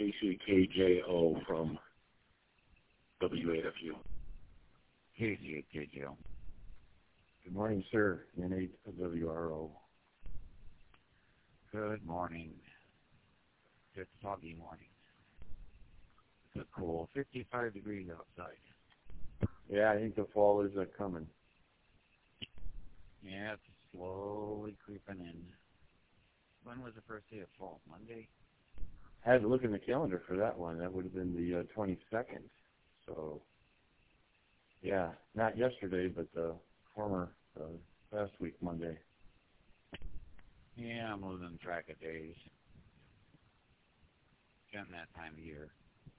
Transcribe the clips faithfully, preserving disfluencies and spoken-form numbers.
K C K J O from W A F U. K C K J O. Good morning, sir. N eight W R O. Good morning. Good foggy morning. It's a cool fifty-five degrees outside. Yeah, I think the fall is uh, coming. Yeah, it's slowly creeping in. When was the first day of fall? Monday? I had to look in the calendar for that one. That would have been the uh, twenty-second. So, yeah, not yesterday, but the former uh, last week, Monday. Yeah, I'm losing track of days. Getting that time of year.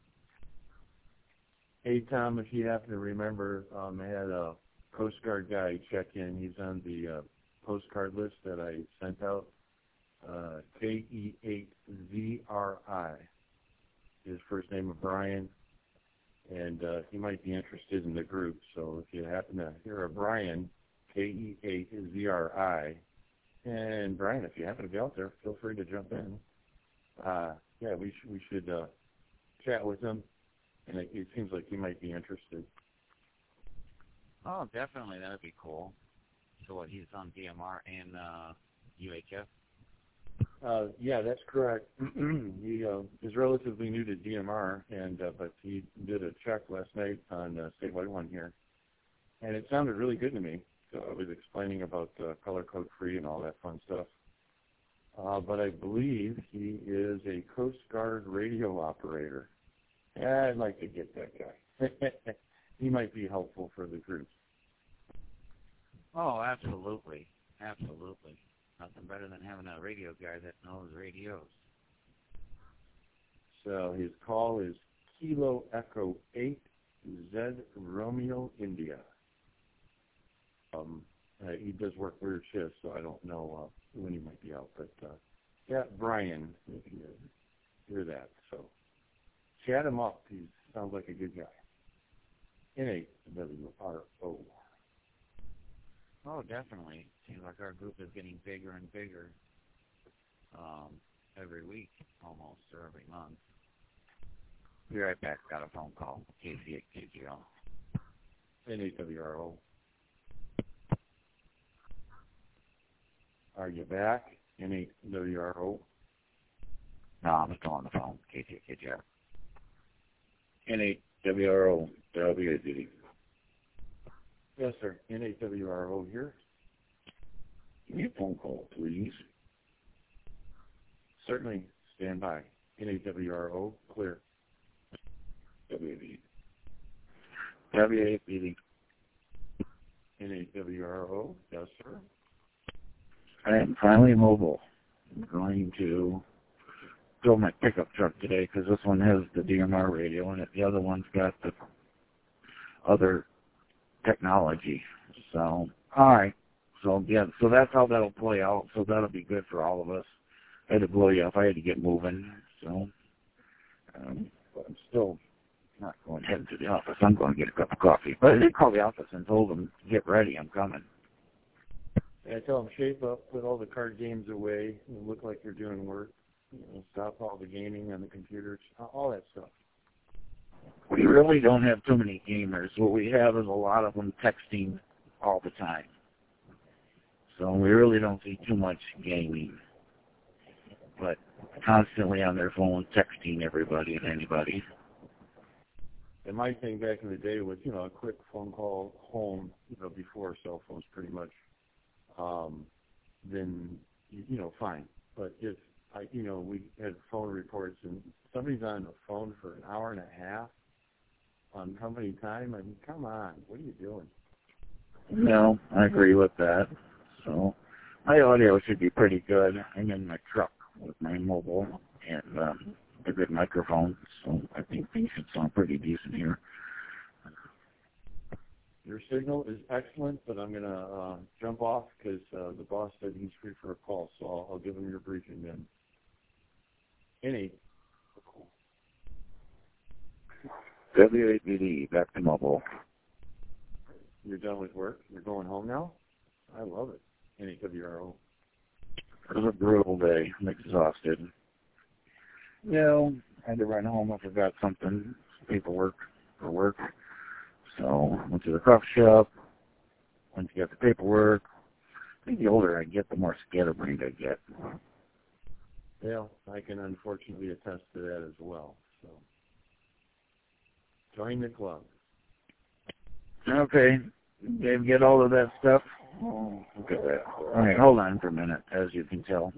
Hey, Tom, if you happen to remember, um, I had a Coast Guard guy check in. He's on the uh, postcard list that I sent out. Uh, K E eight Z R I. His first name is Brian, and uh, he might be interested in the group. So if you happen to hear a Brian, K E eight Z R I, and Brian, if you happen to be out there, feel free to jump in. Uh, yeah, we, sh- we should uh, chat with him, and it, it seems like he might be interested. Oh, definitely. That would be cool. So what, he's on D M R and uh, U H F? Uh, yeah, that's correct. He uh, is relatively new to D M R, and uh, but he did a check last night on uh, statewide one here, and it sounded really good to me. So I was explaining about uh, color code free and all that fun stuff. Uh, but I believe he is a Coast Guard radio operator. Yeah, I'd like to get that guy. He might be helpful for the group. Oh, absolutely. Absolutely. Nothing better than having a radio guy that knows radios. So his call is Kilo Echo eight Z Romeo India. Um, uh, he does work weird shifts, so I don't know uh, when he might be out. But uh, yeah, Brian, if you hear that. So chat him up. He sounds like a good guy. N eight W R O. Oh, definitely. Seems like our group is getting bigger and bigger um, every week, almost, or every month. Be right back. Got a phone call. K C eight K G O. N eight W R O. Are you back? N eight W R O. No, I'm still on the phone. K C eight K G O. N eight W R O, W A D. Yes, sir. N eight W R O here. Give me a phone call, please. Certainly. Stand by. N eight W R O, clear. W A D. W A B D. N eight W R O, yes, sir. I am finally mobile. I'm going to fill my pickup truck today because this one has the D M R radio in it. The other one's got the other technology. So, all right. So, yeah, so that's how that'll play out. So that'll be good for all of us. I had to blow you up. I had to get moving. So, um, but I'm still not going heading to the office. I'm going to get a cup of coffee. But I did call the office and told them, get ready. I'm coming. I tell them, shape up, put all the card games away, and look like you're doing work. You know, stop all the gaming on the computers, all that stuff. We really don't have too many gamers. What we have is a lot of them texting all the time. So we really don't see too much gaming. But constantly on their phone texting everybody and anybody. And my thing back in the day was, you know, a quick phone call home, you know, before cell phones pretty much. Um, then, you know, fine. But if, I, you know, we had phone reports and somebody's on the phone for an hour and a half on company time, I mean, come on, what are you doing? No, I agree with that. So my audio should be pretty good. I'm in my truck with my mobile and um, a good microphone, so I think things should sound pretty decent here. Your signal is excellent, but I'm going to uh, jump off because uh, the boss said he's free for a call, so I'll, I'll give him your briefing then. Any? W A B D, back to mobile. You're done with work? You're going home now? I love it. N A W R O. It was a brutal day. I'm exhausted. You know, I had to run home. I forgot something, paperwork for work. So went to the coffee shop, went to get the paperwork. I think the older I get, the more scatterbrained I get. Well, I can unfortunately attest to that as well. So join the club. Okay. Dave, get all of that stuff? Oh, look at that. All right, hold on for a minute, as you can tell.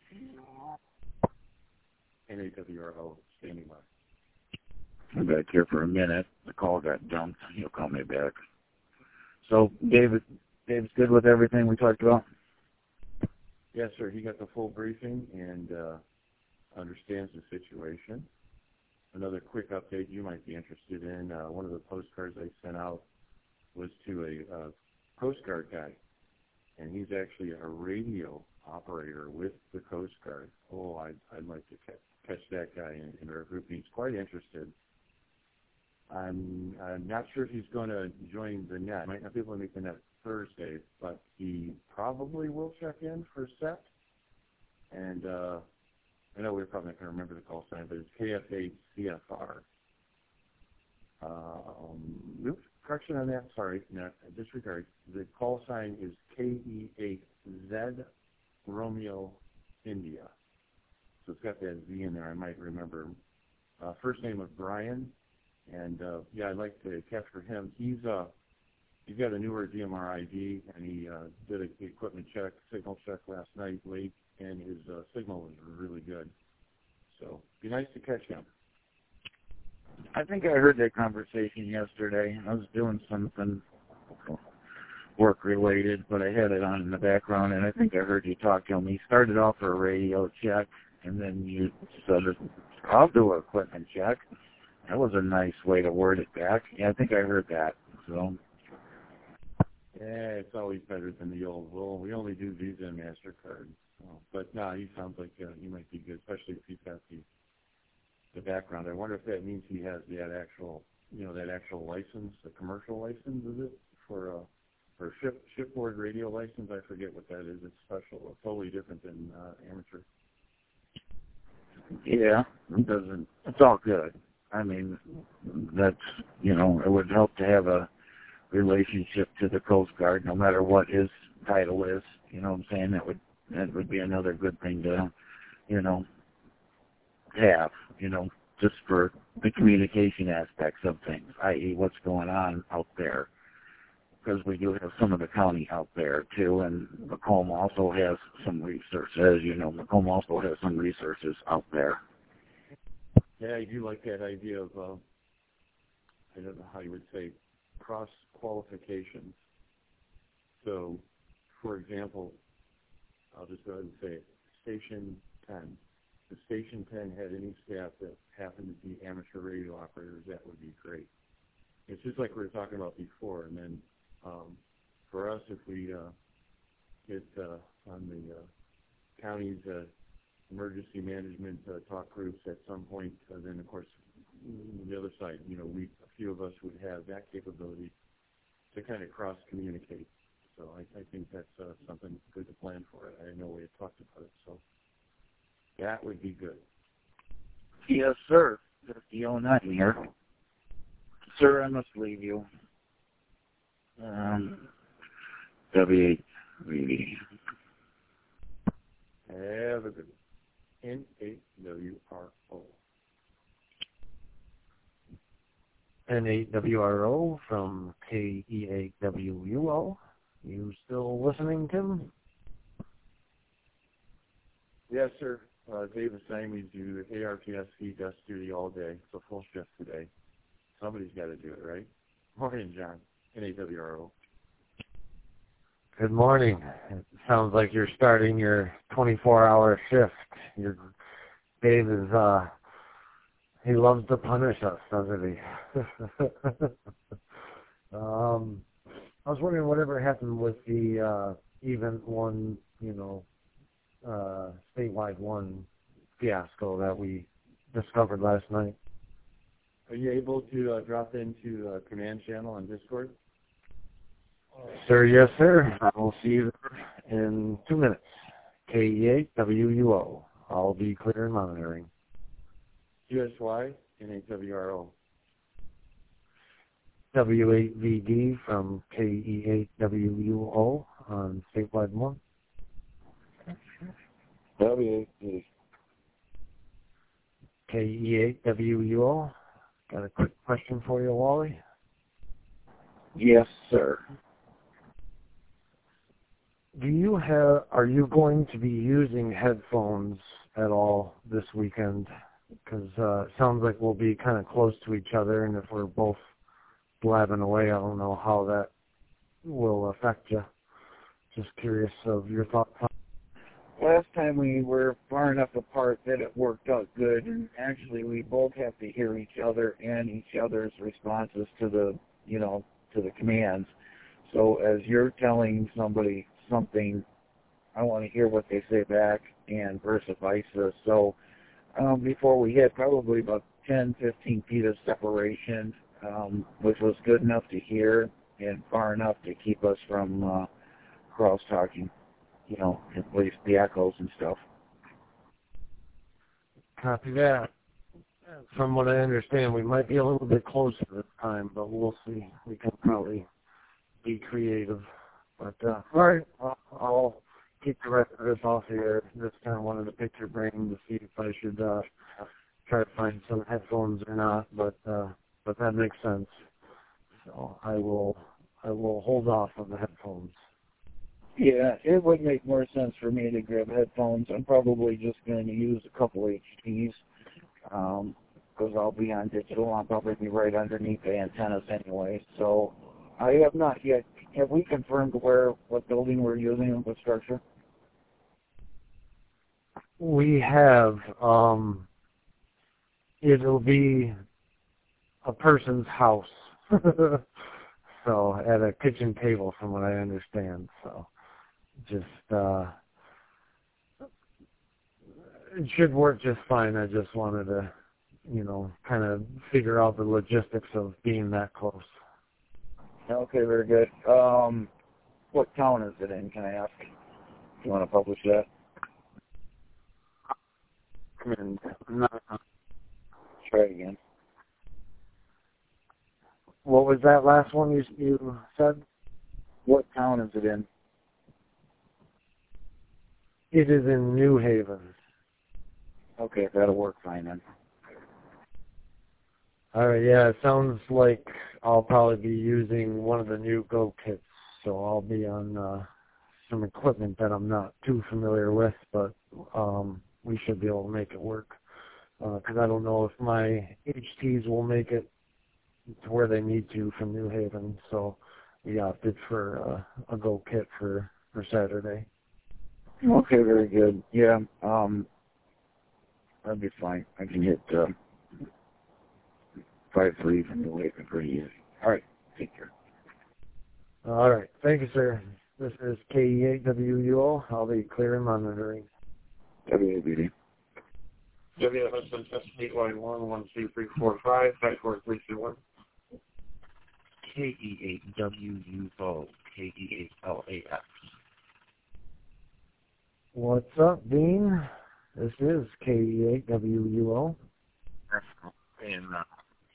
N A W R O, standing by. I'm back here for a minute. The call got dumped. He'll call me back. So, David, Dave's good with everything we talked about? Yes, sir. He got the full briefing and uh, understands the situation. Another quick update you might be interested in. Uh, one of the postcards I sent out was to a uh, Coast Guard guy, and he's actually a radio operator with the Coast Guard. Oh, I'd, I'd like to catch, catch that guy in, in our group. He's quite interested. I'm, I'm not sure if he's going to join the net. Might not be able to make the net Thursday, but he probably will check in for S E P. And uh, I know we're probably not going to remember the call sign, but it's K F eight C F R. Um, oops, correction on that. Sorry, not disregard. The call sign is K E eight Z Romeo India. So it's got that Z in there. I might remember. Uh, first name of Brian. And, uh, yeah, I'd like to capture him. He's uh, he's got a newer D M R I D, and he uh, did an equipment check, signal check last night late, and his uh, signal was really good. So be nice to catch him. I think I heard that conversation yesterday. I was doing something work-related, but I had it on in the background, and I think I heard you talk to him. He started off for a radio check, and then you said, I'll do an equipment check. That was a nice way to word it back. Yeah, I think I heard that. So, yeah, it's always better than the old, well, we only do Visa and MasterCard. So, but, no, he sounds like uh, he might be good, especially if he's got the, the background. I wonder if that means he has that actual, you know, that actual license, the commercial license, is it, for uh, for ship, shipboard radio license? I forget what that is. It's special, totally different than uh, amateur. yeah, it doesn't, it's all good. I mean, that's, you know, it would help to have a relationship to the Coast Guard, no matter what his title is. You know what I'm saying? That would that would be another good thing to, you know, have, you know, just for the communication aspects of things, that is what's going on out there. Because we do have some of the county out there, too, and Macomb also has some resources. As you know, Macomb also has some resources out there. Yeah, I do like that idea of, uh, I don't know how you would say, cross-qualifications. So, for example, I'll just go ahead and say it, Station ten. If Station ten had any staff that happened to be amateur radio operators, that would be great. It's just like we were talking about before, and then um, for us, if we uh, get uh, on the uh, county's uh, emergency management uh, talk groups at some point, uh, then of course the other side, you know, we a few of us would have that capability to kind of cross communicate. So I, I think that's uh, something good to plan for. I know we had talked about it, so that would be good. Yes, sir. fifty oh nine here. Sir, I must leave you. Um, W eight V. Have a good one. N A W R O. N A W R O from K E A W U O. You still listening, Tim? Yes, sir. Uh, Dave is saying we do A R P S C desk duty all day. It's a full shift today. Somebody's got to do it, right? Morning, John. N A W R O. Good morning. It sounds like you're starting your twenty-four hour shift. Your Dave is, uh, he loves to punish us, doesn't he? um, I was wondering whatever happened with the uh, event one, you know, uh, statewide one fiasco that we discovered last night. Are you able to uh, drop into uh, command channel on Discord? Sir, yes, sir. I will see you in two minutes. K E eight W U O. I'll be clear and monitoring. Q S Y and H W R O. W eight V D from K E eight W U O on statewide one. W eight D. K E eight W U O. Got a quick question for you, Wally. Yes, sir. Do you have? Are you going to be using headphones at all this weekend? Because uh, it sounds like we'll be kind of close to each other, and if we're both blabbing away, I don't know how that will affect you. Just curious of your thoughts. Last time we were far enough apart that it worked out good. Actually, we both have to hear each other and each other's responses to the, you know, to the commands. So as you're telling somebody something, I want to hear what they say back, and versa versa. So um, before we hit probably about ten, fifteen feet of separation, um, which was good enough to hear and far enough to keep us from uh, cross-talking, you know, at least the echoes and stuff. Copy that. From what I understand, we might be a little bit closer this time, but we'll see. We can probably be creative. But, uh, all right, well, I'll keep the rest of this off here. Just kind of wanted to pick your brain to see if I should uh, try to find some headphones or not, but uh, but that makes sense. So I will I will hold off on the headphones. Yeah, it would make more sense for me to grab headphones. I'm probably just going to use a couple H Ts um, because I'll be on digital. I'll probably be right underneath the antennas anyway. So I have not yet. Have we confirmed where, what building we're using and what structure? We have, um, it'll be a person's house. So at a kitchen table from what I understand. So just, uh, it should work just fine. I just wanted to, you know, kind of figure out the logistics of being that close. Okay, very good. Um, what town is it in, can I ask? Do you want to publish that? And no, Try it again. what was that last one you, you said? What town is it in? It is in New Haven. Okay, that'll work fine then. All right, yeah, it sounds like I'll probably be using one of the new Go kits, so I'll be on uh, some equipment that I'm not too familiar with, but um, we should be able to make it work. Because uh, I don't know if my H Ts will make it to where they need to from New Haven, so we opted for uh, a Go kit for, for Saturday. Okay, very good. Yeah, um, that'd be fine. I can hit uh, five three from the way pretty easy. All right, take care. All right, thank you, sir. This is K E eight W U O. I'll be clear and monitoring. W A B D. W F S M test eight line one one two three four five five four three two one. K E eight W U O, K E eight L A X. What's up, Dean? This is K E eight W U O. And, uh,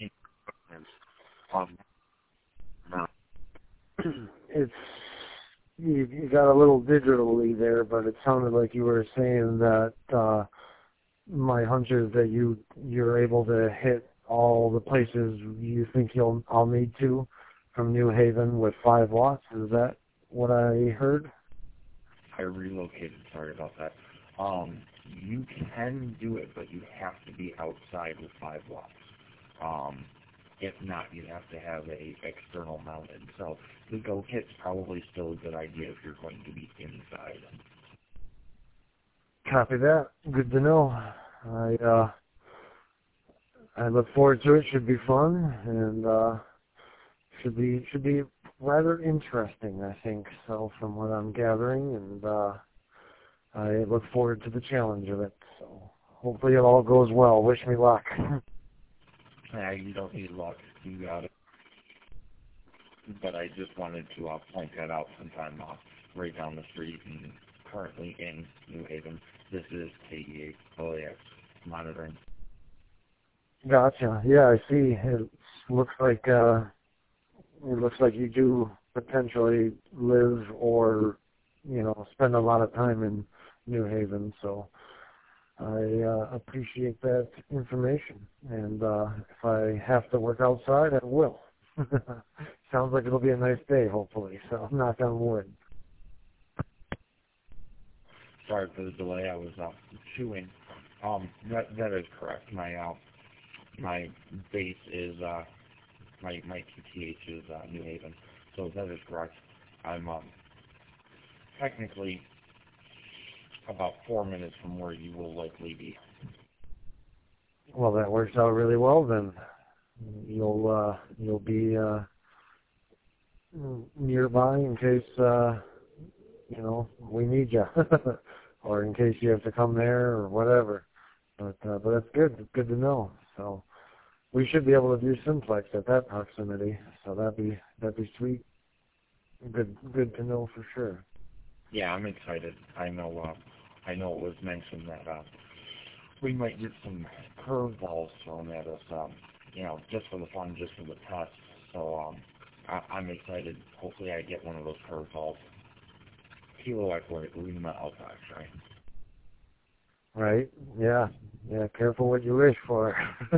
um, no. It's you, you got a little digitally there, but it sounded like you were saying that uh, my hunch is that you you're able to hit all the places you think you'll I'll need to from New Haven with five watts. Is that what I heard? I relocated. Sorry about that. Um, you can do it, but you have to be outside with five watts. Um, if not, you'd have to have a external mounted. So the Go kit's probably still a good idea if you're going to be inside. Copy that. Good to know. I uh, I look forward to it. Should be fun and uh, should be should be rather interesting, I think. So from what I'm gathering, and uh, I look forward to the challenge of it. So hopefully it all goes well. Wish me luck. Yeah, you don't need luck. You got it. But I just wanted to uh, point that out since I'm uh, right down the street and currently in New Haven. This is K E eight L A X monitoring. Gotcha. Yeah, I see. It looks like uh, it looks like you do potentially live or, you know, spend a lot of time in New Haven. So I uh, appreciate that information. And uh, if I have to work outside, I will. Sounds like it'll be a nice day, hopefully. So knock on wood. Sorry for the delay. I was uh, chewing. Um, that that is correct. My uh, my base is uh, my my T T H is uh, New Haven, so that is correct. I'm um, technically about four minutes from where you will likely be. Well, that works out really well then. You'll uh, you'll be uh, nearby in case uh, you know we need you, or in case you have to come there or whatever. But uh, but that's good. It's good to know. So we should be able to do simplex at that proximity. So that'd be that'd be sweet. Good good to know for sure. Yeah, I'm excited. I know uh, I know it was mentioned that uh, we might get some curveballs thrown at us, um, you know, just for the fun, just for the test. So um, I, I'm excited. Hopefully I get one of those curveballs. Kilo Eckler, Lima Alpha, right? Right? Yeah. Yeah, careful what you wish for.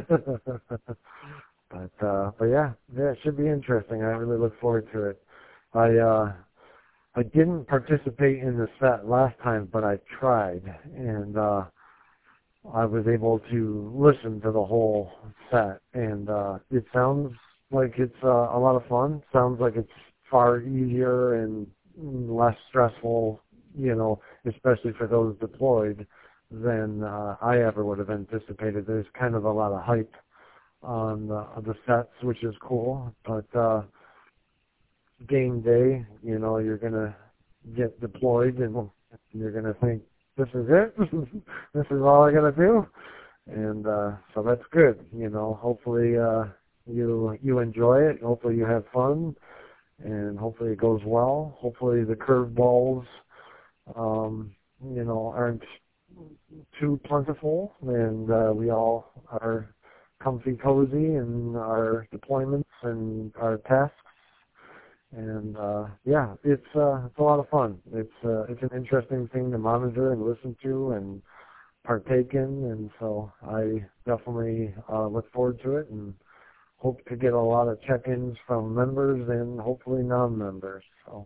but uh but yeah, yeah, it should be interesting. I really look forward to it. I uh I didn't participate in the set last time, but I tried, and uh I was able to listen to the whole set, and uh it sounds like it's uh, a lot of fun. Sounds like it's far easier and less stressful, you know, especially for those deployed, than uh, I ever would have anticipated. There's kind of a lot of hype on the, the sets, which is cool, but uh game day, you know, you're gonna get deployed and you're gonna think, this is it? This is all I gotta do? And uh so that's good, you know. Hopefully uh you you enjoy it, hopefully you have fun, and hopefully it goes well. Hopefully the curveballs um, you know, aren't too plentiful, and uh, we all are comfy cozy in our deployments and our tasks. And uh, yeah, it's uh, it's a lot of fun. It's uh, it's an interesting thing to monitor and listen to and partake in, and so I definitely uh, look forward to it and hope to get a lot of check-ins from members and hopefully non-members. So,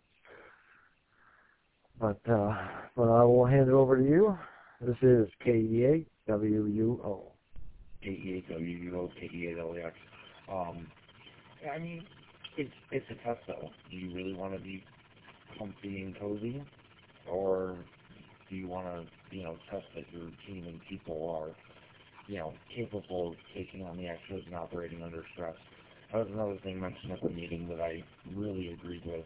but uh, but I will hand it over to you. This is K E eight W U O. K E eight W U O, K E eight L E X. Um, I mean, it's it's a test though. Do you really want to be comfy and cozy, or do you want to, you know, test that your team and people are, you know, capable of taking on the actions and operating under stress? That was another thing mentioned at the meeting that I really agreed with.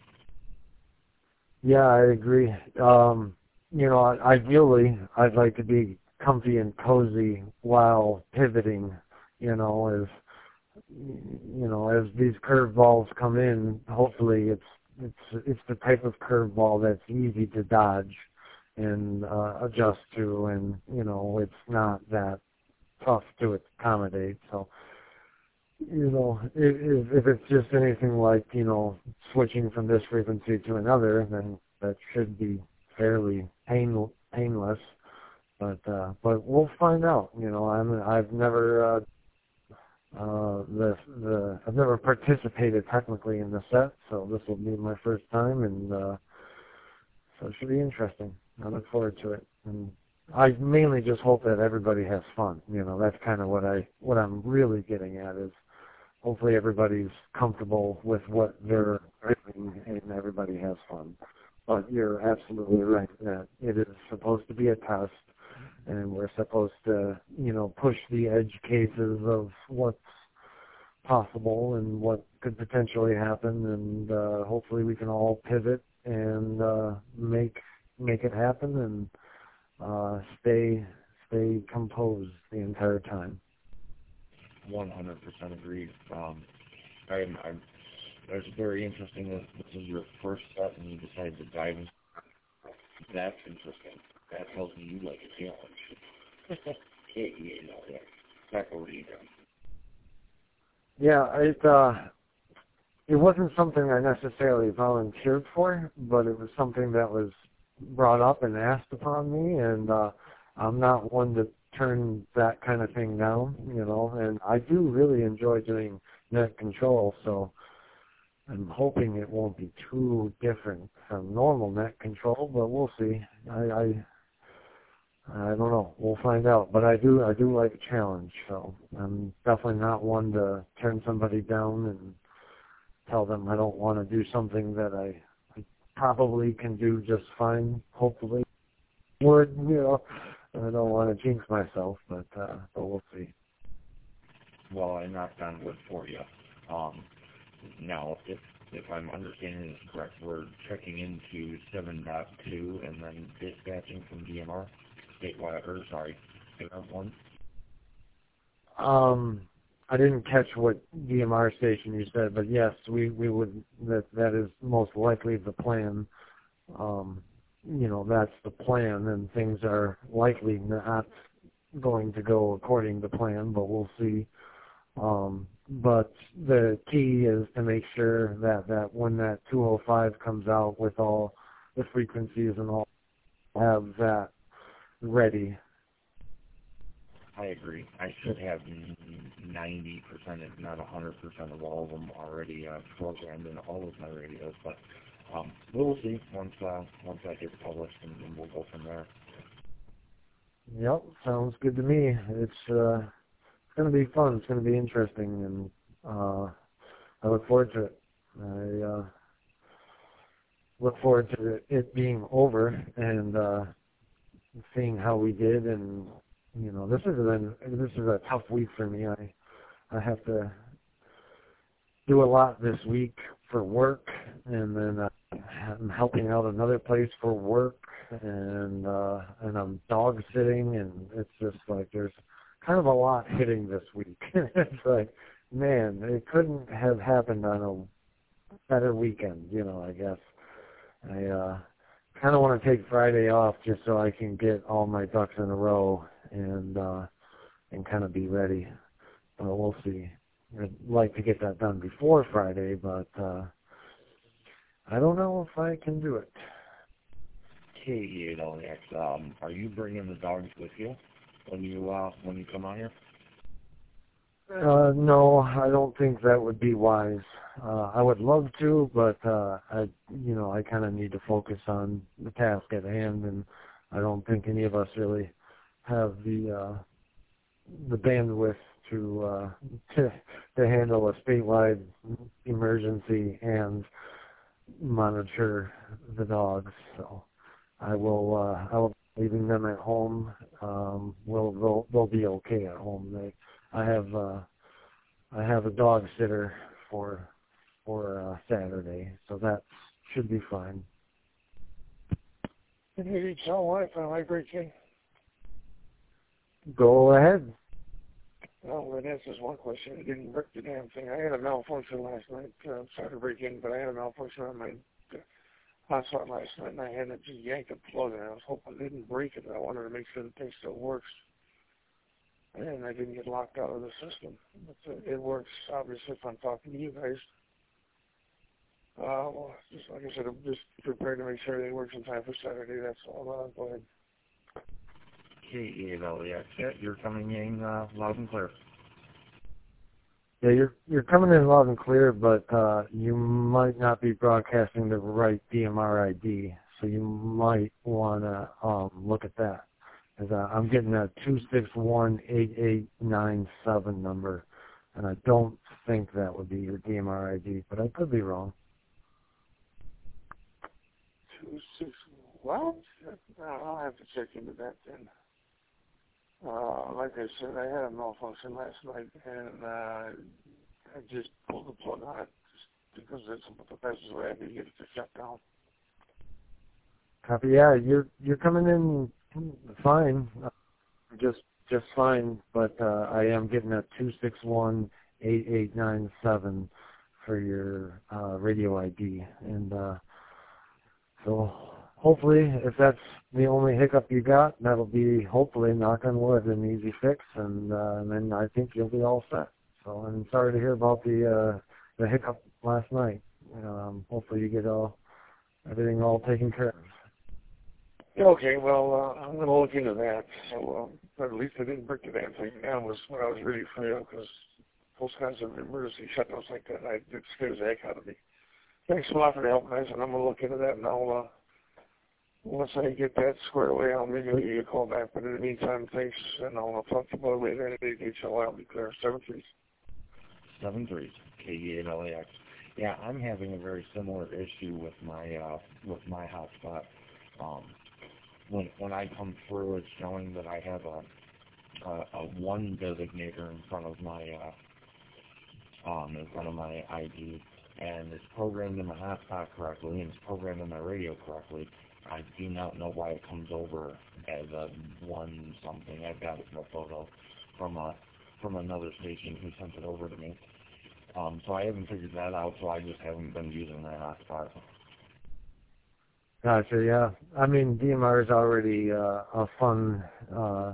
Yeah, I agree. Um, you know, ideally, I'd like to be comfy and cozy while pivoting. You know, as you know, as these curveballs come in, hopefully it's it's it's the type of curveball that's easy to dodge and uh, adjust to, and you know, it's not that tough to accommodate. So, you know, if, if it's just anything like, you know, switching from this frequency to another, then that should be fairly pain, painless. But uh, but we'll find out. You know, I'm I've never uh, uh, the the I've never participated technically in the set, so this will be my first time, and uh, so it should be interesting. I look forward to it, and I mainly just hope that everybody has fun. You know, that's kind of what I what I'm really getting at is hopefully everybody's comfortable with what they're doing and everybody has fun. But you're absolutely right that it is supposed to be a test, and we're supposed to, you know, push the edge cases of what's possible and what could potentially happen, and uh, hopefully we can all pivot and uh, make make it happen and uh, stay stay composed the entire time. one hundred percent agreed. Um, I'm, I'm, it's very interesting that this is your first set and you decided to dive in. That's interesting. That tells me you like a challenge. K E eight L E X. back over to you guys. Yeah, it uh, it wasn't something I necessarily volunteered for, but it was something that was brought up and asked upon me, and uh, I'm not one to turn that kind of thing down, you know, and I do really enjoy doing net control, so I'm hoping it won't be too different from normal net control, but we'll see. I, I I don't know. We'll find out. But I do I do like a challenge, so I'm definitely not one to turn somebody down and tell them I don't want to do something that I, I probably can do just fine, hopefully. Would, you know, I don't want to jinx myself, but uh, but we'll see. Well, I knocked on wood for you. Um, now, if if I'm understanding this correct, we're checking into seven point two and then dispatching from D M R, statewide, or sorry, one. Um, I didn't catch what D M R station you said, but yes, we, we would, that, that is most likely the plan. Um, you know, that's the plan, and things are likely not going to go according to plan, but we'll see. Um, but the key is to make sure that, that when that two oh five comes out with all the frequencies and all, have that ready. I agree. I should have ninety percent, if not one hundred percent of all of them already uh, programmed in all of my radios, but um, we'll see once uh, once that gets published, and, and we'll go from there. Yep, sounds good to me. It's uh, it's going to be fun. It's going to be interesting, and uh, I look forward to it. I uh, look forward to it being over and uh, seeing how we did. And you know, this has been this is a tough week for me. I I have to do a lot this week for work, and then uh, I'm helping out another place for work, and uh, and I'm dog sitting, and it's just like there's kind of a lot hitting this week. It's like, man, it couldn't have happened on a better weekend, you know, I guess. I uh, kind of want to take Friday off just so I can get all my ducks in a row and uh, and kind of be ready. But we'll see. I'd like to get that done before Friday, but uh, I don't know if I can do it. K E eight L X, um, are you bringing the dogs with you when you uh, when you come out here? Uh, no, I don't think that would be wise. Uh, I would love to, but uh, I, you know, I kind of need to focus on the task at hand, and I don't think any of us really have the uh, the bandwidth to uh, to to handle a statewide emergency and monitor the dogs. So I will uh, I will be leaving them at home. Um, will they'll, they'll be okay at home. They I have uh, I have a dog sitter for for uh, Saturday, so that should be fine. Can you tell what if I vibrate in? Go ahead. Well, that answers one question. I didn't break the damn thing. I had a malfunction last night. Uh, sorry to break in, but I had a malfunction on my uh, hotspot last night, and I had to just yank the plug, and I was hoping I didn't break it. I wanted to make sure the thing still works. And I didn't get locked out of the system. But, uh, it works, obviously, if I'm talking to you guys. Uh, well, just like I said, I'm just prepared to make sure they work in time for Saturday. That's all. Uh, go ahead. K E eight L X, you're coming in uh, loud and clear. Yeah, you're you're coming in loud and clear, but uh, you might not be broadcasting the right D M R I D, so you might want to um, look at that. Because uh, I'm getting a two six one eight eight nine seven number, and I don't think that would be your D M R I D, but I could be wrong. Two six what? I'll have to check into that then. Uh, like I said, I had a malfunction last night, and uh, I just pulled the plug on it just because it's the fastest way I could get it to shut down. Copy. Yeah, you're you're coming in fine, uh, just just fine. But uh, I am getting a two six one eight eight nine seven for your uh, radio I D, and uh, so hopefully, if that's the only hiccup you got, that'll be, hopefully, knock on wood, an easy fix, and, uh, and then I think you'll be all set. So I'm sorry to hear about the uh, the hiccup last night. Um, hopefully you get all everything all taken care of. Okay, well, uh, I'm going to look into that. So, um, but at least I didn't break the damn thing. That was what I was really afraid of, because those kinds of emergency shutdowns like that, I, it scares the heck out of me. Thanks a lot for the help, guys, and I'm going to look into that, and I'll, uh, once I get that squared away, I'll maybe give you a call back. But in the meantime, thanks, and I'll talk to you about it later. Any day, H L, I'll be clear. Seven threes. Seven threes, K E eight L A X. Yeah, I'm having a very similar issue with my uh, with my hotspot. Um, when when I come through, it's showing that I have a a, a one designator in front of my uh, um in front of my I D, and it's programmed in my hotspot correctly, and it's programmed in my radio correctly. I do not know why it comes over as a one something. I've got a photo from a from another station who sent it over to me. Um, so I haven't figured that out, so I just haven't been using that hotspot. Gotcha, yeah. I mean, D M R is already uh, a fun uh,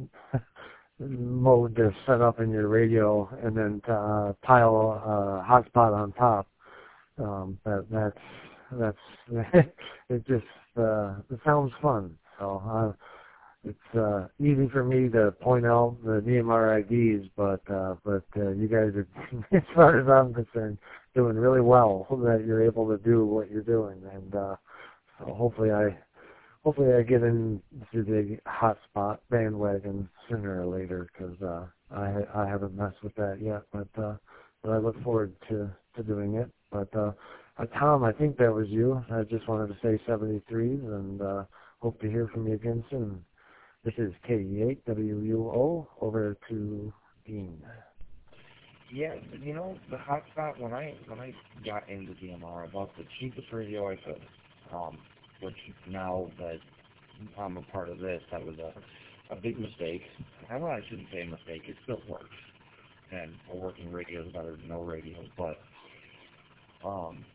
mode to set up in your radio, and then to, uh, pile a hotspot on top. Um, that that's that's it. Just uh, it sounds fun. So uh, it's uh, easy for me to point out the D M R I Ds, but uh, but uh, you guys are, as far as I'm concerned, doing really well that you're able to do what you're doing, and uh, so hopefully I hopefully I get into the hotspot bandwagon sooner or later, because uh, I I haven't messed with that yet, but uh, but I look forward to to doing it. But uh, uh, Tom, I think that was you. I just wanted to say seventy-threes, and uh, hope to hear from you again soon. This is K E eight W U O, over to Dean. Yeah, you know, the hotspot, when I when I got into D M R, I bought the cheapest radio I could, um, which now that I'm a part of this, that was a, a big mistake. I well, I shouldn't say a mistake, it still works. And a working radio is better than no radio, but um,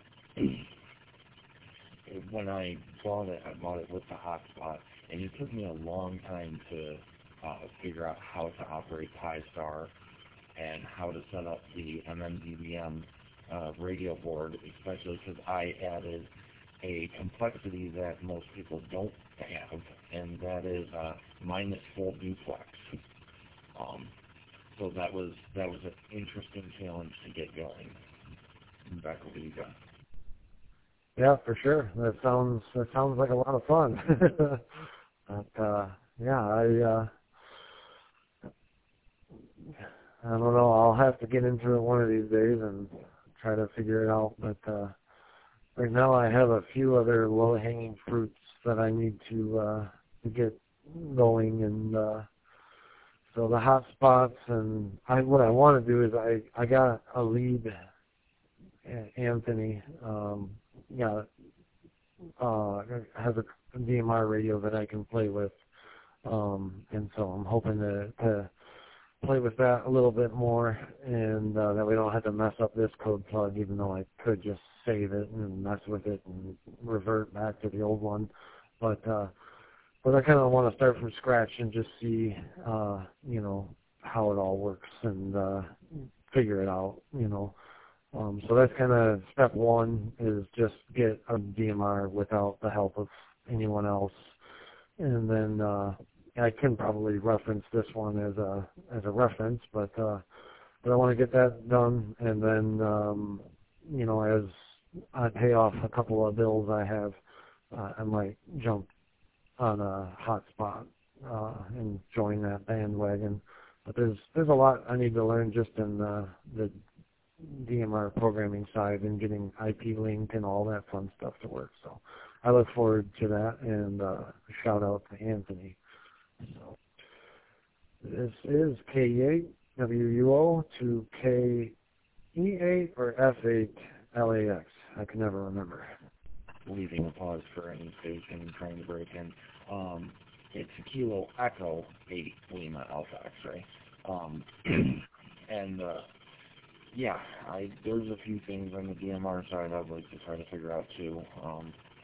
when I bought it, I bought it with the hotspot, and it took me a long time to uh, figure out how to operate Pi-Star and how to set up the M M D B M uh, radio board, especially because I added a complexity that most people don't have, and that is uh, minus full duplex. Um, so that was that was an interesting challenge to get going. Back over to you guys. Yeah, for sure. That sounds that sounds like a lot of fun. But uh, yeah, I uh, I don't know. I'll have to get into it one of these days and try to figure it out. But uh, right now, I have a few other low-hanging fruits that I need to uh, to get going, and uh, so the hot spots. And I, what I want to do is I I got a lead, Anthony. Um, yeah, uh, has a D M R radio that I can play with, um, and so I'm hoping to, to play with that a little bit more, and uh, that we don't have to mess up this code plug, even though I could just save it and mess with it and revert back to the old one. But uh, but I kind of want to start from scratch and just see, uh, you know, how it all works and uh, figure it out, you know. Um, so that's kind of step one, is just get a D M R without the help of anyone else. And then uh, I can probably reference this one as a as a reference, but uh, but I want to get that done, and then um, you know, as I pay off a couple of bills I have, uh, I might jump on a hotspot uh, and join that bandwagon. But there's there's a lot I need to learn just in uh, the D M R programming side and getting I P linked and all that fun stuff to work. So I look forward to that, and uh, shout out to Anthony. So this is K E eight W U O to K E eight or F eight L A X. I can never remember. Leaving a pause for any station trying to break in. Um, it's Kilo Echo eight Lima Alpha X-ray. Um, and uh, yeah, I there's a few things on the D M R side I'd like to try to figure out too. Um,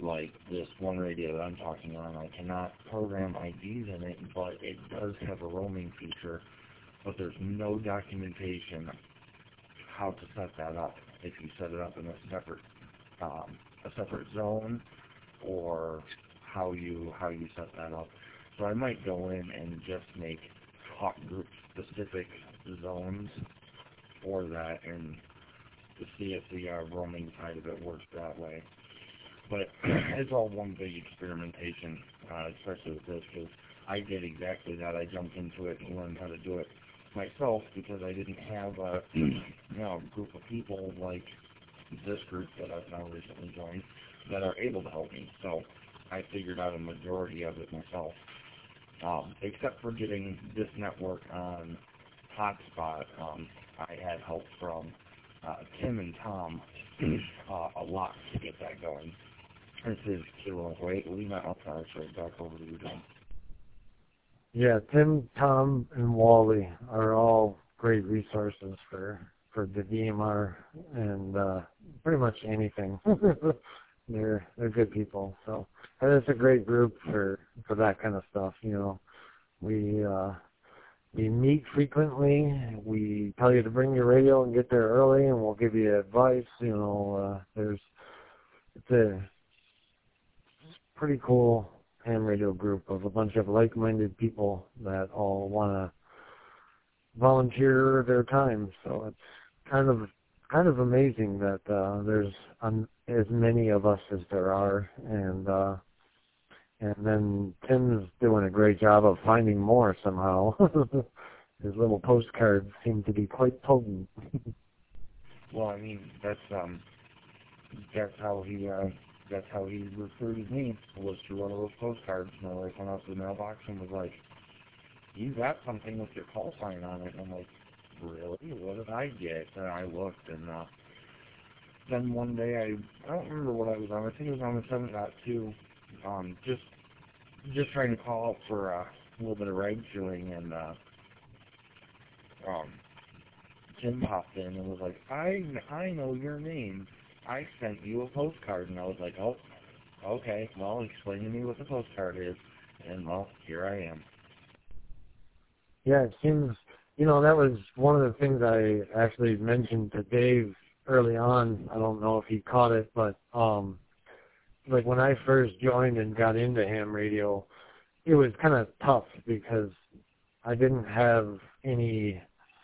like this one radio that I'm talking on, I cannot program I Ds in it, but it does have a roaming feature, but there's no documentation how to set that up. If you set it up in a separate um, a separate zone, or how you how you set that up. So I might go in and just make talk group specific zones for that, and to see if the uh, roaming side of it works that way. But it's all one big experimentation, uh, especially with this, because I did exactly that. I jumped into it and learned how to do it myself because I didn't have a you know group of people like this group that I've now recently joined that are able to help me. So I figured out a majority of it myself, um, except for getting this network on Hotspot. Um, I had help from uh, Tim and Tom uh, a lot to get that going. This is Kilo. Wait, leave that up. Sorry, back over to you, John. Yeah, Tim, Tom, and Wally are all great resources for for the D M R and uh, pretty much anything. they're they're good people. So and it's a great group for for that kind of stuff. You know, we uh, we meet frequently. We tell you to bring your radio and get there early, and we'll give you advice. You know, uh, there's it's a pretty cool ham radio group of a bunch of like-minded people that all want to volunteer their time. So it's kind of kind of amazing that uh, there's um, as many of us as there are, and uh, and then Tim's doing a great job of finding more somehow. His little postcards seem to be quite potent. Well, I mean that's um that's how he uh, that's how he recruited me, was through one of those postcards. You know, like went out to the mailbox and was like, "You got something with your call sign on it." And I'm like, "Really? What did I get?" And I looked, and uh, then one day I I don't remember what I was on. I think it was on the seven point two, um, just just trying to call out for uh, a little bit of ride chewing, and uh, um, Jim popped in and was like, "I I know your name. I sent you a postcard." And I was like, "Oh, okay. Well, explain to me what the postcard is." And well, here I am. Yeah, it seems, you know, that was one of the things I actually mentioned to Dave early on. I don't know if he caught it, but um, like when I first joined and got into ham radio, it was kind of tough because I didn't have any,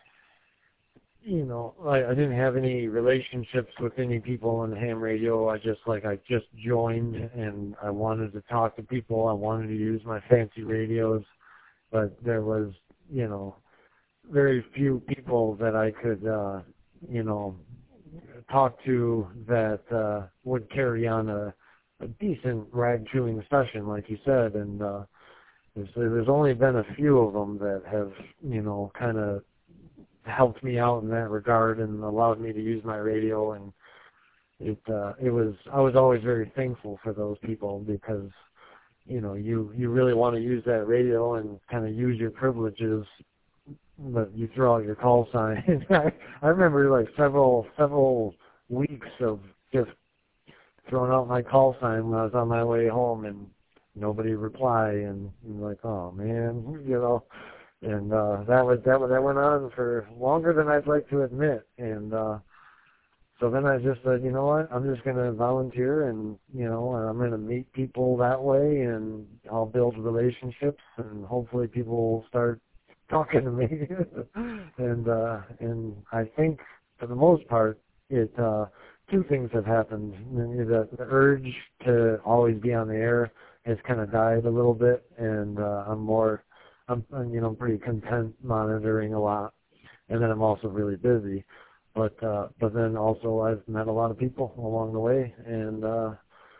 you know, I, I didn't have any relationships with any people in ham radio. I just like I just joined and I wanted to talk to people. I wanted to use my fancy radios, but there was, you know, very few people that I could, uh, you know, talk to that uh, would carry on a, a decent rag chewing session, like you said. And uh, there's, there's only been a few of them that have, you know, kind of helped me out in that regard and allowed me to use my radio. And it, uh, it was, I was always very thankful for those people because, you know, you, you really want to use that radio and kind of use your privileges, but you throw out your call sign. I, I remember like several, several weeks of just throwing out my call sign when I was on my way home and nobody reply, and you're like, oh man, you know, and uh, that was, that was, that went on for longer than I'd like to admit. And, uh, So then I just said, you know what, I'm just going to volunteer and, you know, I'm going to meet people that way and I'll build relationships and hopefully people will start talking to me. and uh, and I think for the most part, it uh, two things have happened. The, the urge to always be on the air has kind of died a little bit, and uh, I'm more, I'm, you know, pretty content monitoring a lot. And then I'm also really busy. But uh, but then also I've met a lot of people along the way, and uh,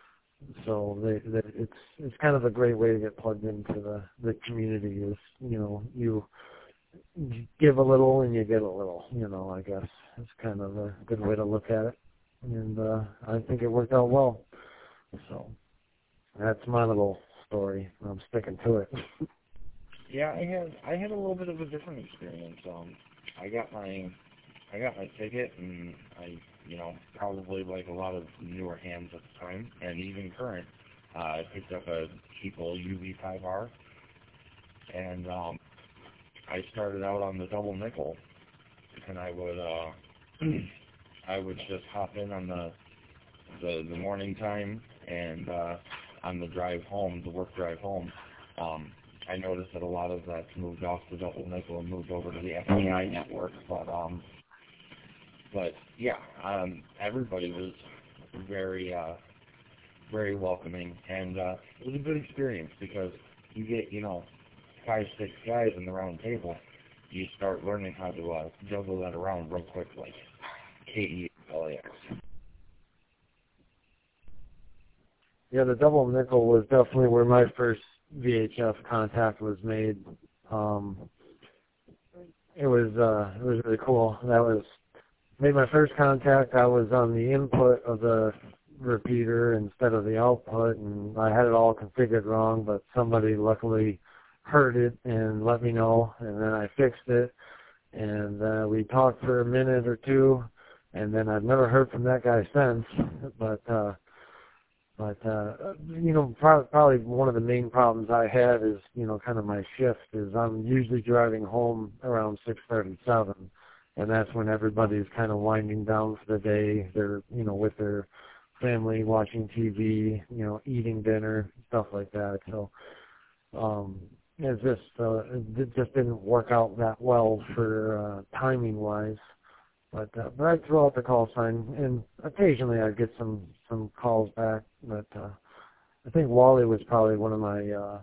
so they, they, it's it's kind of a great way to get plugged into the, the community. Is, you know, you give a little and you get a little. You know, I guess it's kind of a good way to look at it, and uh, I think it worked out well. So that's my little story. I'm sticking to it. Yeah, I had I had a little bit of a different experience. Um, I got my I got my ticket and I you know, probably like a lot of newer hams at the time, and even current. Uh, I picked up a Keeple U V five R, and um, I started out on the double nickel, and I would uh, I would just hop in on the the, the morning time, and uh, on the drive home, the work drive home. Um, I noticed that a lot of that's moved off the double nickel and moved over to the F A I network, but um, but yeah, um, everybody was very uh, very welcoming, and uh, it was a good experience because you get, you know, five, six guys in the round table. You start learning how to uh, juggle that around real quick, like K E L A X. Yeah, the double nickel was definitely where my first V H F contact was made. Um, it was uh, it was really cool. That was made my first contact. I was on the input of the repeater instead of the output, and I had it all configured wrong, but somebody luckily heard it and let me know, and then I fixed it, and uh, we talked for a minute or two, and then I've never heard from that guy since, but uh, but uh, you know, pro- probably one of the main problems I had is, you know, kind of my shift is I'm usually driving home around six thirty-seven, and that's when everybody's kind of winding down for the day. They're, you know, with their family, watching T V, you know, eating dinner, stuff like that. So um, it just uh, it just didn't work out that well for uh, timing wise. But uh, but I'd throw out the call sign, and occasionally I'd get some some calls back. But uh, I think Wally was probably one of my uh,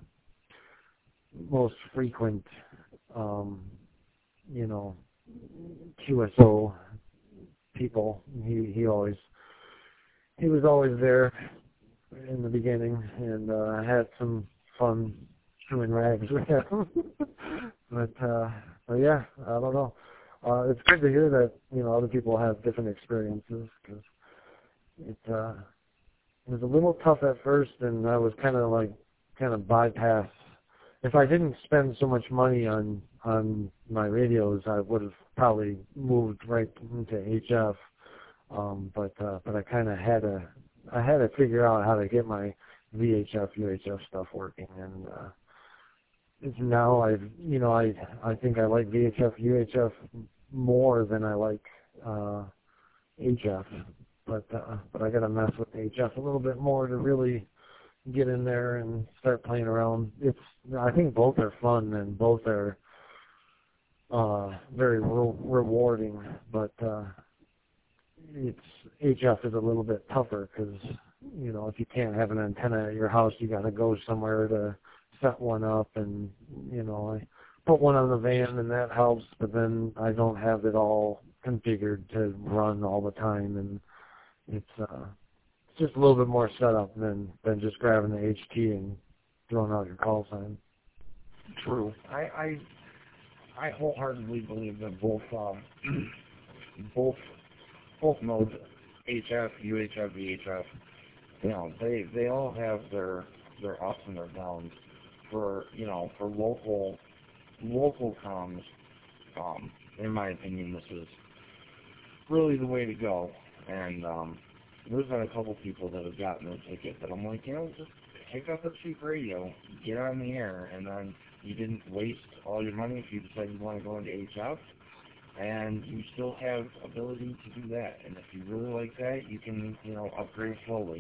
most frequent, um, you know, Q S O people. He he always he was always there in the beginning, and uh, I had some fun chewing rags with him. but uh, but yeah, I don't know. Uh, it's good to hear that, you know, other people have different experiences, because it uh, it was a little tough at first, and I was kind of like kind of bypass. If I didn't spend so much money on on my radios, I would have probably moved right into H F. Um, but uh, but I kind of had to I had to figure out how to get my V H F U H F stuff working, and uh, it's now I've you know I I think I like V H F U H F more than I like uh, H F, but uh, but I got to mess with H F a little bit more to really get in there and start playing around. It's I think both are fun and both are uh, very re- rewarding, but uh, it's H F is a little bit tougher because, you know, if you can't have an antenna at your house, you got to go somewhere to set one up, and, you know, I put one on the van and that helps, but then I don't have it all configured to run all the time, and it's uh, it's just a little bit more setup than than just grabbing the H T and throwing out your call sign. True. I I, I wholeheartedly believe that both um, both both modes, H F, U H F, V H F, you know, they they all have their their ups and their downs. For, you know, for local local comms, um, in my opinion, this is really the way to go. And um, there's been a couple people that have gotten their ticket that I'm like, you know, just pick up a cheap radio, get on the air, and then you didn't waste all your money if you decide you want to go into H F, and you still have ability to do that. And if you really like that, you can, you know, upgrade slowly.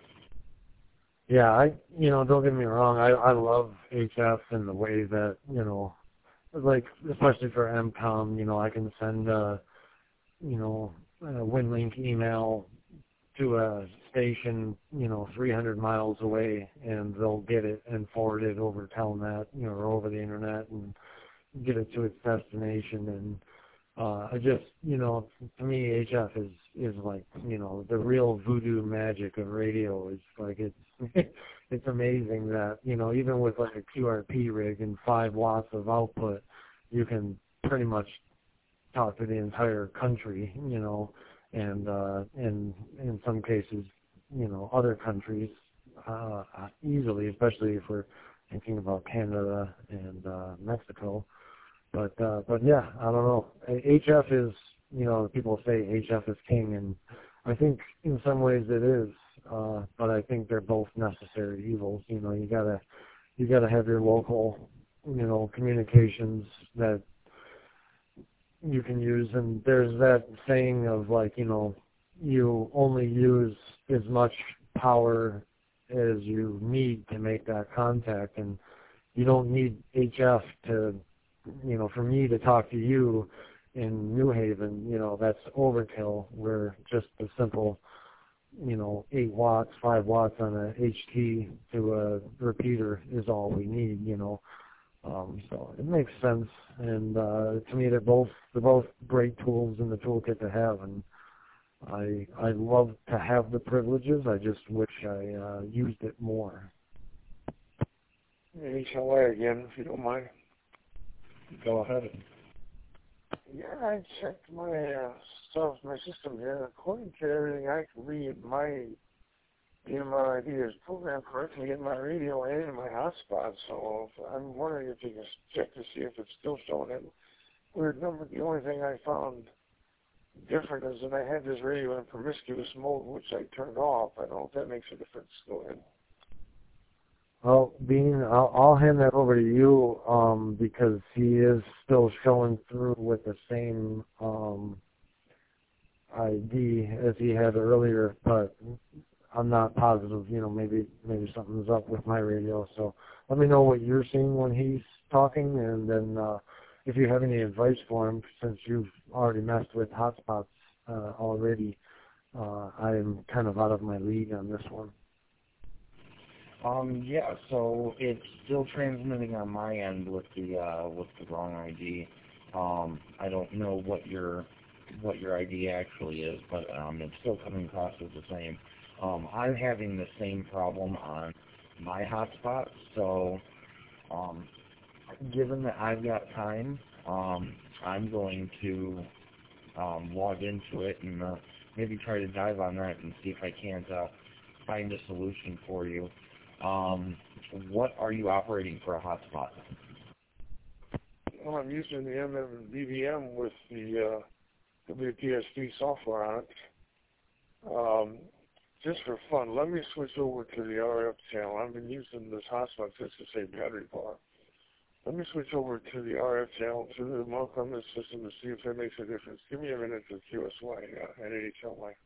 Yeah, I, you know, don't get me wrong, I, I love H F in the way that, you know, like, especially for M COM, you know, I can send a, you know, a WinLink email to a station, you know, three hundred miles away, and they'll get it and forward it over Telnet, you know, or over the internet, and get it to its destination. And uh, I just, you know, to me, H F is, is like, you know, the real voodoo magic of radio. It's like, it's, it's amazing that, you know, even with like a Q R P rig and five watts of output, you can pretty much talk to the entire country, you know, and, uh, and in some cases, you know, other countries, uh, easily, especially if we're thinking about Canada and, uh, Mexico. But uh, but yeah, I don't know. H F is you know, people say H F is king, and I think in some ways it is, uh, but I think they're both necessary evils. You know, you gotta, you gotta have your local, you know, communications that you can use, and there's that saying of like, you know, you only use as much power as you need to make that contact, and you don't need H F to, you know, for me to talk to you in New Haven, you know, that's overkill, where just a simple, you know, eight watts, five watts on a H T to a repeater is all we need, you know. Um, so it makes sense, and uh, to me they're both they're both great tools in the toolkit to have, and I I love to have the privileges. I just wish I uh, used it more. H L A again, if you don't mind. Go ahead. Yeah, I checked my uh, stuff, my system here. According to everything I can read, my D M R I D is programmed correctly in my radio and in my hotspot. So if, I'm wondering if you can check to see if it's still showing that weird number. The only thing I found different is that I had this radio in promiscuous mode, which I turned off. I don't know if that makes a difference. Go ahead. Well, Bean, I'll, I'll hand that over to you um, because he is still showing through with the same um, I D as he had earlier, but I'm not positive. You know, maybe maybe something's up with my radio. So let me know what you're seeing when he's talking, and then uh, if you have any advice for him, since you've already messed with hotspots uh, already, uh, I'm kind of out of my league on this one. Um, yeah, so it's still transmitting on my end with the uh, with the wrong I D. Um, I don't know what your what your I D actually is, but um, it's still coming across as the same. Um, I'm having the same problem on my hotspot, so um, given that I've got time, um, I'm going to um, log into it and uh, maybe try to dive on that and see if I can't uh, find a solution for you. Um, what are you operating for a hotspot? Well, I'm using the M M D V M with the uh, W P S D software on it. Um, just for fun, let me switch over to the R F channel. I've been using this hotspot just to save battery power. Let me switch over to the R F channel to the Montgomery system to see if that makes a difference. Give me a minute to Q S Y uh, and H L Y.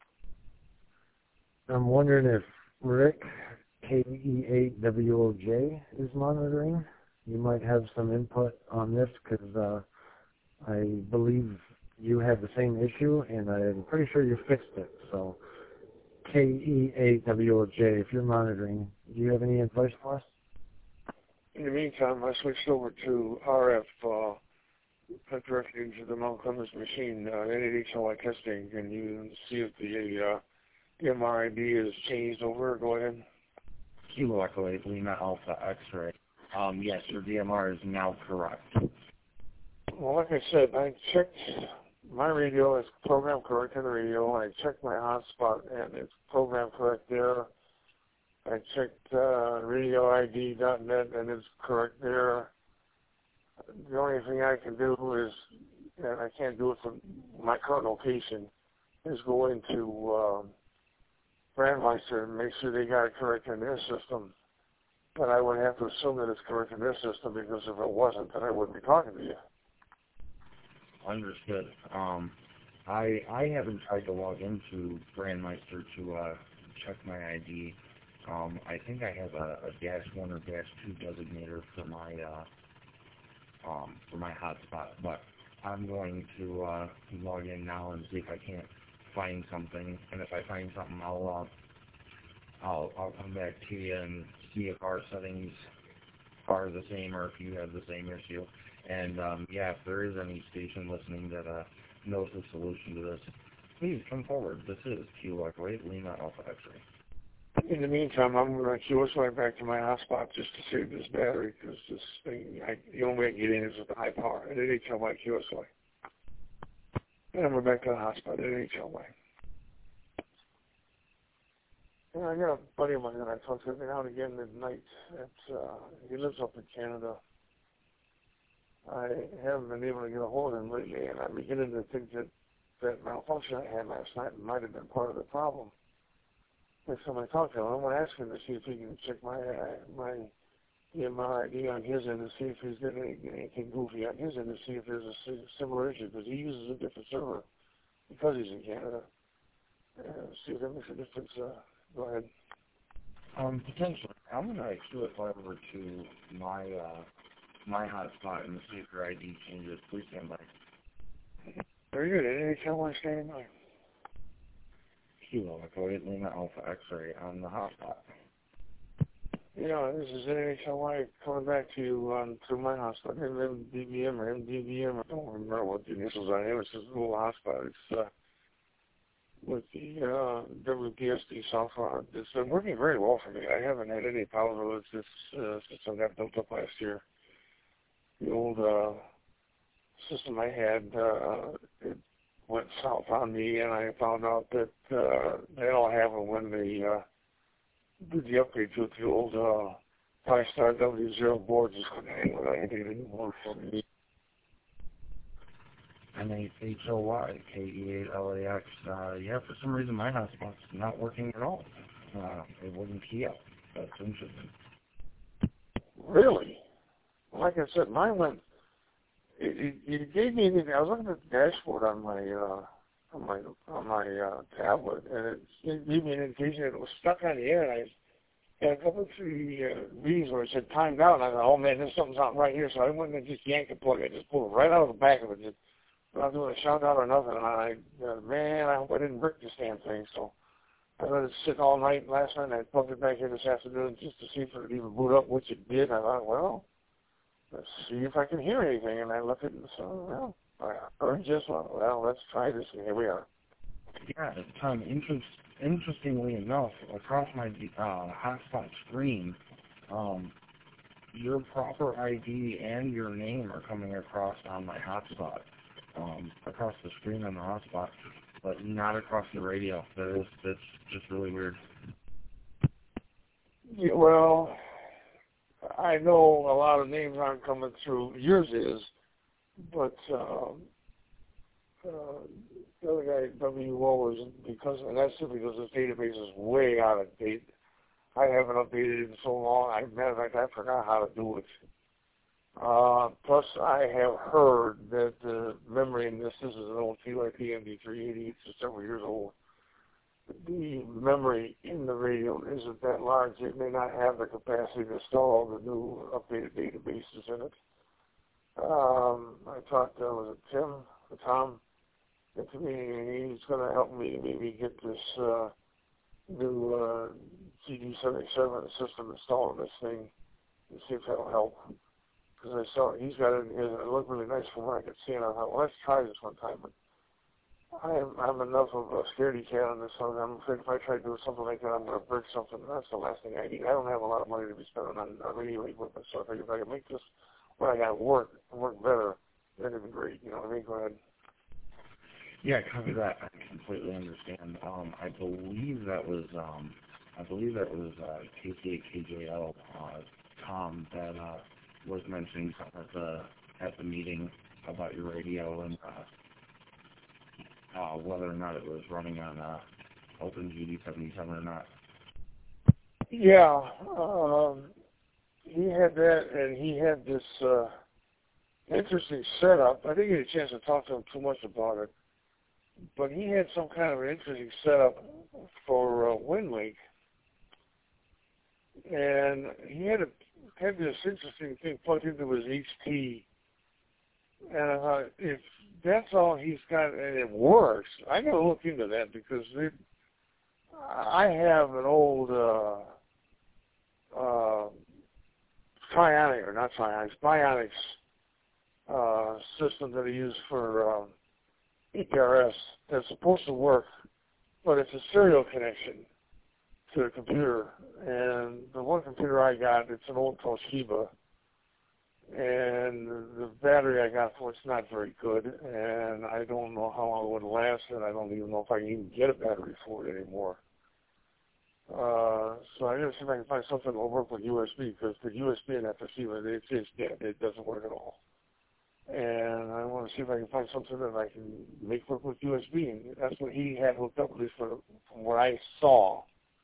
I'm wondering if Rick, K E eight W O J, is monitoring. You might have some input on this because uh, I believe you had the same issue, and I'm pretty sure you fixed it. So K E eight W O J, if you're monitoring, do you have any advice for us? In the meantime, I switched over to R F uh, directly into the Mount Clemens machine, uh, N H L Y testing. Can you see if the uh, M R I D is changed over? Go ahead. Kilo Echo eight, Lima Alpha X-ray. Um, yes, your D M R is now correct. Well, like I said, I checked my radio, it's programmed correct in the radio. I checked my hotspot, and it's programmed correct there. I checked uh, radio I D dot net, and it's correct there. The only thing I can do is, and I can't do it from my current location, is go into um, Brandmeister and make sure they got it correct in their system. But I would have to assume that it's correct in their system, because if it wasn't, then I wouldn't be talking to you. Understood. Um, I I haven't tried to log into Brandmeister to uh, check my I D. Um, I think I have a, a dash one or dash two designator for my uh, um, for my hotspot, but I'm going to uh, log in now and see if I can't find something. And if I find something, I'll uh, I'll I'll come back to you and see if our settings are the same or if you have the same issue. And um, yeah, if there is any station listening that uh, knows the solution to this, please come forward. This is Kilo Echo eight, Lima Alpha X-ray. In the meantime, I'm going to Q S Y back to my hotspot just to save this battery, because this thing, I, the only way I can get in is with the high power at H L Y Q S Y. And we're back to the hotspot at H L Y. And I got a buddy of mine that I talk to every now and again at night. It's, uh, he lives up in Canada. I haven't been able to get a hold of him lately, and I'm beginning to think that that malfunction I had last night might have been part of the problem. Next time I talk to him, I'm going to ask him to see if he can check my uh, my E M R I D on his end to see if he's getting anything goofy on his end to see if there's a si- similar issue, because he uses a different server because he's in Canada. Uh, see if that makes a difference. Uh, go ahead. Um, potentially. I'm going to actually flip over to my, uh, my hotspot and see if your I D changes. Please stand by. Very good. Any tell why standing by? Kilo, Echo eight, Lima Alpha X-ray on the hotspot. Yeah, this is N H L Y coming back to you on through my hotspot. M D B M or M D B M. I don't remember what the initials are. It's just a little hotspot. It's uh, with the uh, W P S D software. It's been working very well for me. I haven't had any problems with this uh, system that built up last year. The old uh, system I had, uh, it went south on me, and I found out that uh, that all happened when they uh, did the upgrade to the old uh, five-star W zero board. Just couldn't hang with anything anymore for me. N H O Y, K E eight L A X. Uh, yeah, for some reason my hotspot's not working at all. Uh, it wouldn't key up. That's interesting. Really? Like I said, mine went. It, it, it gave me anything. I was looking at the dashboard on my uh, on my on my uh, tablet, and it, it gave me an indication that it was stuck on the air. And I had a couple of three uh, readings where it said timed out, and I thought, oh man, there's something not right here. So I went and just yanked the plug. I just pulled it right out of the back of it, just without doing a shout out or nothing. And I, uh, man, I hope I didn't break this damn thing. So I let it sit all night last night, and I plugged it back here this afternoon just to see if it would even boot up, which it did. I thought, well, let's see if I can hear anything. And I looked at it and said, well, I heard just well, well, let's try this. And here we are. Yeah, Tom, interest, interestingly enough, across my uh, hotspot screen, um, your proper I D and your name are coming across on my hotspot, um, across the screen on the hotspot, but not across the radio. That is, that's just really weird. Yeah, well, I know a lot of names aren't coming through. Yours is, but um, uh, the other guy, W O, is because, and that's simply because this database is way out of date. I haven't updated it in so long. I, matter of fact, I forgot how to do it. Uh, plus, I have heard that the memory in this, this is an old T Y P M D three eighty, it's several years old. The memory in the radio isn't that large. It may not have the capacity to store all the new updated databases in it. Um, I talked to, was it Tim, or Tom, at the meeting, and he's going to help me maybe get this uh, new uh, G D seventy-seven system installed in this thing and see if that'll help. Because I saw he's got it in his, and it looked really nice from what I could see, and I thought, well, let's try this one time. But I'm, I'm enough of a scaredy cat on this one. I'm afraid if I try to do something like that, I'm going to break something. That's the last thing I need. I don't have a lot of money to be spending on, on radio equipment, so I figured if I can make this, what I got work, work better, then it'd be great. You know what I mean? Go ahead. Yeah, copy that. I completely understand. Um, I believe that was, um, I believe that was uh, K C eight K J L, uh, Tom, that uh, was mentioning something at the at the meeting about your radio and uh, uh, whether or not it was running on uh, Open G D seventy-seven or not. Yeah, um, he had that, and he had this uh, interesting setup. I didn't get a chance to talk to him too much about it, but he had some kind of an interesting setup for uh, WinLink, and he had a, had this interesting thing plugged into his H T, and I thought, if that's all he's got and it works, I got to look into that because it, I have an old uh, uh, Trionic, or not Trionics, Bionics uh, system that I use for um, E P R S that's supposed to work, but it's a serial connection to the computer. And the one computer I got, it's an old Toshiba, and the battery I got for it's not very good, and I don't know how long it would last, and I don't even know if I can even get a battery for it anymore. Uh, so I gotta see if I can find something that will work with U S B, because the U S B in that Toshiba, it's just dead. It doesn't work at all. see if I can find something that I can make work with U S B. And that's what he had hooked up, at least for, from what I saw.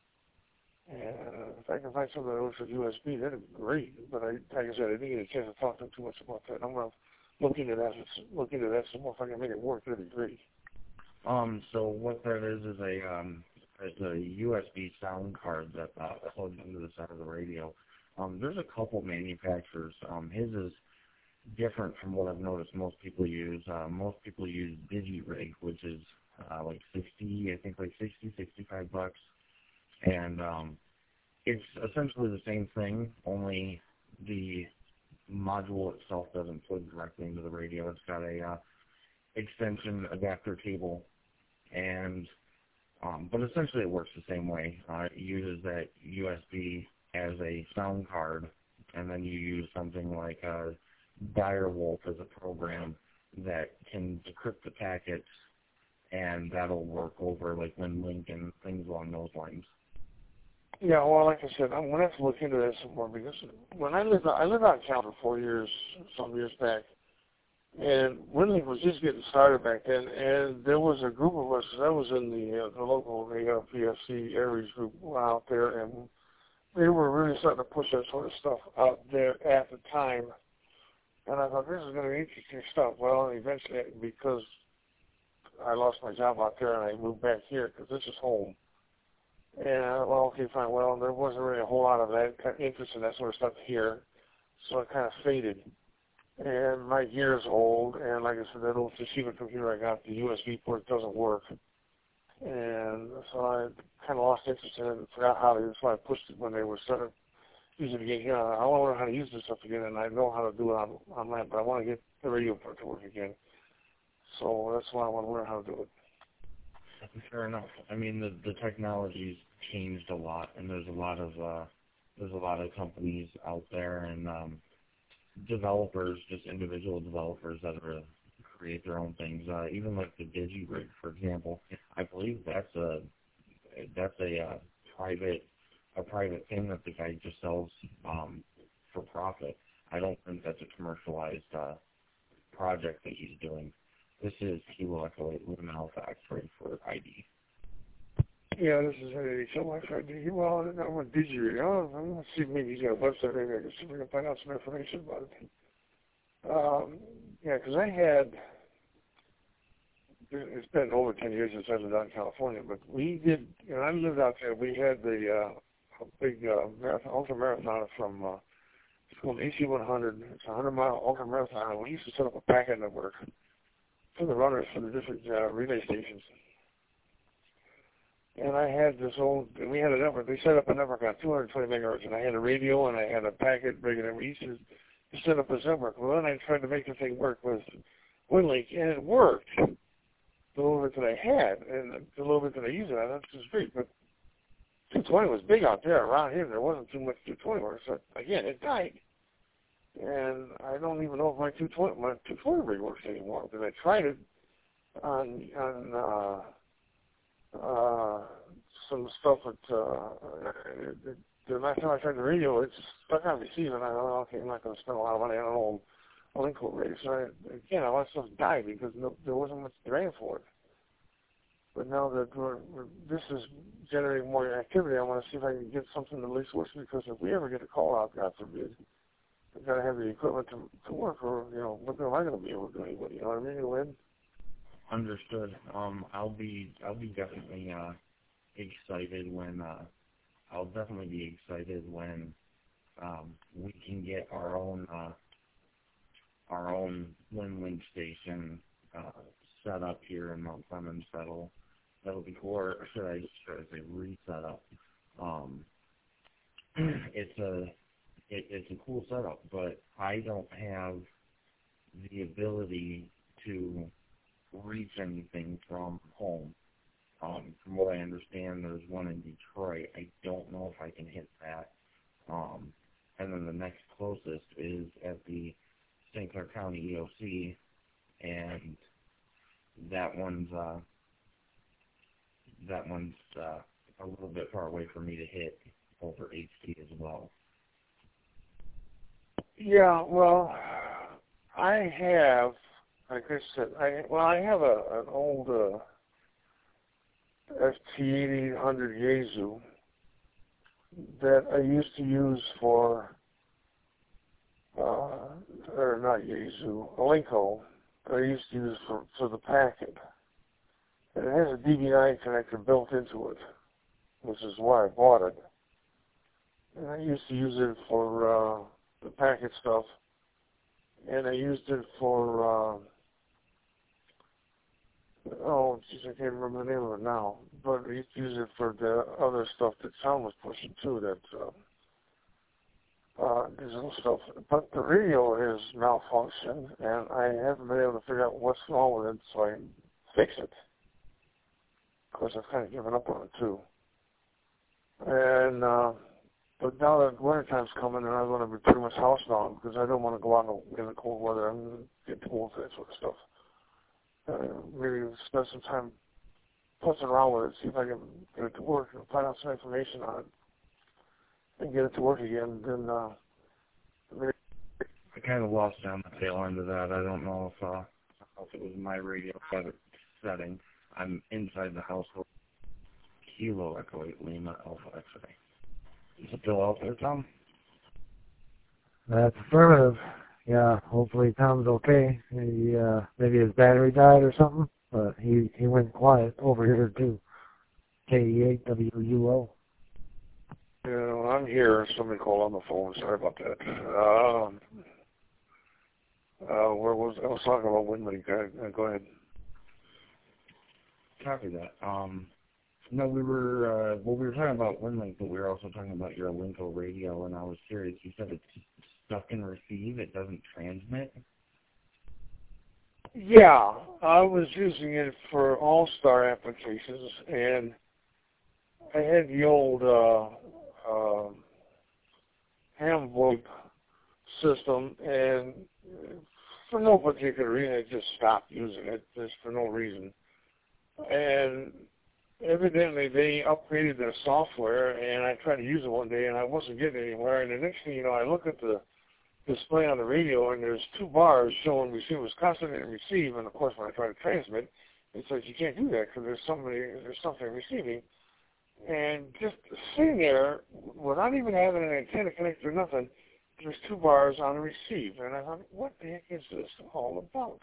And if I can find something that works with U S B, that'd be great. But I, like I said, I didn't get a chance to talk to him too much about that. I'm going to look into that, look into that some more. If I can make it work, that'd be great. Um, so what that is is a um, it's a U S B sound card that uh, plugs into the side of the radio. Um, there's a couple manufacturers. Um, his is different from what I've noticed most people use. Uh, most people use DigiRig, which is uh, like sixty, I think like sixty, sixty-five bucks. And um, it's essentially the same thing, only the module itself doesn't plug directly into the radio. It's got a uh, extension adapter cable, and um, but essentially it works the same way. Uh, it uses that U S B as a sound card, and then you use something like a Direwolf as a program that can decrypt the packets, and that'll work over like WinLink and things along those lines. Yeah, well, like I said, I'm going to have to look into that some more because when I lived, I lived out in Cal for four years, some years back, and WinLink was just getting started back then, and there was a group of us, I was in the, uh, the local A L P F C Aries group out there, and they were really starting to push that sort of stuff out there at the time. And I thought, this is going to be interesting stuff. Well, eventually, because I lost my job out there and I moved back here because this is home. And, well, okay, fine. Well, there wasn't really a whole lot of that kind of interest in that sort of stuff here. So it kind of faded. And my gear is old. And like I said, that old Toshiba computer I got, the U S B port doesn't work. And so I kind of lost interest in it and forgot how to, so I pushed it when they were starting using it again. You know, I want to learn how to use this stuff again, and I know how to do it on online, but I want to get the radio part to work again. So that's why I want to learn how to do it. Fair enough. I mean, the the technology's changed a lot, and there's a lot of uh, there's a lot of companies out there and um, developers, just individual developers that are create their own things. Uh, even like the DigiRig, for example, I believe that's a that's a uh, private a private thing that the guy just sells um, for profit. I don't think that's a commercialized uh, project that he's doing. This is Kilo Echo eight with an Alpha X-ray for I D. Yeah, this is a so much I D. Well, I want DigiRig. Oh, I'm going to see if maybe he's got a website. Maybe I can see if we can find out some information about it. Um, yeah, because I had, it's been over ten years since I lived out in California, but we did, you know, I lived out there. We had the uh, a big uh, marathon, ultra marathon from, uh, it's called A C one hundred. It's a one hundred mile ultra marathon. We used to set up a packet network for the runners for the different uh, relay stations. And I had this old, we had a network, they set up a network on two hundred twenty megahertz, and I had a radio, and I had a packet breaker, and we used to set up this network. Well, then I tried to make the thing work with WinLink, and it worked. The little bit that I had, and the little bit that I used, it, I thought this was great, but two twenty was big out there. Around here, there wasn't too much two twenty work, so again, it died. And I don't even know if my two twenty, my two twenty rig works anymore, because I tried it on, on, uh, Uh, some stuff that, uh, it, the last time I tried the radio, it's stuck on receiver, and I thought, okay, I'm not going to spend a lot of money on an old link code radio. So, I, again, a lot of stuff died because no, there wasn't much demand for it. But now that we're, we're, this is generating more activity, I want to see if I can get something that at least works, because if we ever get a call out, God forbid, we've got to have the equipment to, to work, or, you know, what am I going to be able to do anybody, you know what I mean, Lynn? Understood. Um, I'll be I'll be definitely uh, excited when uh, I'll definitely be excited when um, we can get our own uh, our own WinLink station uh, set up here in Mount Clemens. That'll that'll be cool. Or should I should I say reset up? Um, it's a it, it's a cool setup, but I don't have the ability to reach anything from home. Um, from what I understand, there's one in Detroit. I don't know if I can hit that. Um, and then the next closest is at the Saint Clair County E O C, and that one's uh, that one's uh, a little bit far away for me to hit over H T as well. Yeah, well, I have like I said, I well, I have a an old uh, F T eighty-eight hundred Yaesu that I used to use for, uh, or not Yaesu, Alinco, that I used to use for, for the packet. And it has a D V I connector built into it, which is why I bought it. And I used to use it for uh, the packet stuff, and I used it for, uh, oh, geez, I can't remember the name of it now, but I used to use it for the other stuff that Tom was pushing too, that, uh, uh, digital stuff. But the radio is malfunctioned, and I haven't been able to figure out what's wrong with it, so I fix it. Of course, I've kind of given up on it too. And, uh, but now that wintertime's coming, and I'm going to be pretty much housebound because I don't want to go out in the cold weather and get cold for that sort of stuff. Uh, maybe spend some time putzing around with it, see if I can get it to work and find out some information on it and get it to work again. Then, uh, maybe I kind of lost you on the tail end of that. I don't know if, uh, if it was my radio setting. I'm inside the household. Kilo Echo eight Lima Alpha X-ray. Is it still out there, Tom? That's affirmative. Yeah, hopefully Tom's okay. He, uh, maybe his battery died or something, but he, he went quiet over here too. K E eight W U O. you know, I'm here. Somebody called on the phone. Sorry about that. Um, uh, where was I was talking about WinLink. Uh, go ahead. Copy that. Um, no, we were, uh, well, we were talking about WinLink, but we were also talking about your Alinco radio, and I was curious. You said it's stuck and receive, it doesn't transmit? Yeah, I was using it for All-Star applications, and I had the old uh, uh, ham VoIP system, and for no particular reason, I just stopped using it, just for no reason. And evidently, they upgraded their software, and I tried to use it one day, and I wasn't getting anywhere. And the next thing you know, I look at the display on the radio, and there's two bars showing receive Wisconsin and receive. And of course, when I try to transmit, it says you can't do that because there's somebody, there's something receiving. And just sitting there, without even having an antenna connected or nothing, there's two bars on the receive. And I thought, what the heck is this all about?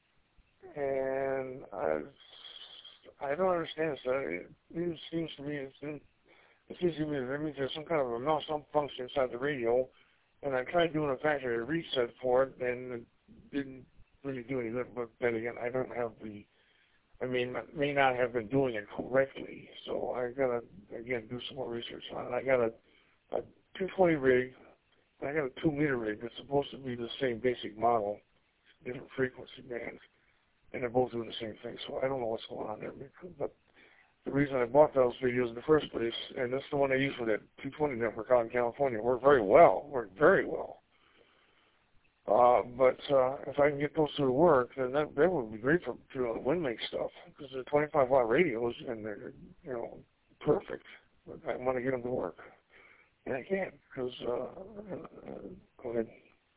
And I, I don't understand this. It, it seems to me it's in, it seems to me that means there's some kind of a malfunction inside the radio. And I tried doing a factory reset for it, and it didn't really do any good. But then again, I don't have the, I mean, I may not have been doing it correctly. So I gotta again do some more research on it. I got a, a two twenty rig, and I got a two meter rig that's supposed to be the same basic model, different frequency bands, and they're both doing the same thing. So I don't know what's going on there. But the reason I bought those radios in the first place, and that's the one I use for that two twenty network out in California, worked very well, worked very well. Uh, but uh, if I can get those to work, then that, that would be great for you know, the WinLink stuff, because they're twenty-five watt radios, and they're, you know, perfect. But I want to get them to work. And I can't, because, uh, uh, go ahead.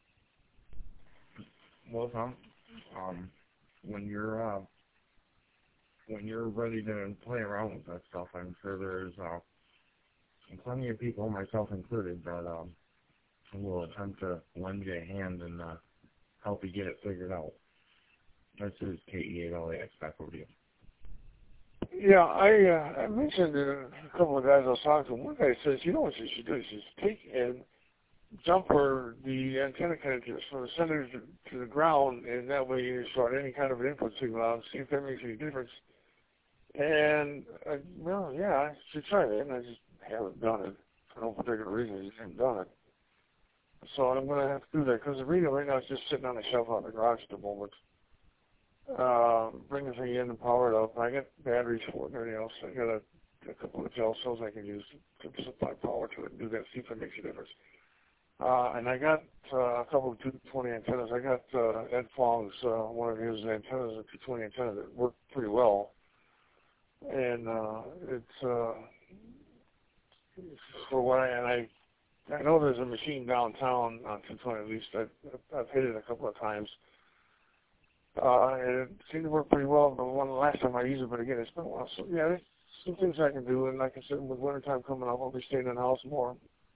Well, Tom, um, when you're, uh, when you're ready to play around with that stuff, I'm sure there's uh, plenty of people, myself included, that um, will attempt to lend you a hand and uh, help you get it figured out. This is K E eight L A X, back over to you. Yeah, I uh, I mentioned to a couple of guys I was talking to. One guy says, you know what you should do? He says, take and jumper the antenna connectors from the center to, to the ground, and that way you start any kind of an input signal out and see if that makes any difference. And, uh, well, yeah, I should try that, and I just haven't done it. For no particular reason, I just haven't done it. So I'm going to have to do that, because the radio right now is just sitting on a shelf out in the garage at the moment. Uh, bring the thing in and power it up. I got batteries for it and everything else. I got a, a couple of gel cells I can use to supply power to it and do that, see if it makes a difference. Uh, and I got uh, a couple of two twenty antennas. I got uh, Ed Fong's, uh, one of his antennas, a two twenty antenna that worked pretty well. And uh, it's uh, for what I, and I, I know there's a machine downtown on two twenty at least. I've, I've hit it a couple of times. Uh, and it seemed to work pretty well the one last time I used it, but again, it's been a while. So, yeah, there's some things I can do, and like I said, with wintertime coming up, I'll be staying in the house more.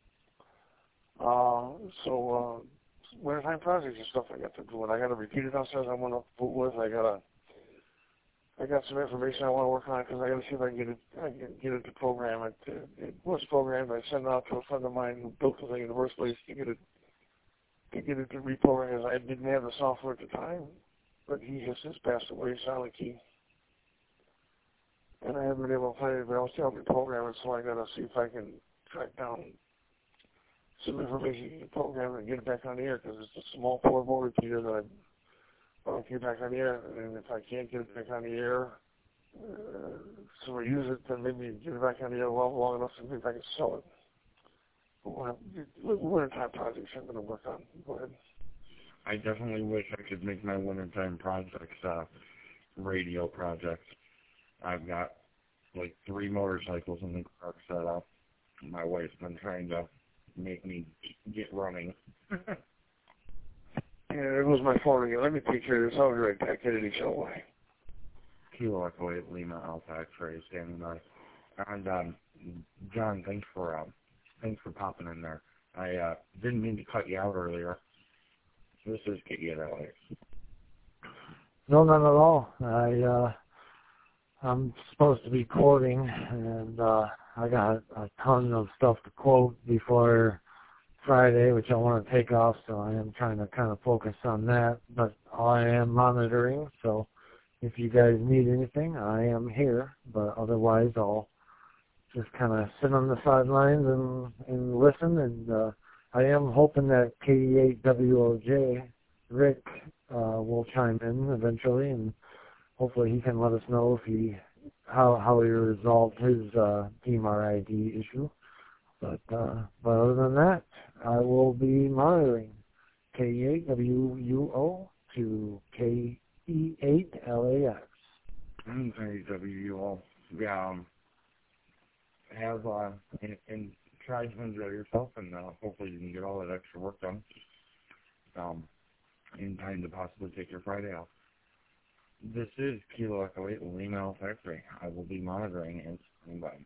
Uh, so, uh, wintertime projects and stuff I got to do, and I got a repeater downstairs I want to put with. I got a, I got some information I want to work on because I got to see if I can get it, I can get it to program it. It was programmed. I sent it out to a friend of mine who built the thing in the first place to get it, to get it to reprogram. I didn't have the software at the time, but he has since passed away, Silent Key. And I haven't been able to find it, but I'll still reprogram it, so I got to see if I can track down some information to program it and get it back on the air, because it's a small portable repeater that I want to get back on the air. And if I can't get it back on the air, uh, so I use it, then maybe get it back on the air long, long enough so maybe I can sell it. But wintertime projects I'm going to work on. Go ahead. I definitely wish I could make my wintertime projects uh, radio projects. I've got like three motorcycles in the car set up. My wife's been trying to make me get running. Yeah, there goes my phone again. Let me take care of this. I'll be right back. Kennedy Show. Why? Kilo Echo eight Lima Alpha X-ray standing by. And um, John, thanks for um, thanks for popping in there. I uh, didn't mean to cut you out earlier. This is K E L X. No, not at all. I uh, I'm supposed to be quoting, and uh, I got a ton of stuff to quote before Friday, which I want to take off, so I am trying to kind of focus on that. But I am monitoring, so if you guys need anything, I am here. But otherwise, I'll just kind of sit on the sidelines and, and listen. And uh, I am hoping that K E eight W O J, Rick, uh, will chime in eventually, and hopefully he can let us know if he how how he resolved his uh, D M R I D issue. But uh, but other than that, I will be monitoring K E eight W U O to K E eight L A X. Mm, K E W U O. Yeah. Um, have uh, and, and try to enjoy yourself, and uh, hopefully you can get all that extra work done um, in time to possibly take your Friday off. This is Kilo Echo eight Lima Alpha X-ray. I will be monitoring and standing by.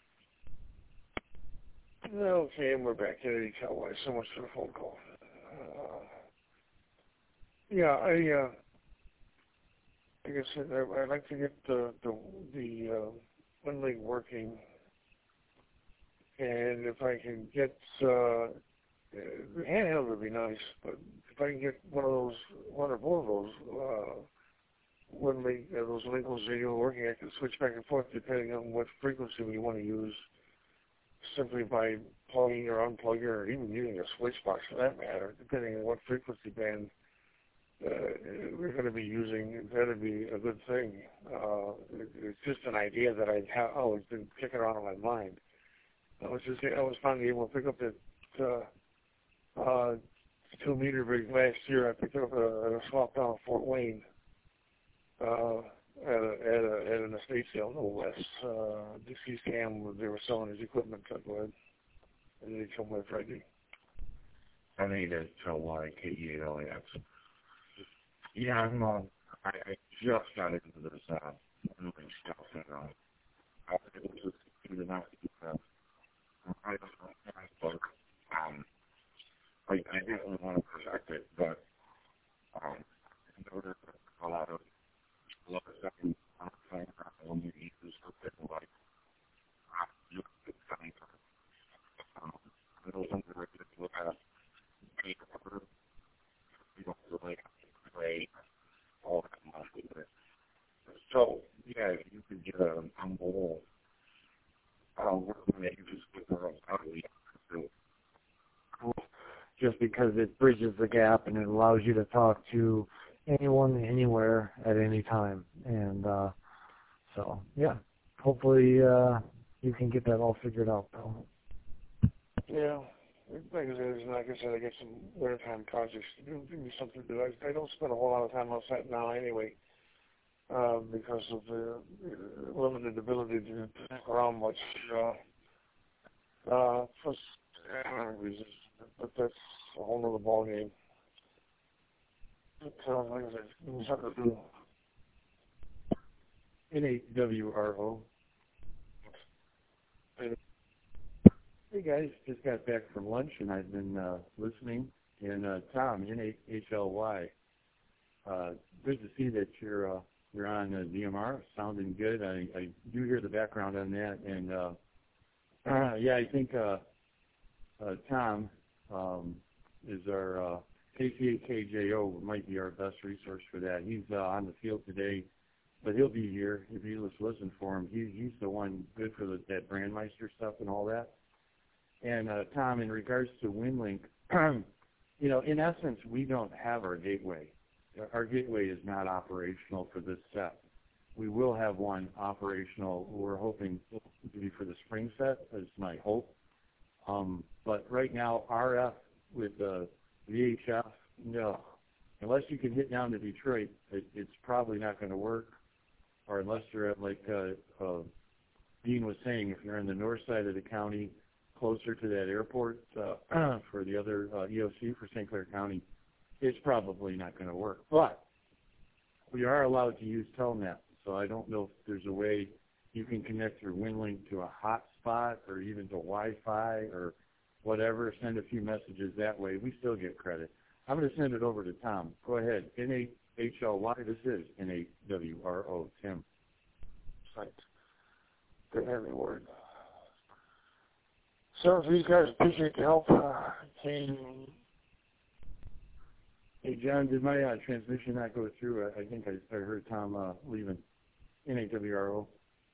Okay, and we're back. Kennedy Show. Why? So much for the phone call. Uh, yeah, I. Uh, Like I said, I, I'd like to get the the, the uh, one leg working, and if I can get uh, the handheld would be nice. But if I can get one of those, one or both of those, uh, one leg, uh, those Lincolns radio working, I can switch back and forth depending on what frequency we want to use, simply by plugging or unplugging, or even using a switch box for that matter, depending on what frequency band Uh, we're going to be using. That'd be a good thing. Uh, it, it's just an idea that I have always been kicking around in my mind. I was just I was finally able to pick up that uh, uh, two meter rig last year. I picked it up at a, at a swap down in Fort Wayne uh, at, a, at, a, at an estate sale, no less. Uh, deceased Cam, they were selling his equipment. So go ahead. And they told me Friday. I need to tell why K E eight L A X. Yeah, I'm, uh, I, I just got into this, uh, moving stuff, and, uh, I was able to see the night, uh, I don't know, but, um, I, I definitely want to protect it, but, um, in order to a lot of, a lot of stuff, I'm trying to, when you use something like, uh, you can find, um, I know something like this, look at, paper, you don't really have to create all that much with it. So, yeah, if you could get a, a mole, uh, working that you just get the out of the Just because it bridges the gap and it allows you to talk to anyone, anywhere, at any time. And uh, so, yeah, hopefully uh, you can get that all figured out, though. Yeah. Like I said, like I said, I get some wintertime projects to do. Give me something to do. I, I don't spend a whole lot of time outside now anyway, uh, because of the uh, limited ability to stick around much. Uh, uh, for uh, reasons, but that's a whole other ballgame. But uh, like I said, give me something to do. N eight W R O. Hey guys, just got back from lunch and I've been uh, listening. And uh, Tom, N eight H L Y. Uh, good to see that you're uh, you're on uh, D M R. Sounding good. I, I do hear the background on that. And uh, uh, yeah, I think uh, uh, Tom um, is our uh, K C eight K J O might be our best resource for that. He's uh, on the field today, but he'll be here if you just listen for him. He, he's the one good for the, that Brandmeister stuff and all that. And uh, Tom, in regards to WinLink, you know, in essence, we don't have our gateway. Our gateway is not operational for this set. We will have one operational. We're hoping to be for the spring set. That's my hope. Um, but right now, R F with uh, V H F, no. Unless you can hit down to Detroit, it, it's probably not going to work. Or unless you're at, like uh, uh, Dean was saying, if you're in the north side of the county, closer to that airport uh, for the other uh, E O C for Saint Clair County, it's probably not going to work. But we are allowed to use Telnet, so I don't know if there's a way you can connect through WinLink to a hotspot or even to Wi-Fi or whatever, send a few messages that way. We still get credit. I'm going to send it over to Tom. Go ahead. N eight H L Y, this is N eight W R O, Tim. Thanks. Good heavy word. So, these guys appreciate the help. Uh, can... Hey, John, did my uh, transmission not go through? I, I think I, I heard Tom uh, leaving. N eight W R O.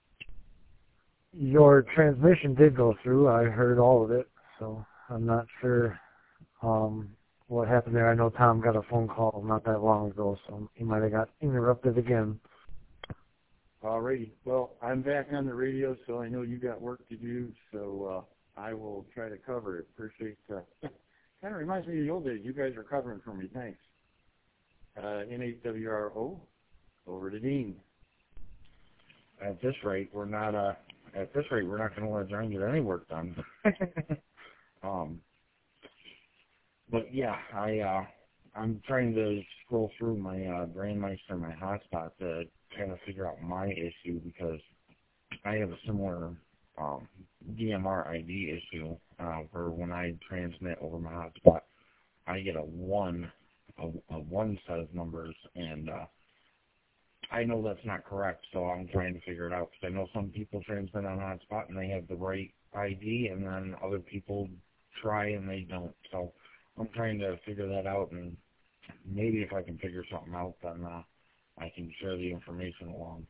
Your transmission did go through. I heard all of it, so I'm not sure um, what happened there. I know Tom got a phone call not that long ago, so he might have got interrupted again. Alrighty. Well, I'm back on the radio, so I know you got work to do, so uh, I will try to cover it. Appreciate uh kind of reminds me of the old days. You guys are covering for me. Thanks. Uh, N eight W R O, over to Dean. At this rate, we're not uh, at this rate we're not going to let John get any work done. um, but yeah, I uh, I'm trying to scroll through my uh, Brandmeister, my hotspot to kind of figure out my issue because I have a similar um, D M R I D issue uh, where when I transmit over my hotspot, I get a one, a, a one set of numbers, and uh, I know that's not correct, so I'm trying to figure it out because I know some people transmit on hotspot and they have the right I D, and then other people try and they don't. So I'm trying to figure that out, and maybe if I can figure something out, then uh, I can share the information along.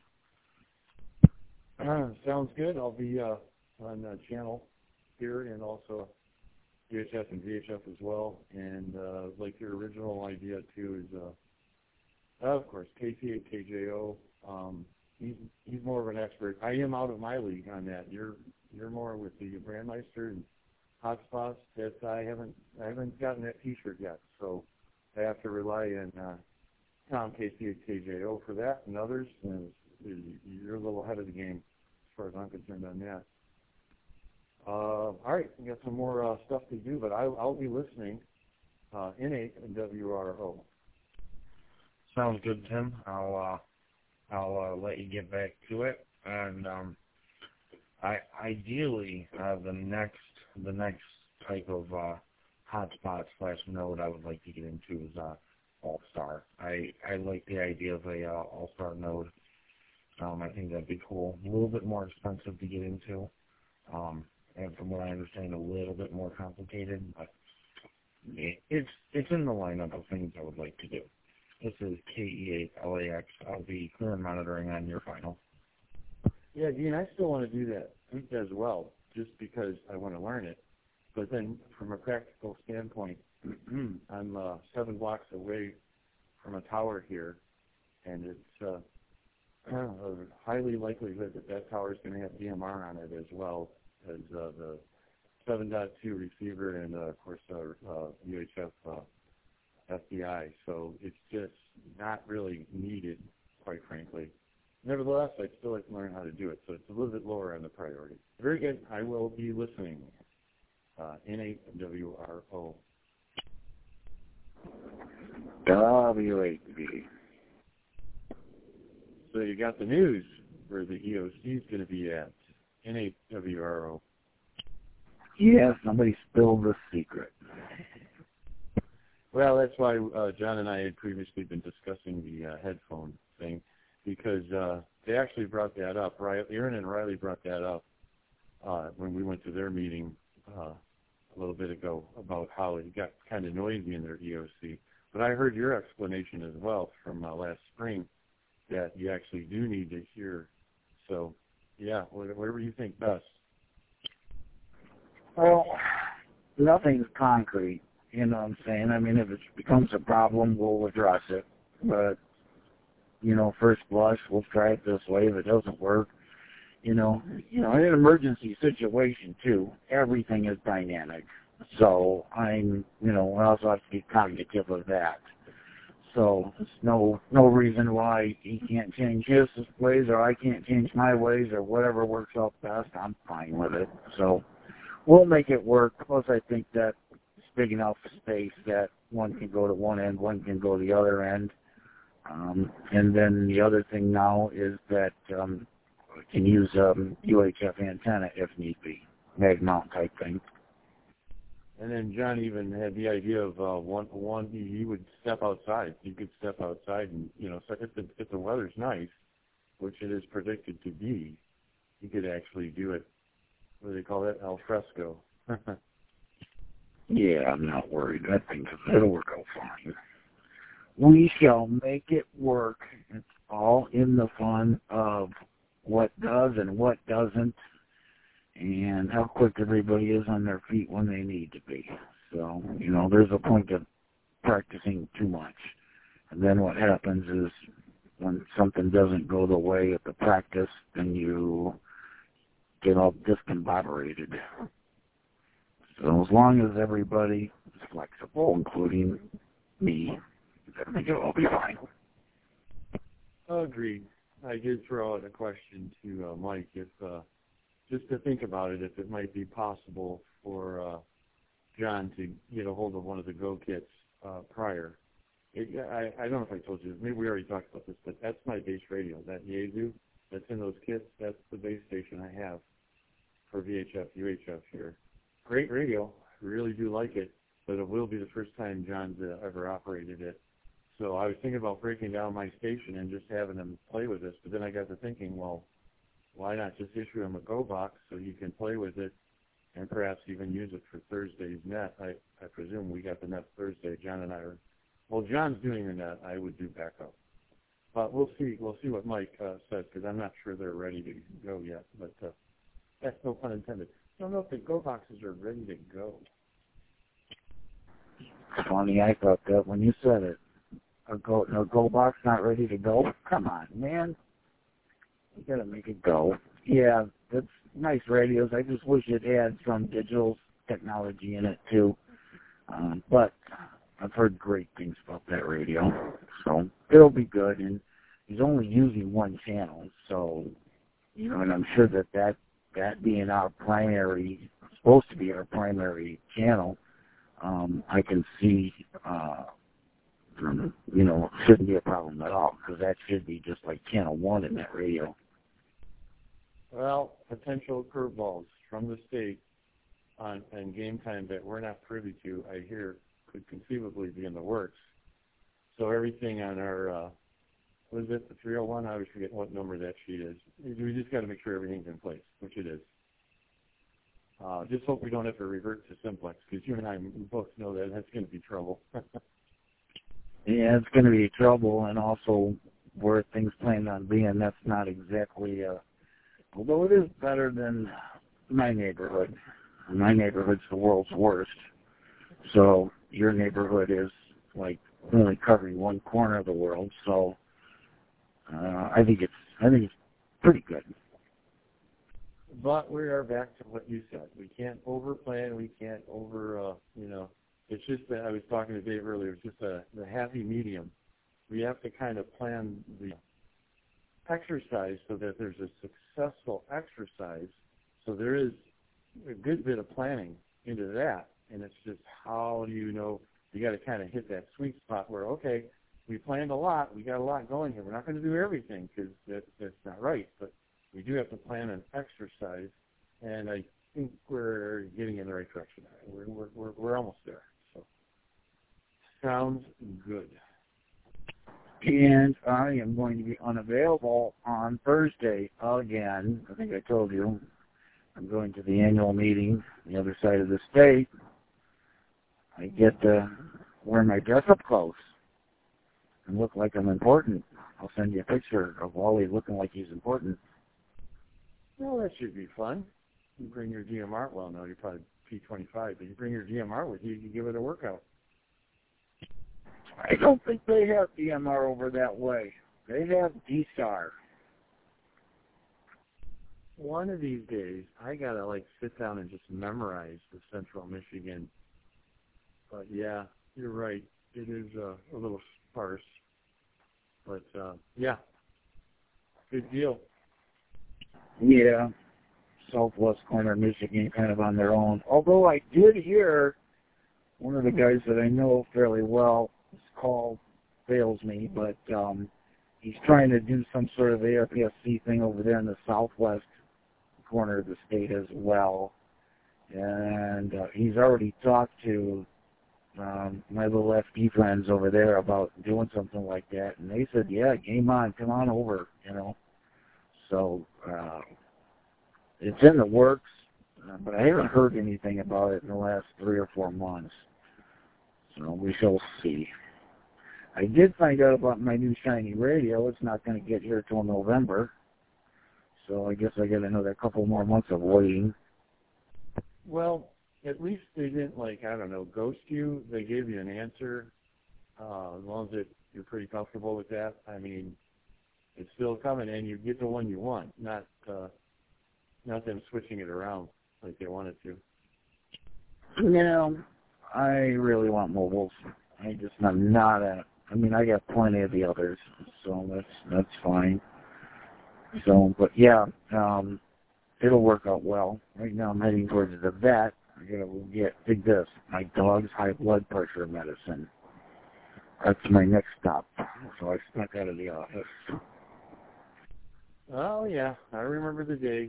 Uh, sounds good. I'll be uh, on the channel here and also U H F and V H F as well. And uh, like your original idea too is, uh, of course, K C eight K J O. Um, he's he's more of an expert. I am out of my league on that. You're you're more with the Brandmeister and hotspots. That I haven't I haven't gotten that T-shirt yet, so I have to rely on uh, Tom K C eight K J O for that and others. And you're a little ahead of the game as far as I'm concerned on that. Uh, all right, we got some more uh, stuff to do, but I'll, I'll be listening. Uh, N eight W R O. Sounds good, Tim. I'll uh, I'll uh, let you get back to it, and um, I ideally uh, the next the next type of uh, hotspot slash node I would like to get into is uh, All Star. I I like the idea of a uh, All Star node. Um, I think that'd be cool. A little bit more expensive to get into, um, and from what I understand, a little bit more complicated. But it, it's it's in the lineup of things I would like to do. This is K E eight L A X. I'll be clear and monitoring on your final. Yeah, Dean, I still want to do that as well, just because I want to learn it. But then, from a practical standpoint, I'm uh, seven blocks away from a tower here, and it's uh, a highly likelihood that that tower is going to have D M R on it as well as uh, the seven point two receiver and, uh, of course, uh, uh, U H F uh, F B I. So it's just not really needed, quite frankly. Nevertheless, I'd still like to learn how to do it, so it's a little bit lower on the priority. Very good. I will be listening. Uh, N eight W R O. W eight B. So you got the news. where the E O C is going to be at, N H W R O. Yeah, somebody spilled the secret. Well, that's why uh, John and I had previously been discussing the uh, headphone thing, because uh, they actually brought that up. Riley, Aaron and Riley brought that up uh, when we went to their meeting uh, a little bit ago about how it got kind of noisy in their E O C. But I heard your explanation as well from uh, last spring that you actually do need to hear. So, yeah, whatever you think best. Well, nothing's concrete, you know what I'm saying? I mean, if it becomes a problem, we'll address it. But, you know, first blush, we'll try it this way. If it doesn't work, you know, you know, in an emergency situation, too, everything is dynamic. So I'm, you know, I also have to be cognitive of that. So there's no no reason why he can't change his ways or I can't change my ways or whatever works out best. I'm fine with it. So we'll make it work. Plus, I think that it's big enough space that one can go to one end, one can go to the other end. Um, and then the other thing now is that um, we can use um, U H F antenna if need be, mag mount type thing. And then John even had the idea of uh, one one he would step outside. You could step outside and, you know, so if the if the weather's nice, which it is predicted to be, you could actually do it. What do they call that? Al fresco. Yeah, I'm not worried. I think it'll work out fine. We shall make it work. It's all in the fun of what does and what doesn't, and how quick everybody is on their feet when they need to be. So, you know, there's a point of practicing too much. And then what happens is when something doesn't go the way of the practice, then you get all discombobulated. So as long as everybody is flexible, including me, I think it'll all be fine. Agreed. I did throw out a question to uh, Mike, if uh, just to think about it, if it might be possible for uh, John to get a hold of one of the Go kits uh, prior. It, I, I don't know if I told you this. Maybe we already talked about this, but that's my base radio. That Yaesu that's in those kits, that's the base station I have for V H F, U H F here. Great radio. I really do like it, but it will be the first time John's uh, ever operated it. So I was thinking about breaking down my station and just having him play with this, but then I got to thinking, well, why not just issue him a Go box so he can play with it and perhaps even use it for Thursday's net. I, I presume we got the net Thursday. John and I are, well, John's doing the net. I would do backup. But we'll see. We'll see what Mike uh, says, because I'm not sure they're ready to go yet. But uh, that's no pun intended. I don't know if the Go boxes are ready to go. It's funny, I thought that when you said it. A Go, no Go box not ready to go? Come on, man. You gotta make it go. Yeah, that's nice radios. I just wish it had some digital technology in it too. Um, but I've heard great things about that radio, so it'll be good. And he's only using one channel, so you know, and I'm sure that that, that being our primary, supposed to be our primary channel, um, I can see. Uh, you know, shouldn't be a problem at all, because that should be just like channel one in that radio. Well, potential curveballs from the state on, on game time that we're not privy to, I hear, could conceivably be in the works. So everything on our, uh, what is it, the three oh one? I always forget what number that sheet is. We just got to make sure everything's in place, which it is. Uh, just hope we don't have to revert to simplex, because you and I both know that that's going to be trouble. Yeah, it's going to be trouble, and also where things plan on being, that's not exactly, uh, although it is better than my neighborhood. My neighborhood's the world's worst. So your neighborhood is like only covering one corner of the world. So uh, I think it's I think it's pretty good. But we are back to what you said. We can't overplan. We can't over, uh, you know. It's just that I was talking to Dave earlier. It's just a, the happy medium. We have to kind of plan the exercise so that there's a successful exercise. So there is a good bit of planning into that, and it's just how do you know, you got to kind of hit that sweet spot where, okay, we planned a lot. We got a lot going here. We're not going to do everything because that, that's not right. But we do have to plan an exercise, and I think we're getting in the right direction. We're we're we're, we're almost there. So sounds good. And I am going to be unavailable on Thursday again. I think I told you. I'm going to the annual meeting on the other side of the state. I get to wear my dress-up clothes and look like I'm important. I'll send you a picture of Wally looking like he's important. Well, that should be fun. You bring your D M R. Well, no, you're probably P twenty-five, but you bring your D M R with you. You can give it a workout. I don't think they have D M R over that way. They have D S A R. One of these days, I gotta like sit down and just memorize the Central Michigan. But yeah, you're right. It is uh, a little sparse. But uh, yeah, good deal. Yeah, southwest corner of Michigan, kind of on their own. Although I did hear one of the guys that I know fairly well, his call fails me, but um, he's trying to do some sort of A R P S C thing over there in the southwest corner of the state as well. And uh, he's already talked to um, my little F D friends over there about doing something like that. And they said, yeah, game on, come on over, you know. So uh, it's in the works, uh, but I haven't heard anything about it in the last three or four months. So we shall see. I did find out about my new shiny radio. It's not going to get here till November. So I guess I got another couple more months of waiting. Well, at least they didn't, like, I don't know, ghost you. They gave you an answer. Uh, as long as it, you're pretty comfortable with that. I mean, it's still coming, and you get the one you want, not uh, not them switching it around like they wanted to. No, I really want mobiles. I just, I'm not a, I mean, I got plenty of the others, so that's that's fine. So, but yeah, um, it'll work out well. Right now I'm heading towards the vet. I gotta get, dig this, my dog's high blood pressure medicine. That's my next stop. So I snuck out of the office. Oh, yeah, I remember the days.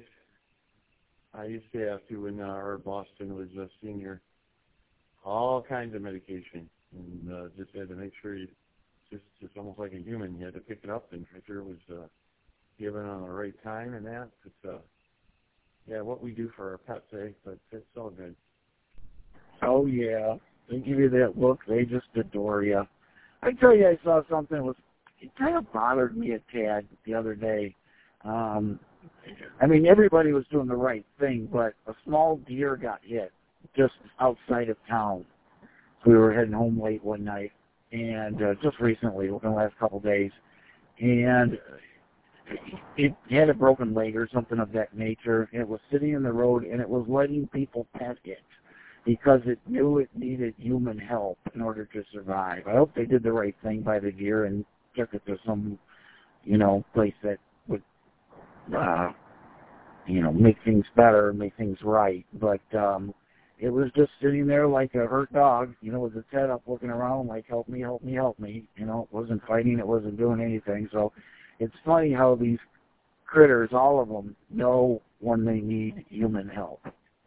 I used to have to when uh, our Boston was a senior. All kinds of medication. And uh, just had to make sure you, just, just almost like a human, you had to pick it up and make sure it was uh, given on the right time and that. It's, uh, yeah, what we do for our pets, eh? But it's all good. Oh, yeah. They give you that look. They just adore you. I tell you, I saw something. That was, it kind of bothered me a tad the other day. Um, I mean, everybody was doing the right thing, but a small deer got hit just outside of town. We were heading home late one night, and uh, just recently, within the last couple of days, and it had a broken leg or something of that nature. It was sitting in the road, and it was letting people pet it because it knew it needed human help in order to survive. I hope they did the right thing by the deer and took it to some, you know, place that would, uh, you know, make things better, make things right. But um, it was just sitting there like a hurt dog, you know, with its head up looking around like, help me, help me, help me. You know, it wasn't fighting, it wasn't doing anything. So it's funny how these critters, all of them, know when they need human help.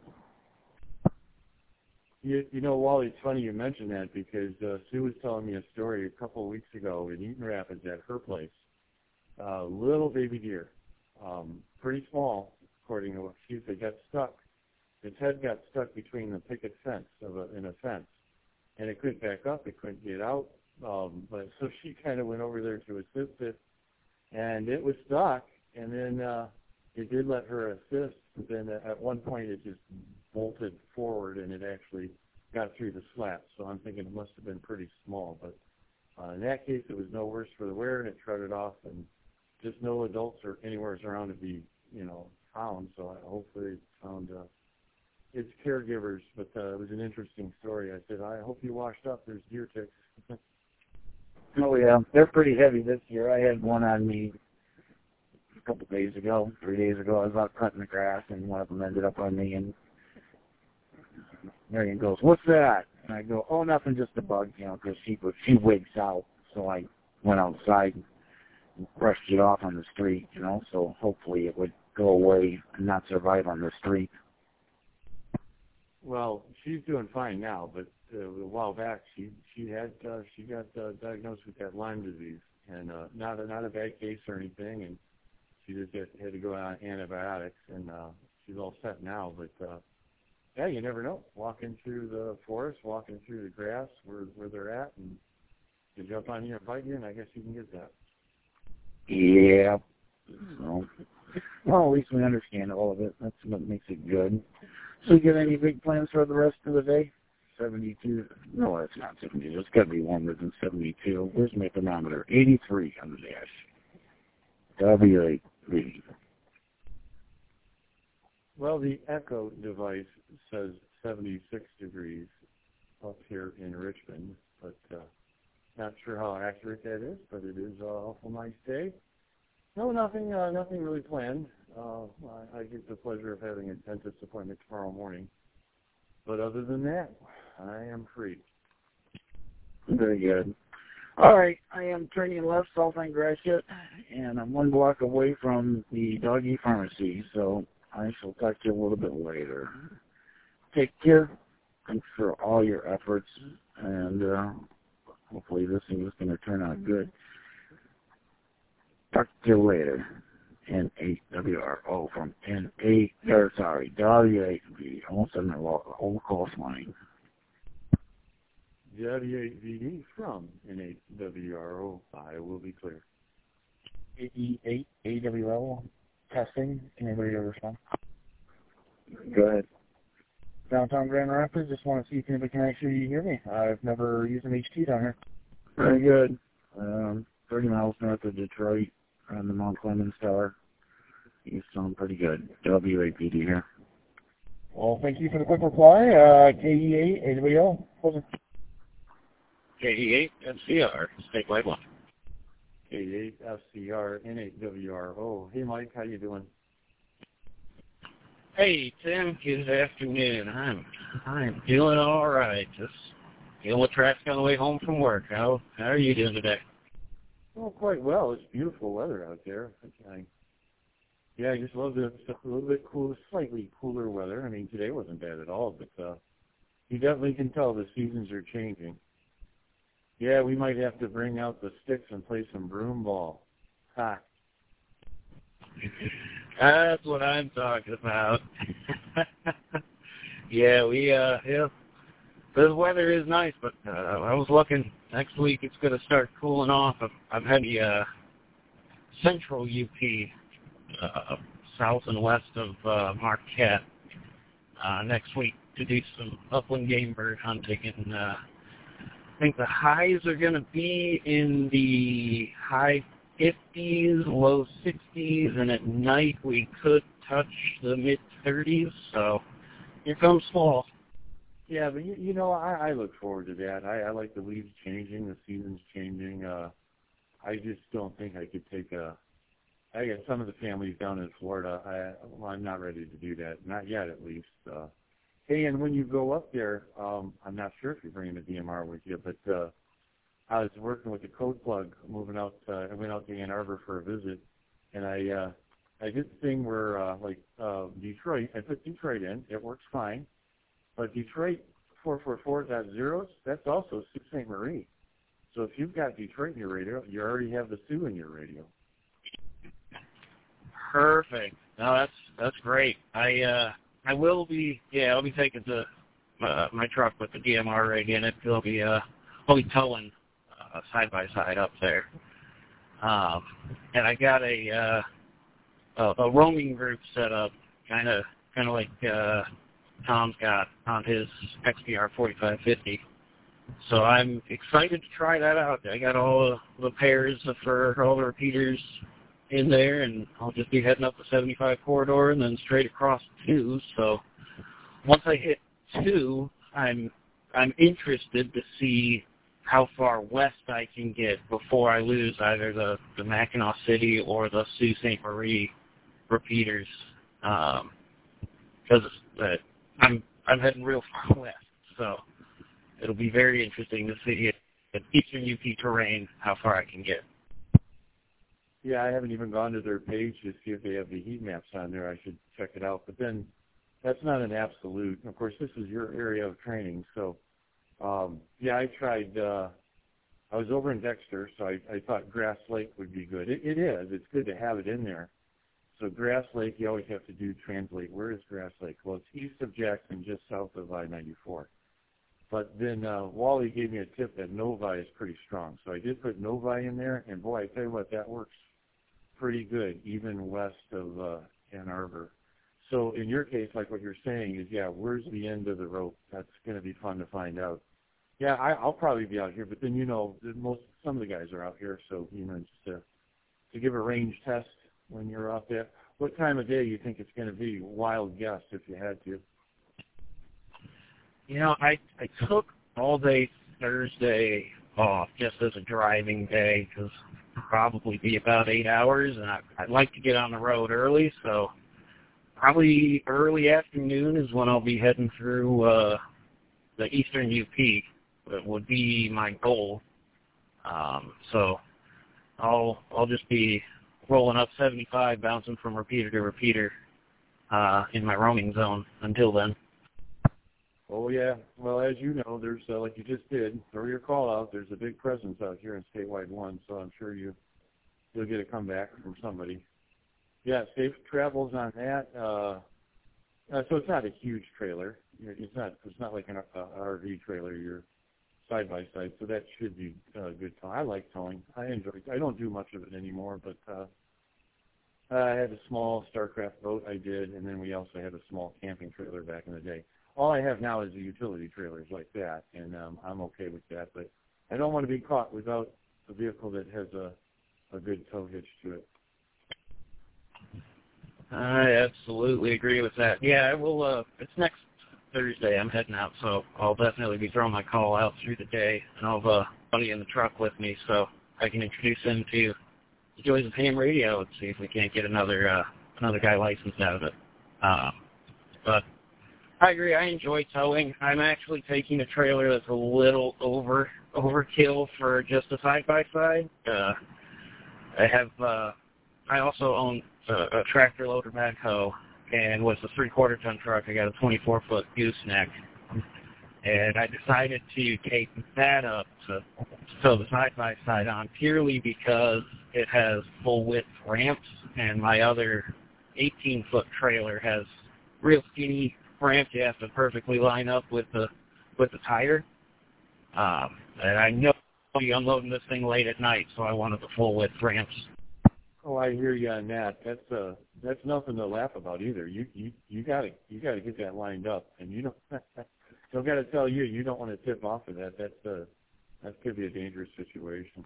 You, you know, Wally, it's funny you mentioned that because uh, Sue was telling me a story a couple of weeks ago in Eaton Rapids at her place. Uh, little baby deer, um, pretty small, according to what she said, got stuck. Its head got stuck between the picket fence of a, in a fence, and it couldn't back up. It couldn't get out. Um, but so she kind of went over there to assist it, and it was stuck. And then uh, it did let her assist. But then at one point, it just bolted forward, and it actually got through the slats. So I'm thinking it must have been pretty small. But uh, in that case, it was no worse for the wear, and it trotted off, and just no adults or anywhere around to be, you know, found. So I hopefully found uh, its caregivers. But uh, it was an interesting story. I said, I hope you washed up. There's deer ticks. Oh, yeah. They're pretty heavy this year. I had one on me a couple of days ago, three days ago. I was out cutting the grass, and one of them ended up on me, and Marion goes, what's that? And I go, oh, nothing, just a bug, you know, because she, she wigs out. So I went outside and brushed it off on the street, you know, so hopefully it would go away and not survive on the street. Well, she's doing fine now, but uh, a while back she she had uh, she got uh, diagnosed with that Lyme disease, and uh, not a, not a bad case or anything, and she just had, had to go on antibiotics, and uh, she's all set now. But uh, yeah, you never know. Walking through the forest, walking through the grass where where they're at, and they jump on you and bite you, and I guess you can get that. Yeah. So, well, at least we understand all of it. That's what makes it good. So you got any big plans for the rest of the day? seventy-two. No, it's not seventy-two. It's got to be warmer than seventy-two. Where's my thermometer? eighty-three on the dash. W eight reading. Well, the Echo device says seventy-six degrees up here in Richmond, but uh, not sure how accurate that is, but it is an awful nice day. No, nothing, uh, nothing really planned. Uh, I, I get the pleasure of having a dentist appointment tomorrow morning. But other than that, I am free. Very good. All right, I am turning left south on Gratiot, and I'm one block away from the Doggy Pharmacy, so I shall talk to you a little bit later. Take care. Thanks for all your efforts, and uh, hopefully this thing is going to turn out good. Talk to you later. N eight W R O from N eight, or sorry, W eight V. Almost said my whole call line. W eight V D from N eight W R O. I will be clear. A E eight A W L testing. Anybody ever respond? Go ahead. Downtown Grand Rapids. Just want to see if anybody can actually hear me. I've never used an H T down here. Very good. Um, thirty miles north of Detroit on the Mount Clemens Tower. You sound pretty good. W eight P D here. Well, thank you for the quick reply. Uh, K E eight A W L. Closer. K E eight F C R, statewide one. K eight F C R N eight W R O. Hey, Mike, how you doing? Hey, Tim. Good afternoon. I'm I'm doing all right. Just dealing with traffic on the way home from work. How how are you doing today? Oh, quite well. It's beautiful weather out there. I, yeah, I just love the a little bit cool, slightly cooler weather. I mean, today wasn't bad at all, but uh, you definitely can tell the seasons are changing. Yeah, we might have to bring out the sticks and play some broom ball. Ha. That's what I'm talking about. yeah, we, uh, yeah, the weather is nice, but uh, I was looking, next week it's going to start cooling off. I've, I've had the uh, central U P, uh, south and west of uh, Marquette, uh, next week to do some upland game bird hunting, and uh, I think the highs are going to be in the high fifties, low sixties, and at night we could touch the mid-thirties, so here comes fall. Yeah, but you, you know, I, I look forward to that. I, I like the leaves changing, the seasons changing. Uh, I just don't think I could take a. I got some of the families down in Florida. I, well, I'm not ready to do that, not yet at least. Uh, hey, and when you go up there, um, I'm not sure if you're bringing the D M R with you, but uh, I was working with the code plug, moving out. Uh, I went out to Ann Arbor for a visit, and I uh, I did the thing where uh, like uh, Detroit. I put Detroit in. It works fine. But Detroit four four four dot zeros, that's also Sault Ste. Marie. So if you've got Detroit in your radio, you already have the Sioux in your radio. Perfect. No, that's that's great. I uh, I will be yeah I'll be taking the uh, my truck with the D M R rig in it. It'll be uh I'll be towing uh, side by side up there. Um, and I got a uh, a, a roaming group set up, kind of kind of like uh, Tom's got on his X P R forty-five fifty. So I'm excited to try that out. I got all the pairs for all the repeaters in there, and I'll just be heading up the seventy-five corridor and then straight across two. So once I hit two, I'm I'm interested to see how far west I can get before I lose either the, the Mackinac City or the Sault Ste. Marie repeaters, because um, uh, I'm I'm heading real far west. So it'll be very interesting to see the Eastern U P terrain, how far I can get. Yeah, I haven't even gone to their page to see if they have the heat maps on there. I should check it out. But then that's not an absolute. Of course, this is your area of training. So, um, yeah, I tried. Uh, I was over in Dexter, so I, I thought Grass Lake would be good. It, it is. It's good to have it in there. So Grass Lake, you always have to do translate. Where is Grass Lake? Well, it's east of Jackson, just south of I ninety-four. But then uh, Wally gave me a tip that Novi is pretty strong. So I did put Novi in there, and boy, I tell you what, that works pretty good, even west of uh, Ann Arbor. So in your case, like what you're saying is, yeah, where's the end of the rope? That's going to be fun to find out. Yeah, I, I'll probably be out here, but then, you know, most some of the guys are out here, so, you know, just to, to give a range test when you're out there. What time of day do you think it's going to be? Wild guess if you had to. You know, I, I took all day Thursday off just as a driving day because probably be about eight hours, and I, I'd like to get on the road early, so probably early afternoon is when I'll be heading through uh, the Eastern U P. That would be my goal. Um, so I'll I'll just be rolling up seventy-five, bouncing from repeater to repeater uh, in my roaming zone until then. Oh, yeah. Well, as you know, there's, uh, like you just did, throw your call out. There's a big presence out here in Statewide one, so I'm sure you, you'll get a comeback from somebody. Yeah, safe travels on that. Uh, uh, so it's not a huge trailer. It's not It's not like an uh, R V trailer. You're side-by-side, so that should be uh, good towing. I like towing. I enjoy it. I don't do much of it anymore, but uh, I had a small StarCraft boat I did, and then we also had a small camping trailer back in the day. All I have now is the utility trailers like that, and um, I'm okay with that. But I don't want to be caught without a vehicle that has a, a good tow hitch to it. I absolutely agree with that. Yeah, I will. Uh, it's next Thursday. I'm heading out, so I'll definitely be throwing my call out through the day, and I'll have a buddy in the truck with me, so I can introduce him to the joys of ham radio and see if we can't get another uh, another guy licensed out of it. Um, but I agree. I enjoy towing. I'm actually taking a trailer that's a little over overkill for just a side by side. Uh, I have. Uh, I also own a, a tractor loader backhoe, and with a three-quarter ton truck, I got a twenty-four foot gooseneck, and I decided to take that up to tow the side by side on purely because it has full width ramps, and my other eighteen foot trailer has real skinny ramps you have to perfectly line up with the with the tire. Um, and I know I'll be unloading this thing late at night, so I wanted the full width ramps. Oh, I hear you on that. That's uh, that's nothing to laugh about either. You you you gotta you gotta get that lined up, and you don't. I've got to tell you, you don't want to tip off of that. That's uh, that could be a dangerous situation.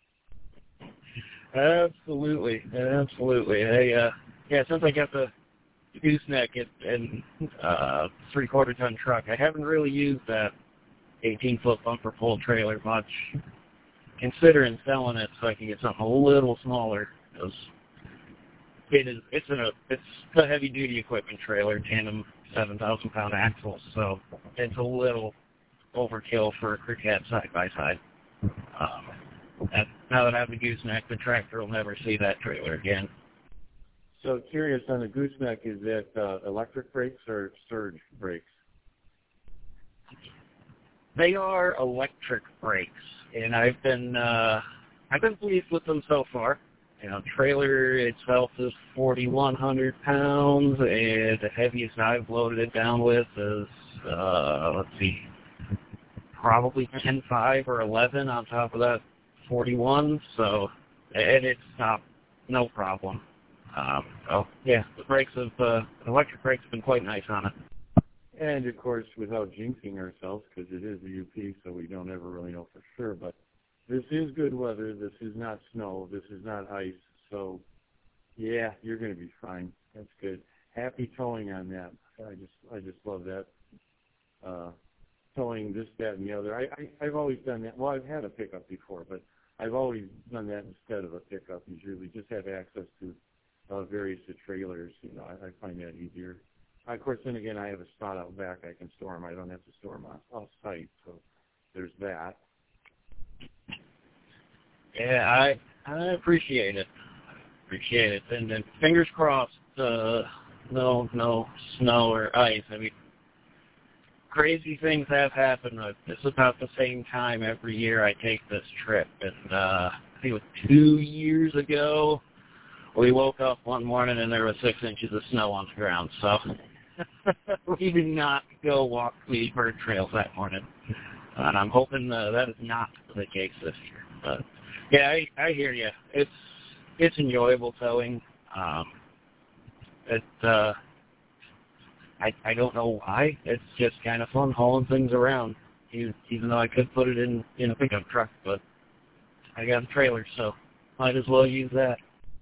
Absolutely, absolutely. Hey, uh, yeah, since I got the gooseneck and uh, three-quarter ton truck, I haven't really used that eighteen foot bumper pull trailer much. Considering selling it so I can get something a little smaller, because it is it's a it's a heavy duty equipment trailer, tandem seven thousand pound axles, so it's a little overkill for a crew cab side by side. Um, and now that I have the gooseneck, the tractor will never see that trailer again. So curious on the gooseneck, is that uh, electric brakes or surge brakes? They are electric brakes, and I've been uh, I've been pleased with them so far. You know, trailer itself is forty-one hundred pounds, and the heaviest I've loaded it down with is uh, let's see, probably ten five or eleven on top of that forty-one. So, and it's not no problem. Um, oh yeah, the brakes have uh, electric brakes have been quite nice on it. And, of course, without jinxing ourselves, because it is a U P, so we don't ever really know for sure, but this is good weather. This is not snow. This is not ice. So, yeah, you're going to be fine. That's good. Happy towing on that. I just I just love that. Uh, towing this, that, and the other. I, I, I've always done that. Well, I've had a pickup before, but I've always done that instead of a pickup. Usually just have access to uh, various trailers. You know, I, I find that easier. Of course, then again, I have a spot out back I can store them. I don't have to store them off, off site, so there's that. Yeah, I I appreciate it. Appreciate it. And then fingers crossed, uh, no no snow or ice. I mean, crazy things have happened. Uh, It's about the same time every year I take this trip. And uh, I think it was two years ago, we woke up one morning and there was six inches of snow on the ground. So we did not go walk the bird trails that morning. And I'm hoping uh, that is not the case this year. But yeah, I, I hear you. It's it's enjoyable towing. Um, it uh, I I don't know why. It's just kind of fun hauling things around. Even, even though I could put it in in a pickup truck, but I got a trailer, so might as well use that.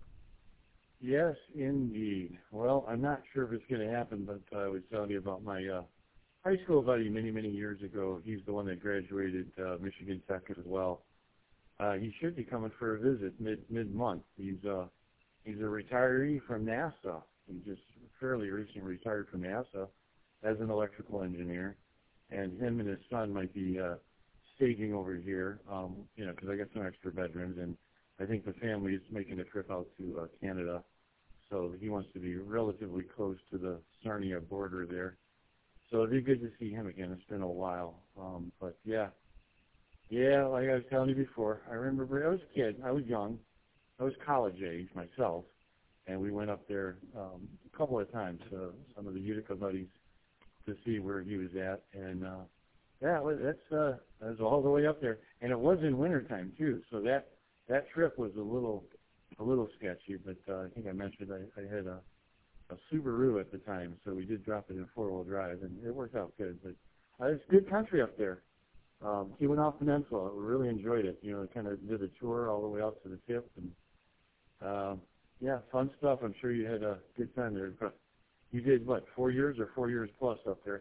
Yes, indeed. Well, I'm not sure if it's going to happen, but uh, I was telling you about my uh, high school buddy many, many years ago. He's the one that graduated uh, Michigan Tech as well. Uh, he should be coming for a visit mid mid month. He's uh he's a retiree from NASA. He just fairly recently retired from NASA as an electrical engineer, and him and his son might be uh, staging over here. Um, you know, because I got some extra bedrooms, and I think the family is making a trip out to uh, Canada, so he wants to be relatively close to the Sarnia border there. So it'd be good to see him again. It's been a while, um, but yeah. Yeah, like I was telling you before, I remember I was a kid. I was young. I was college age myself, and we went up there um, a couple of times, uh, some of the Utica buddies, to see where he was at. And, uh, yeah, well, that's uh, that was all the way up there. And it was in wintertime, too, so that that trip was a little a little sketchy. But uh, I think I mentioned I, I had a, a Subaru at the time, so we did drop it in four-wheel drive, and it worked out good. But uh, it's good country up there. Um, Keweenaw Peninsula, we really enjoyed it. You know, kind of did a tour all the way out to the tip, and uh, yeah, fun stuff. I'm sure you had a good time there. But you did what, four years or four years plus up there?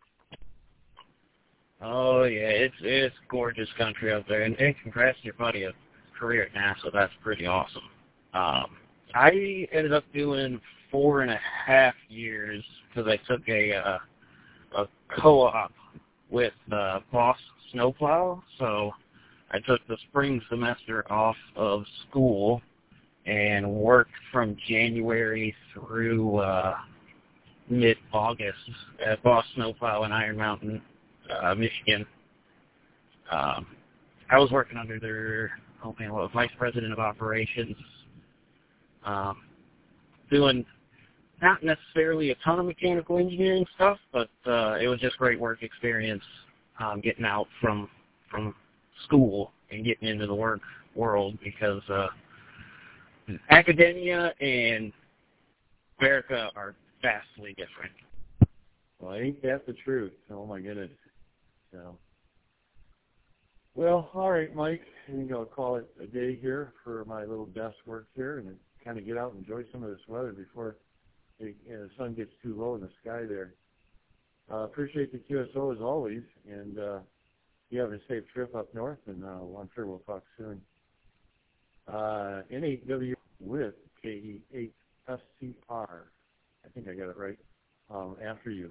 Oh yeah, it's it's gorgeous country up there, and, and congrats to your buddy a career at NASA. That's pretty awesome. Um, I ended up doing four and a half years because I took a uh, a co-op with uh, Boss Snowplow. So I took the spring semester off of school and worked from January through uh, mid-August at Boss Snowplow in Iron Mountain, uh, Michigan. Um, I was working under their oh man, what, vice president of operations, um, doing not necessarily a ton of mechanical engineering stuff, but uh, it was just great work experience, um, getting out from from school and getting into the work world, because uh, academia and America are vastly different. Well, ain't that the truth? Oh my goodness. So, well, all right, Mike. I think I'll call it a day here for my little desk work here, and kind of get out and enjoy some of this weather before the uh, sun gets too low in the sky there. Uh, appreciate the Q S O as always, and uh, you have a safe trip up north, and uh, well, I'm sure we'll talk soon. Uh, N eight W with K E eight S C R. I think I got it right. Um, after you.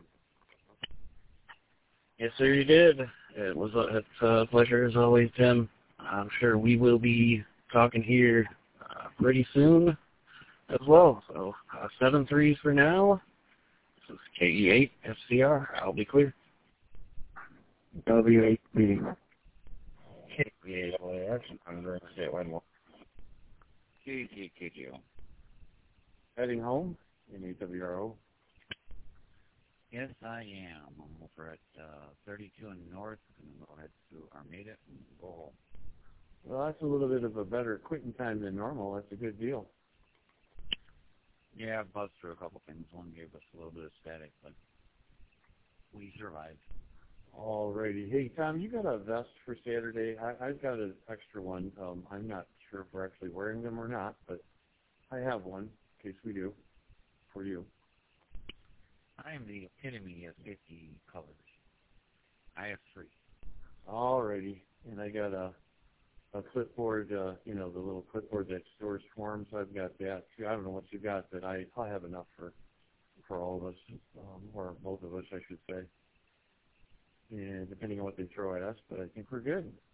Yes, sir, you did. It was a, it's a pleasure as always, Tim. I'm sure we will be talking here uh, pretty soon as well. So uh, seven threes for now. This is K E eight F C R. I'll be clear. W eight B. K P A L A X, I'm going to say it one more. K T K G O. Heading home? N eight W R O. Yes, I am. I'm over at uh, thirty-two and North, and we'll head to Armada and go home. Well, that's a little bit of a better quitting time than normal. That's a good deal. Yeah, I've buzzed through a couple things. One gave us a little bit of static, but we survived. All righty. Hey, Tom, you got a vest for Saturday? I, I've got an extra one. Um, I'm not sure if we're actually wearing them or not, but I have one in case we do for you. I am the epitome of fifty colors. I have three. All righty. And I got a a clipboard, uh, you know, the little clipboard that stores forms. I've got that. I don't know what you got, but I, I'll have enough for for all of us, um, or both of us, I should say. And depending on what they throw at us, but I think we're good.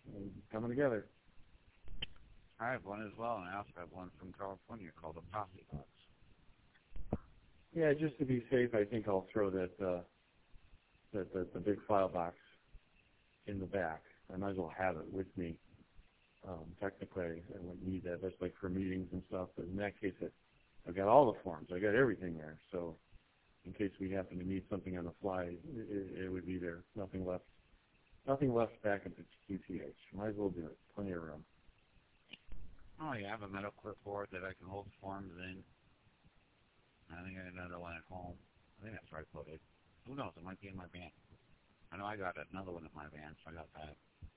coming together. I have one as well, and I also have one from California called a Posse Box. Yeah, just to be safe, I think I'll throw that uh, that the, the big file box in the back. I might as well have it with me. Um, technically, I wouldn't need that. That's like for meetings and stuff. But in that case, it, I've got all the forms. I got everything there. So in case we happen to need something on the fly, it, it would be there. Nothing left. Nothing left back at the Q T H. Might as well do it. Plenty of room. Oh, yeah, I have a metal clipboard that I can hold forms in. I think I got another one at home. I think that's where I put it. Who knows? It might be in my van. I know I got another one in my van, so I got that.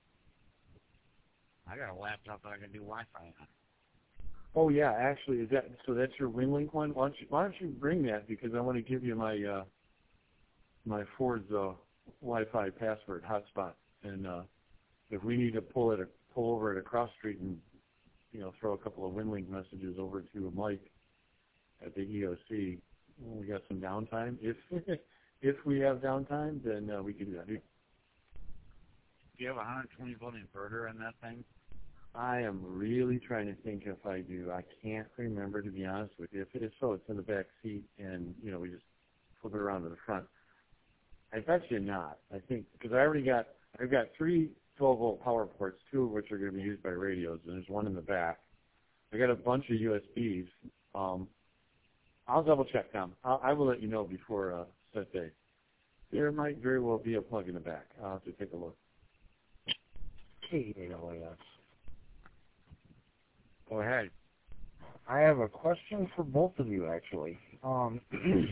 I got a laptop that I can do Wi-Fi on. Oh yeah, actually, is that so? That's your WinLink one. Why don't you Why don't you bring that, because I want to give you my uh, my Ford's uh, Wi-Fi password hotspot, and uh, if we need to pull it pull over at a cross street and you know throw a couple of WinLink messages over to Mike at the E O C, we got some downtime. If if we have downtime, then uh, we can do that. Do you have a one hundred twenty volt inverter in that thing? I am really trying to think if I do. I can't remember, to be honest with you. If it is so, it's in the back seat, and you know we just flip it around to the front. I bet you not. I think because I already got I've got three twelve volt power ports, two of which are going to be used by radios, and there's one in the back. I got a bunch of U S Bs. Um, I'll double check, Tom. I'll, I will let you know before uh, set day. There might very well be a plug in the back. I'll have to take a look. K E L A S. Go ahead. I have a question for both of you, actually. Um,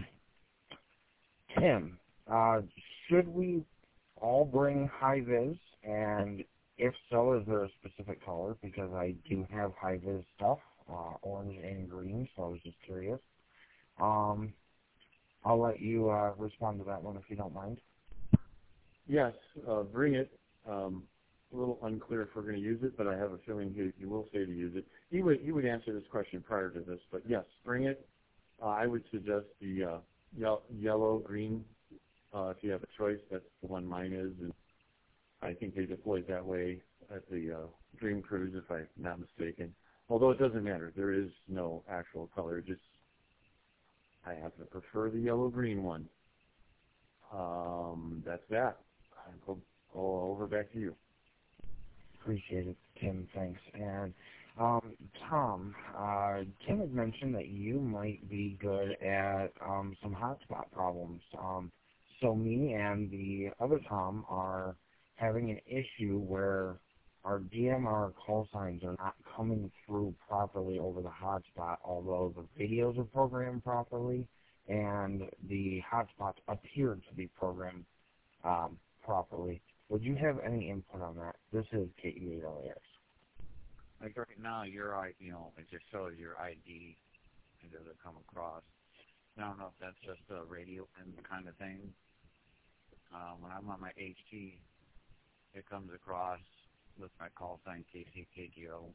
Tim, uh, should we all bring high-vis? And if so, is there a specific color? Because I do have high-vis stuff, uh, orange and green, so I was just curious. Um, I'll let you uh, respond to that one if you don't mind. Yes, uh, bring it. Um, a little unclear if we're going to use it, but I have a feeling he, he will say to use it. He would he would answer this question prior to this, but yes, bring it. Uh, I would suggest the uh, ye- yellow, green. Uh, if you have a choice, that's the one mine is, and I think they deployed that way at the uh, Dream Cruise, if I'm not mistaken. Although it doesn't matter, there is no actual color. Just I happen to prefer the yellow-green one. Um, that's that. I'll go over back to you. Appreciate it, Tim. Thanks. And um, Tom, uh, Tim had mentioned that you might be good at um, some hotspot problems. Um, so me and the other Tom are having an issue where our D M R call signs are not coming through properly over the hotspot, although the videos are programmed properly and the hotspots appear to be programmed um, properly. Would you have any input on that? This is K E eight L A S. Like right now, your I, you know, it just shows your I D. It doesn't come across. I don't know if that's just a radio pin kind of thing. Um, when I'm on my H T, it comes across with my call sign K C K G O,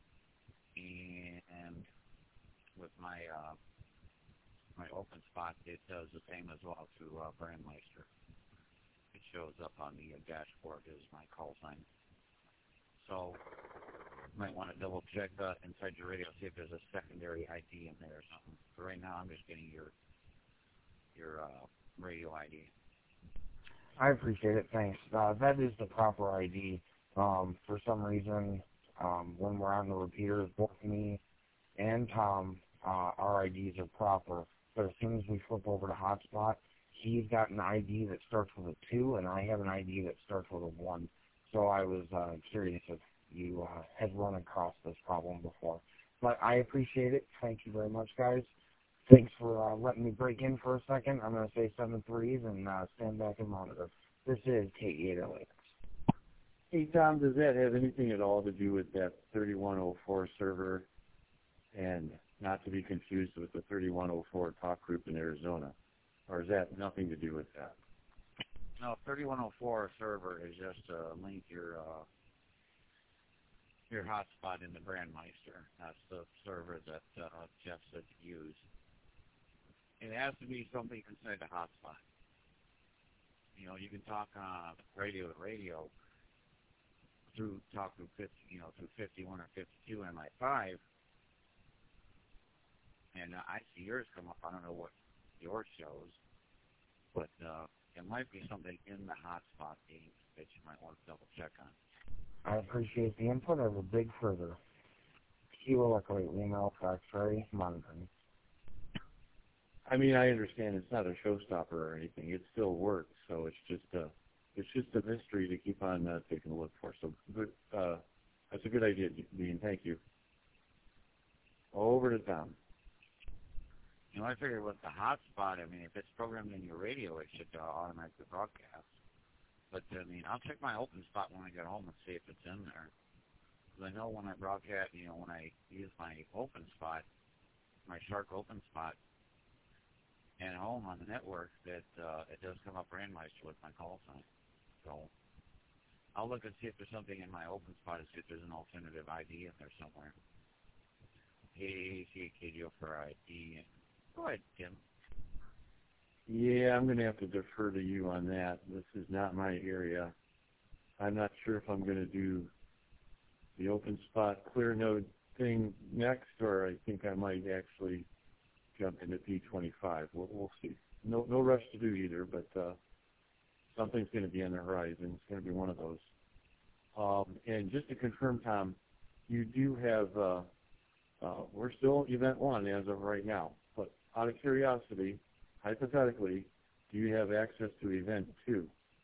and with my uh, my open spot, it does the same as well through uh, Brandmeister. It shows up on the uh, dashboard as my call sign. So you might want to double check uh, inside your radio, see if there's a secondary I D in there or something. But right now, I'm just getting your your uh, radio I D. I appreciate it. Thanks. Uh, that is the proper I D. Um, for some reason, um, when we're on the repeaters, both me and Tom, uh, our I Ds are proper. But as soon as we flip over to hotspot, he's got an I D that starts with a two, and I have an I D that starts with a one. So I was uh, curious if you uh, had run across this problem before. But I appreciate it. Thank you very much, guys. Thanks for uh, letting me break in for a second. I'm going to say seven threes and uh, stand back and monitor. This is K E eight L A S. Hey, Tom, does that have anything at all to do with that thirty-one oh four server, and not to be confused with the thirty-one oh four talk group in Arizona? Or is that nothing to do with that? No, thirty-one oh four server is just to link your uh, your hotspot in the Brandmeister. That's the server that uh, Jeff said to use. It has to be something inside the hotspot. You know, you can talk uh, radio to radio, but through talk through fifty, you know, through fifty-one or fifty-two M I five, and uh, I see yours come up. I don't know what yours shows, but uh, it might be something in the hotspot game that you might want to double check on. I appreciate the input. I will dig further. Q Electric email factory monitoring. I mean, I understand it's not a showstopper or anything. It still works, so it's just a, it's just a mystery to keep on uh, taking a look for. So good, uh, that's a good idea, Dean. Thank you. Over to Tom. You know, I figured with the hotspot, I mean, if it's programmed in your radio, it should uh, automatically broadcast. But, I mean, I'll check my open spot when I get home and see if it's in there. Because I know when I broadcast, you know, when I use my open spot, my Shark open spot, and home on the network, that uh, it does come up Brandmeister with my call sign. So I'll look and see if there's something in my open spot and see if there's an alternative I D in there somewhere. Hey, see K D O for I D. Go ahead, Tim. Yeah, I'm going to have to defer to you on that. This is not my area. I'm not sure if I'm going to do the open spot clear node thing next, or I think I might actually jump into P twenty-five. We'll, we'll see. No, no rush to do either, but uh, something's going to be on the horizon. It's going to be one of those. Um, and just to confirm, Tom, you do have. Uh, uh, we're still event one as of right now. But out of curiosity, hypothetically, do you have access to event two?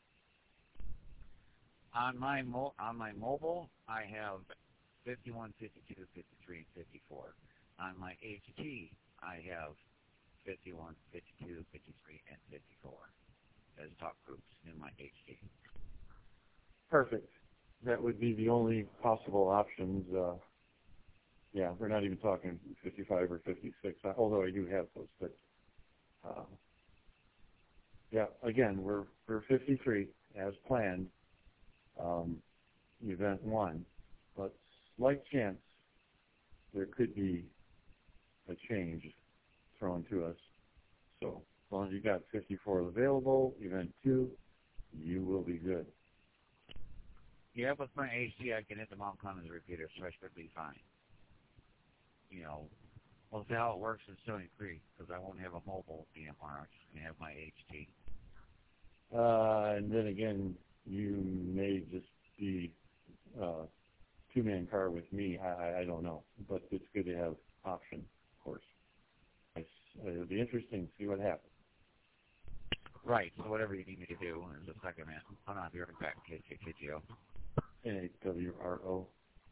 On my mo- on my mobile, I have fifty-one, fifty-two, fifty-three, and fifty-four. On my H T, I have fifty-one, fifty-two, fifty-three, and fifty-four as talk groups in my H T. Perfect. That would be the only possible options. Uh, yeah, we're not even talking fifty-five or fifty-six, although I do have those. But uh, yeah, again, we're we're fifty-three as planned, um, event one, but slight chance there could be a change thrown to us. So as long as you got fifty-four available, event two, you will be good. Yeah, with my H T, I can hit the Mount Clemens repeater, so I should be fine. You know, we'll see how it works in Stony Creek, because I won't have a mobile D M R. I'm just going to have my H T. Uh, and then again, you may just be uh, two-man car with me. I, I, I don't know, but it's good to have option, of course. It's, it'll be interesting to see what happens. Right, so whatever you need me to do is a second man. Hold on, I'll be right back, K G O. N A W R O.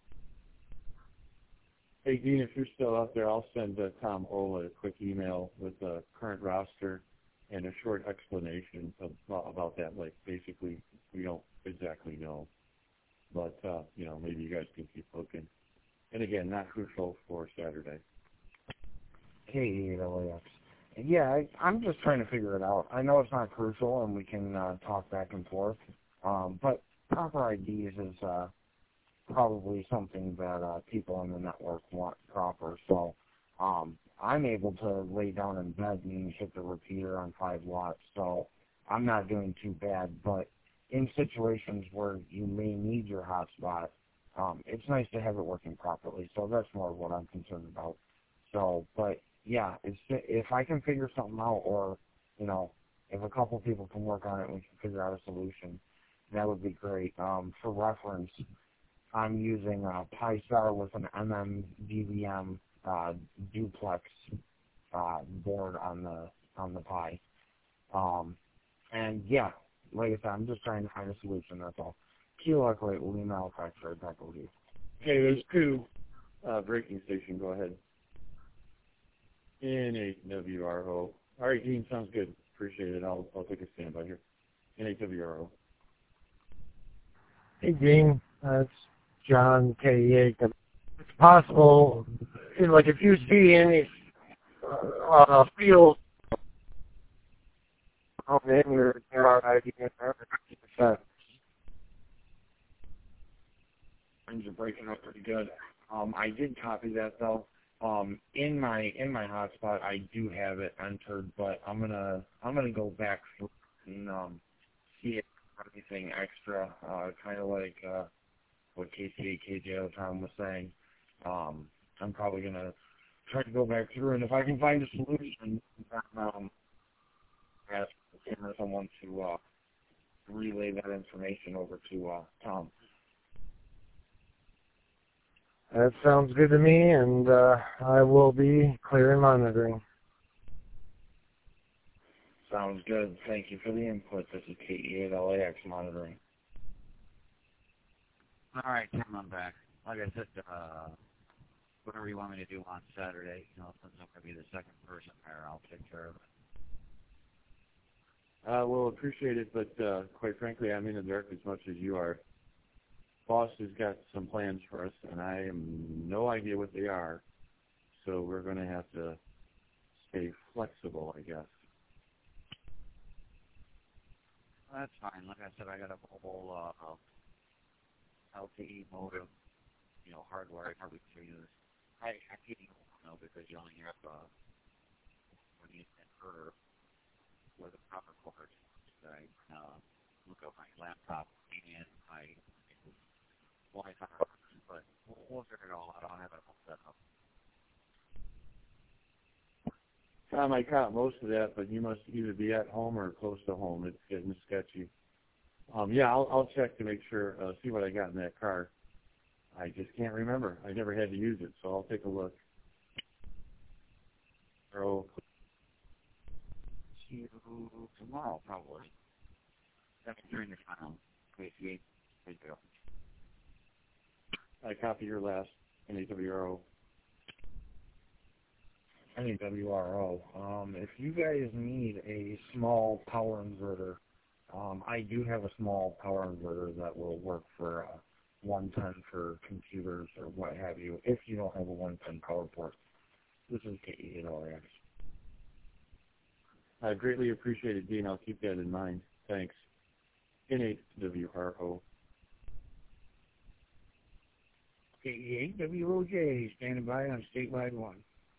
Hey, Dean, if you're still out there, I'll send uh, Tom Ola a quick email with the current roster and a short explanation of, about that. Like, basically, we don't exactly know. But, uh, you know, maybe you guys can keep looking. And again, not crucial for Saturday. K E eight L A X. Yeah, I, I'm just trying to figure it out. I know it's not crucial, and we can uh, talk back and forth, um, but proper I Ds is uh, probably something that uh, people on the network want proper. So um, I'm able to lay down in bed and hit the repeater on five watts, so I'm not doing too bad. But in situations where you may need your hotspot, um, it's nice to have it working properly. So that's more what I'm concerned about. So, but yeah, it's, if I can figure something out, or, you know, if a couple people can work on it and we can figure out a solution, that would be great. Um, for reference, I'm using a Pi-Star with an M M D V M uh, duplex uh, board on the on the Pi. Um, and yeah, like I said, I'm just trying to find a solution, that's all. Q Luckily will email factory back over you. Okay, there's two. Uh, breaking station, go ahead. N A W R O. All right, Dean, sounds good. Appreciate it. I'll I'll take a standby here. N A W R O. Hey, Dean. That's John K E eight. It's possible, like, if you see any uh, field in your I D, Things are breaking up pretty good. Um, I did copy that though. Um, in my in my hotspot, I do have it entered, but I'm gonna I'm gonna go back through and um, see if there's anything extra, uh, kind of like uh, what K C A K J Tom was saying. Um, I'm probably going to try to go back through, and if I can find a solution, um, ask him or someone to uh, relay that information over to uh, Tom. That sounds good to me, and uh, I will be clear and monitoring. Sounds good. Thank you for the input. This is K E eight L A X monitoring. All right, Tim, I'm back. Like I said, uh, whatever you want me to do on Saturday, you know, since I'm going to be the second person there, I'll take care of it. Uh, we'll appreciate it, but uh, quite frankly, I'm in the dark as much as you are. Boss has got some plans for us, and I have no idea what they are, so we're going to have to stay flexible, I guess. Well, that's fine. Like I said, I got a mobile uh, L T E modem, you know, hardwired every three years. I, I can't even know because you only have uh, when you inverter with a proper cord. I uh, look up my laptop and my Wi-Fi, but we'll, we'll figure it all out. I'll have it all set up. Tom, I caught most of that, but you must either be at home or close to home. It's getting sketchy. Um, yeah, I'll, I'll check to make sure, uh, see what I got in that car. I just can't remember. I never had to use it, so I'll take a look. Oh. See you tomorrow, probably. That's during the time. K C eight. There you go. I copy your last N A W R O. N A W R O. Um, if you guys need a small power inverter, um, I do have a small power inverter that will work for uh, one ten for computers or what have you, if you don't have a one ten power port. This is K E eight L A X. I greatly appreciate it, Dean. I'll keep that in mind. Thanks. N A W R O. K E eight W O J, standing by on statewide one.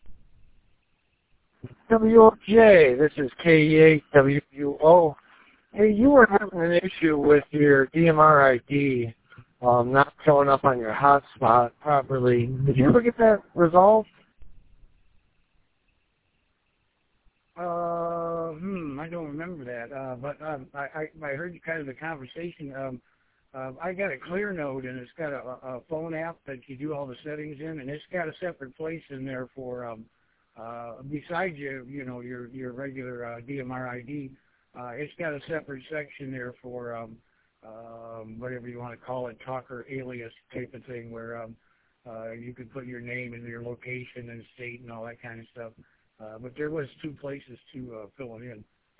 W O J, this is K E eight W U O. Hey, you were having an issue with your D M R I D um, not showing up on your hotspot properly. Did you ever get that resolved? Uh, hmm, I don't remember that, uh, but um, I, I, I heard kind of the conversation. Um, uh, I got a ClearNode, and it's got a, a phone app that you do all the settings in, and it's got a separate place in there for, um, uh, besides your, you know, your your regular uh, D M R I D. Uh, it's got a separate section there for um, um, whatever you want to call it, talker alias type of thing, where um, uh, you could put your name and your location and state and all that kind of stuff. Uh, but there was two places to uh, fill it in.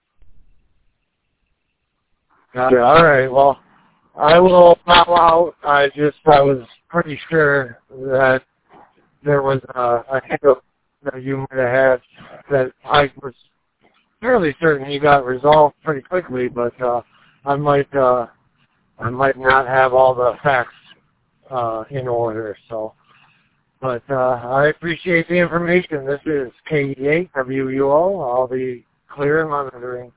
Gotcha. All right. Well, I will bow out. I just I was pretty sure that there was uh, a hiccup that you might have had that I was fairly certain you got resolved pretty quickly, but uh, I might uh, I might not have all the facts uh, in order. So. But uh, I appreciate the information. This is K E eight W U O. I'll be clear and monitoring.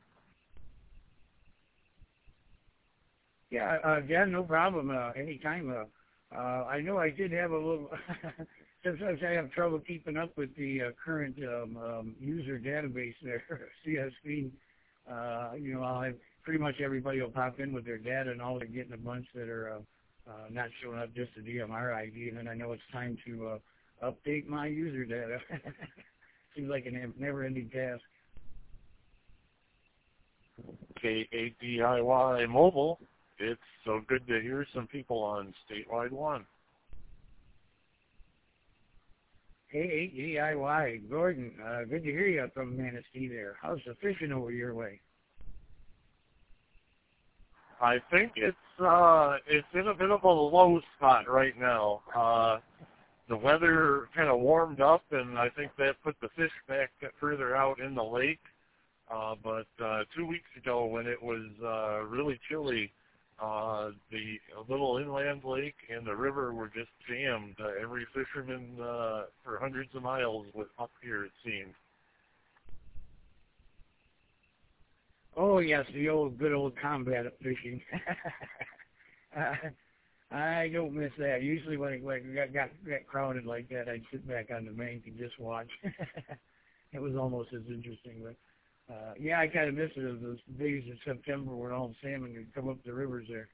Yeah, uh, yeah, no problem. Uh, anytime. Uh, uh, I know I did have a little. Sometimes I have trouble keeping up with the uh, current um, um, user database there, C S V. Uh, you know, I'll have pretty much everybody will pop in with their data, and all they're getting a bunch that are. Uh, Uh, not showing up just a D M R I D, and then I know it's time to uh, update my user data. Seems like a never-ending task. K eight D I Y Mobile. It's so good to hear some people on Statewide One. K eight D I Y, Gordon, uh, good to hear you from Manistee there. How's the fishing over your way? I think it's uh it's in a bit of a low spot right now. Uh, the weather kind of warmed up, and I think that put the fish back further out in the lake. Uh, but uh, two weeks ago, when it was uh, really chilly, uh, the little inland lake and the river were just jammed. Uh, every fisherman uh, for hundreds of miles was up here, it seemed. Oh, yes, the old, good old combat fishing. uh, I don't miss that. Usually when it, when it got, got got crowded like that, I'd sit back on the bank and just watch. It was almost as interesting, but uh, yeah, I kind of miss it. Those days in September when all the salmon would come up the rivers there.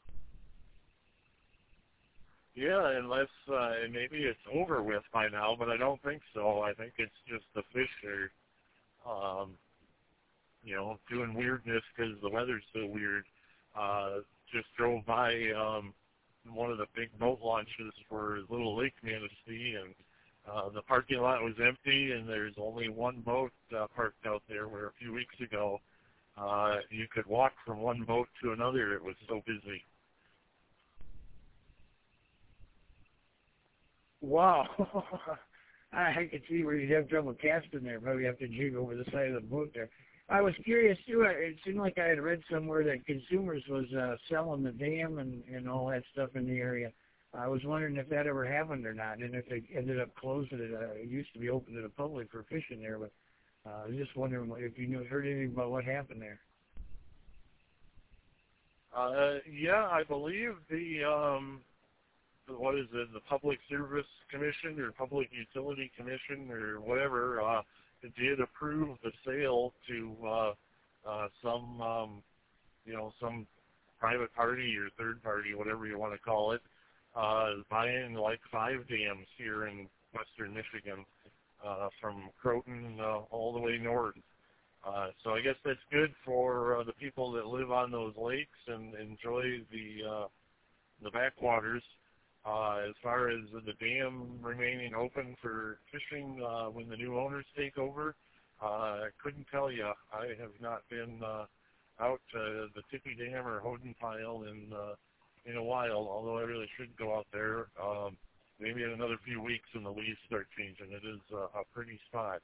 Yeah, unless uh, maybe it's over with by now, but I don't think so. I think it's just the fish are, um, you know, doing weirdness because the weather's so weird. Uh, just drove by um, one of the big boat launches for Little Lake Manistee, and uh, the parking lot was empty, and there's only one boat uh, parked out there, where a few weeks ago uh, you could walk from one boat to another. It was so busy. Wow. I could see where you'd have trouble casting there. Probably have to jig over the side of the boat there. I was curious, too. It seemed like I had read somewhere that Consumers was uh, selling the dam and, and all that stuff in the area. I was wondering if that ever happened or not, and if they ended up closing it. Uh, it used to be open to the public for fishing there, but uh, I was just wondering if you knew, heard anything about what happened there. Uh, yeah, I believe the, um, what is it, the Public Service Commission or Public Utility Commission or whatever, uh, did approve the sale to uh, uh, some, um, you know, some private party or third party, whatever you want to call it, uh, buying like five dams here in western Michigan, uh, from Croton uh, all the way north. Uh, so I guess that's good for uh, the people that live on those lakes and enjoy the uh, the backwaters. Uh, as far as the dam remaining open for fishing uh, when the new owners take over, uh, I couldn't tell you. I have not been uh, out to the Tippy Dam or Houghton Pile in uh, in a while, although I really should go out there. Um, maybe in another few weeks when the leaves start changing. It is uh, a pretty spot.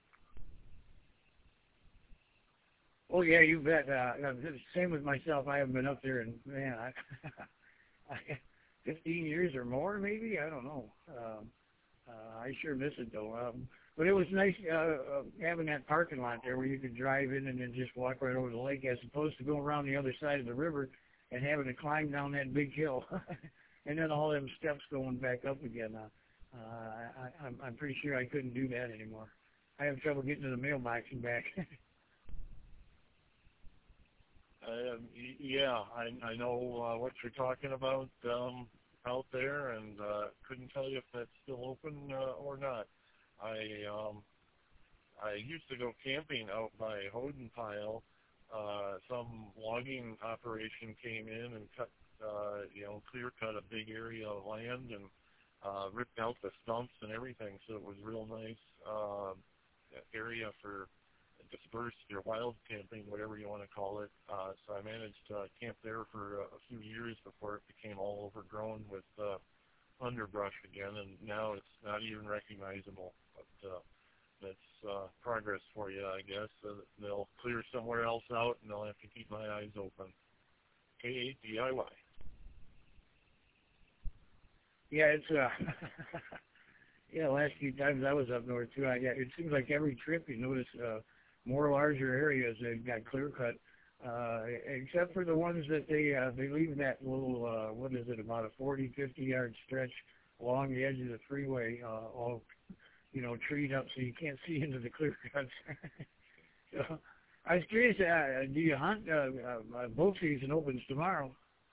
Oh yeah, you bet. Uh, same with myself. I haven't been up there, and man, I, I fifteen years or more, maybe. I don't know. Um, uh, I sure miss it though. Um, but it was nice uh, uh, having that parking lot there where you could drive in and then just walk right over the lake, as opposed to going around the other side of the river and having to climb down that big hill, and then all them steps going back up again. Uh, uh, I, I'm, I'm pretty sure I couldn't do that anymore. I have trouble getting to the mailbox and back. Um, y- yeah, I, I know uh, what you're talking about um, out there, and uh, couldn't tell you if that's still open uh, or not. I um, I used to go camping out by Houghton Pile. Uh, some logging operation came in and cut, uh, you know, clear cut a big area of land and uh, ripped out the stumps and everything. So it was real nice uh, area for dispersed or wild camping, whatever you want to call it. Uh, so I managed to camp there for a, a few years before it became all overgrown with uh, underbrush again, and now it's not even recognizable. But uh, that's uh, progress for you, I guess. Uh, they'll clear somewhere else out, and I'll have to keep my eyes open. K A D I Y. Yeah, it's uh, yeah. The last few times I was up north too, I yeah, it seems like every trip you notice uh, more larger areas that got clear cut, uh, except for the ones that they uh, they leave that little uh, what is it, about a forty, fifty yard stretch along the edge of the freeway, uh, all you know, treed up so you can't see into the clear cuts. So I was curious, uh, do you hunt? Uh, uh, boat season opens tomorrow.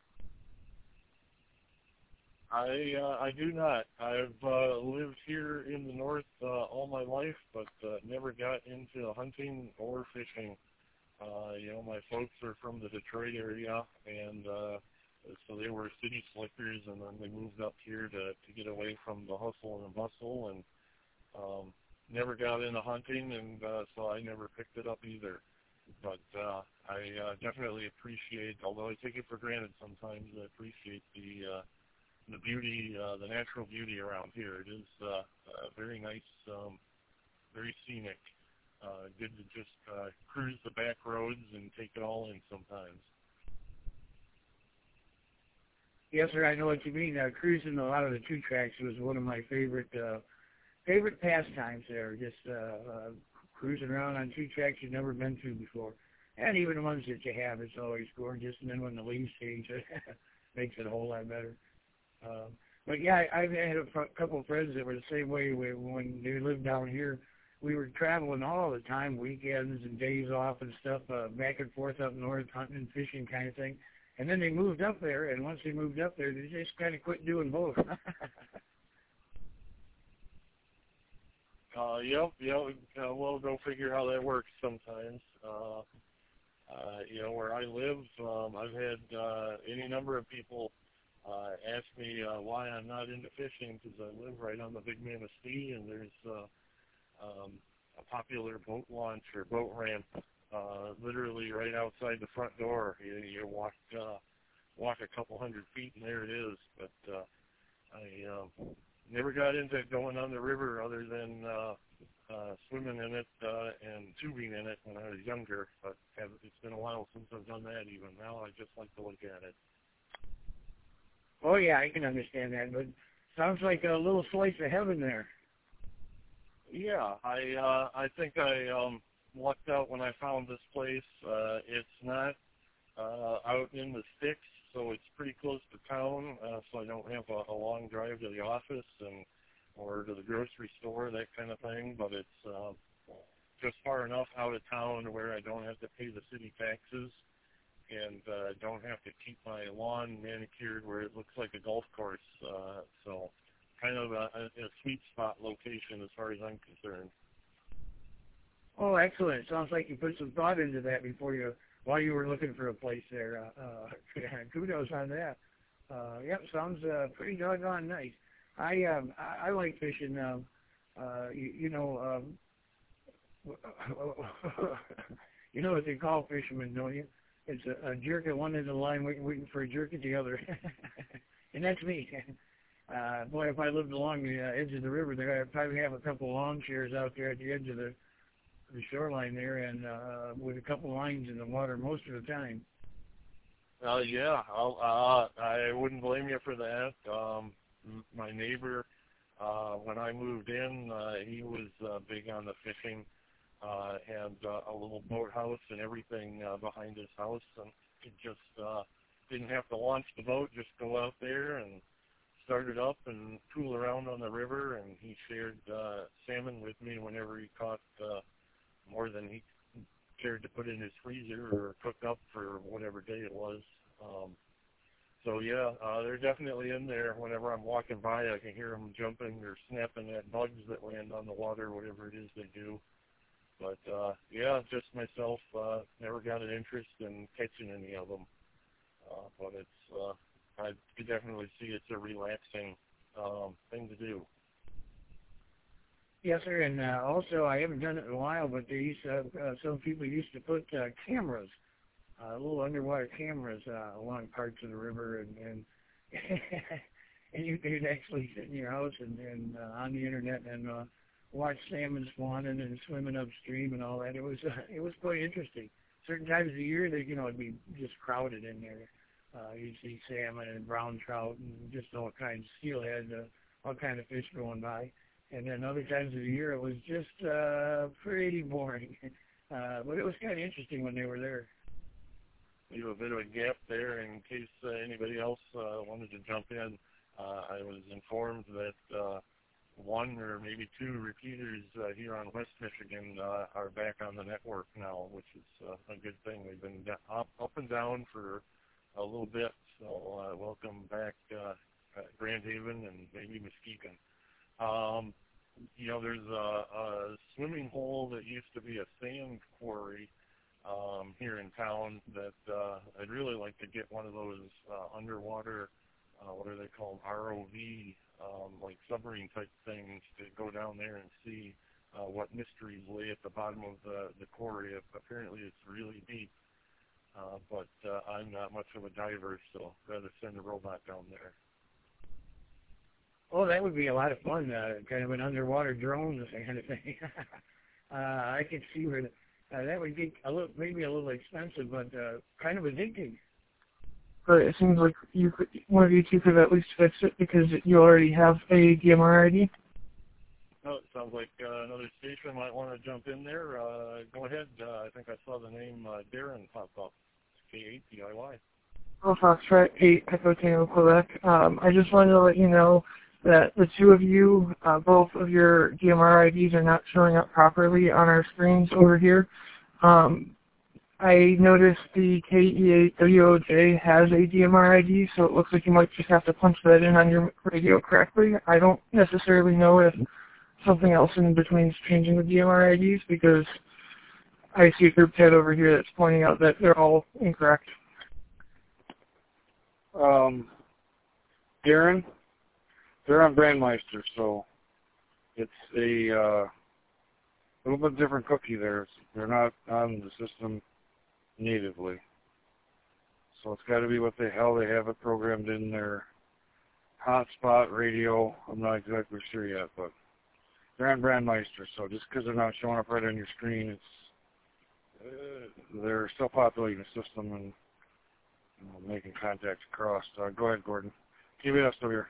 I uh, I do not. I've uh, lived here in the north uh, all my life, but uh, never got into hunting or fishing. Uh, you know, my folks are from the Detroit area, and uh, so they were city slickers, and then they moved up here to to get away from the hustle and the bustle, and um, never got into hunting, and uh, so I never picked it up either. But uh, I uh, definitely appreciate, although I take it for granted sometimes, I appreciate the uh, the beauty, uh, the natural beauty around here. It is uh, uh, very nice, um, very scenic. Uh, good to just uh, cruise the back roads and take it all in sometimes. Yes, sir. I know what you mean. Uh, cruising a lot of the two tracks was one of my favorite uh, favorite pastimes there. Just uh, uh, cruising around on two tracks you've never been to before, and even the ones that you have. It's always gorgeous. And then when the leaves change, makes it a whole lot better. Um, but yeah, I, I've had a f- couple of friends that were the same way we, when they lived down here. We were traveling all the time, weekends and days off and stuff, uh, back and forth up north, hunting and fishing kind of thing. And then they moved up there, and once they moved up there, they just kind of quit doing both. Uh, yep, yep. Uh, we'll go figure how that works sometimes. Uh, uh, you know, where I live, um, I've had uh, any number of people uh, ask me uh, why I'm not into fishing, because I live right on the Big Manistee, and there's uh, um, a popular boat launch or boat ramp uh, literally right outside the front door. You, you walk uh, walk a couple hundred feet, and there it is. But uh, I uh, never got into going on the river other than uh, uh, swimming in it uh, and tubing in it when I was younger. But it's been a while since I've done that even. Now I just like to look at it. Oh, yeah, I can understand that, but sounds like a little slice of heaven there. Yeah, I uh, I think I um, lucked out when I found this place. Uh, it's not uh, out in the sticks, so it's pretty close to town, uh, so I don't have a, a long drive to the office and or to the grocery store, that kind of thing, but it's uh, just far enough out of town where I don't have to pay the city taxes and uh, don't have to keep my lawn manicured where it looks like a golf course. Uh, so kind of a, a sweet spot location as far as I'm concerned. Oh, excellent. Sounds like you put some thought into that before you, while you were looking for a place there. Uh, uh, kudos on that. Uh, yep, sounds uh, pretty doggone nice. I um, I, I like fishing. Um, uh, you, you know, um, you know what they call fishermen, don't you? It's a, a jerk at one end of the line waiting, waiting for a jerk at the other, and that's me. Uh, boy, if I lived along the uh, edge of the river, there I'd probably have a couple of lawn chairs out there at the edge of the the shoreline there, and uh, with a couple lines in the water most of the time. Uh, yeah, I'll, uh, I wouldn't blame you for that. Um, my neighbor, uh, when I moved in, uh, he was uh, big on the fishing, uh, had uh, a little boathouse and everything uh, behind his house, and he just uh, didn't have to launch the boat, just go out there and start it up and tool around on the river, and he shared uh, salmon with me whenever he caught uh, more than he cared to put in his freezer or cook up for whatever day it was. Um, so yeah, uh, they're definitely in there. Whenever I'm walking by, I can hear them jumping or snapping at bugs that land on the water, whatever it is they do. But uh, yeah, just myself, uh, never got an interest in catching any of them. Uh, but it's, uh, I could definitely see it's a relaxing um, thing to do. Yes, sir, and uh, also I haven't done it in a while, but they used to, uh, some people used to put uh, cameras, uh, little underwater cameras uh, along parts of the river, and and, and you could actually sit in your house and, and uh, on the internet and uh, watch salmon spawning and swimming upstream and all that. It was uh, it was quite interesting. Certain times of the year, they you know it'd be just crowded in there. Uh, you'd see salmon and brown trout and just all kinds, steelhead, uh, all kind of fish going by. And then other times of the year, it was just uh, pretty boring. Uh, but it was kind of interesting when they were there. Leave a bit of a gap there in case uh, anybody else uh, wanted to jump in. Uh, I was informed that uh, one or maybe two repeaters uh, here on West Michigan uh, are back on the network now, which is uh, a good thing. They've been up, up and down for a little bit, so uh, welcome back uh, at Grand Haven and maybe Muskegon. Um, you know, there's a, a swimming hole that used to be a sand quarry um, here in town that uh, I'd really like to get one of those uh, underwater, uh, what are they called, R O V, um, like submarine type things to go down there and see uh, what mysteries lay at the bottom of the, the quarry. Apparently it's really deep, uh, but uh, I'm not much of a diver, so I'd rather send a robot down there. Oh, that would be a lot of fun, uh, kind of an underwater drone kind of thing. uh, I could see where the, uh, that would be a little, maybe a little expensive, but uh, kind of addicting. But it seems like you could, one of you two could at least fix it because you already have a D M R I D. Oh, it sounds like uh, another station might want to jump in there. Uh, go ahead. Uh, I think I saw the name uh, Darren pop up. It's K eight D I Y. Bravo Foxtrot eight Echo Tango Quebec. Um, I just wanted to let you know that the two of you, uh, both of your D M R I Ds are not showing up properly on our screens over here. Um, I noticed the K E eight W O J has a D M R I D, so it looks like you might just have to punch that in on your radio correctly. I don't necessarily know if something else in between is changing the D M R I Ds, because I see a group chat over here that's pointing out that they're all incorrect. Um, Darren, they're on Brandmeister, so it's a uh, little bit different cookie there. They're not on the system natively. So it's got to be what the hell they have it programmed in their hotspot radio. I'm not exactly sure yet, but they're on Brandmeister, so just because they're not showing up right on your screen, it's uh, they're still populating the system and you know, making contact across. Uh, go ahead, Gordon. K B S over here.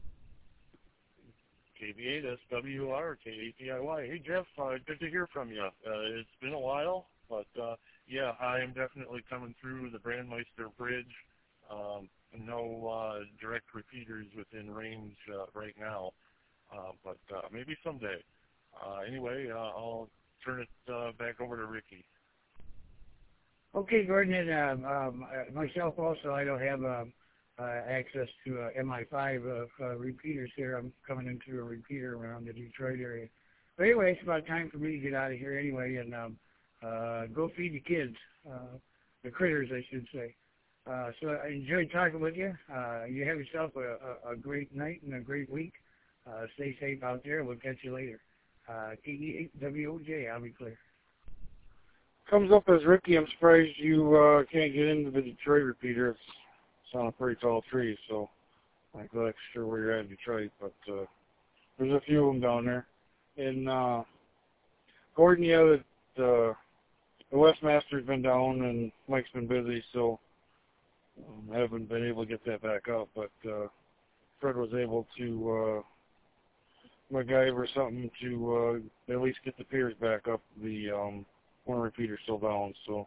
K B eight S W R, K eight D I Y. Hey, Jeff, uh, good to hear from you. Uh, it's been a while, but uh, yeah, I am definitely coming through the Brandmeister bridge. Um, no uh, direct repeaters within range uh, right now, uh, but uh, maybe someday. Uh, anyway, uh, I'll turn it uh, back over to Ricky. Okay, Gordon, and um, um, uh, myself also, I don't have um, uh, access to uh, M I five uh, uh, repeaters here. I'm coming into a repeater around the Detroit area. But anyway, it's about time for me to get out of here anyway, and um, uh, go feed the kids, uh, the critters, I should say. Uh, so I enjoyed talking with you. Uh, you have yourself a, a, a great night and a great week. Uh, stay safe out there. We'll catch you later. Uh, K E eight W O J, I'll be clear. Comes up as Ricky. I'm surprised you uh, can't get into the Detroit repeater. It's, it's on a pretty tall tree, so I'm not sure where you're at in Detroit, but uh, there's a few of them down there. And uh, Gordon, yeah, the, uh, the Westmaster's been down and Mike's been busy, so um, I haven't been able to get that back up, but uh, Fred was able to uh, MacGyver something to uh, at least get the piers back up. The um, one repeater's still down, so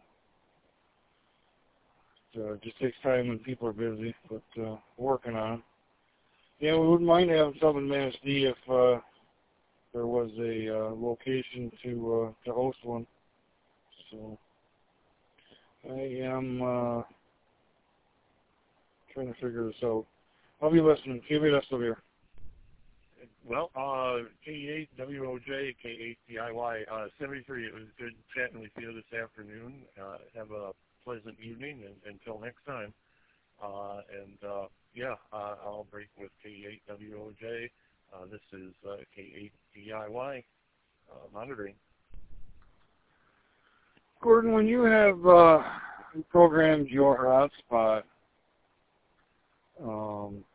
it uh, just takes time when people are busy, but uh, working on it. Yeah, we wouldn't mind having something in Manistee if uh, there was a uh, location to uh, to host one. So I am uh, trying to figure this out. I'll be listening. K B S over here. Well, uh, K eight W O J, K eight D I Y, uh, seventy-three, it was good chatting with you this afternoon. Uh, have a pleasant evening and, until next time. Uh, and, uh, yeah, uh, I'll break with K eight W O J. Uh, this is uh, K eight D I Y uh, monitoring. Gordon, when you have uh, programmed your hotspot, um,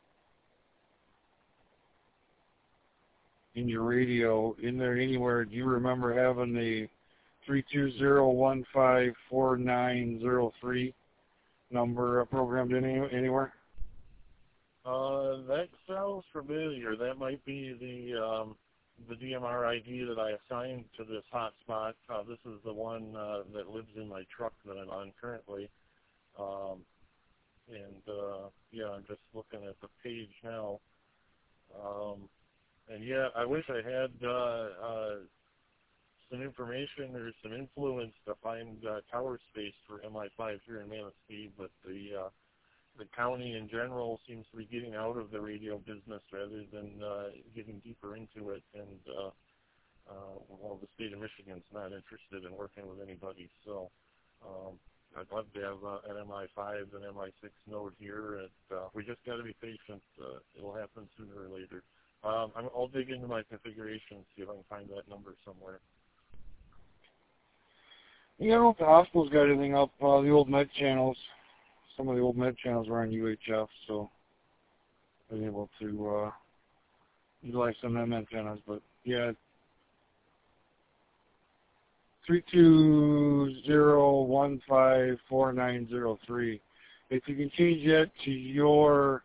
in your radio, in there anywhere, do you remember having the three two zero one five four nine zero three number uh, programmed in any, anywhere? Uh, that sounds familiar. That might be the um, the D M R I D that I assigned to this hotspot. Uh, this is the one uh, that lives in my truck that I'm on currently. Um, and, uh, yeah, I'm just looking at the page now. Um, and, yeah, I wish I had uh, uh, some information or some influence to find uh, tower space for M I five here in Manistee, but the uh, the county in general seems to be getting out of the radio business rather than uh, getting deeper into it. And, uh, uh, well, the state of Michigan's not interested in working with anybody. So um, I'd love to have uh, an M I five and M I six node here. And, uh, we just got to be patient. Uh, it'll happen sooner or later. Um, I'm, I'll dig into my configuration and see if I can find that number somewhere. Yeah, I don't know if the hospital's got anything up. Uh, the old med channels, some of the old med channels were on U H F, so I've been able to uh, utilize some of them antennas. But yeah, three two zero one five four nine zero three. If you can change that to your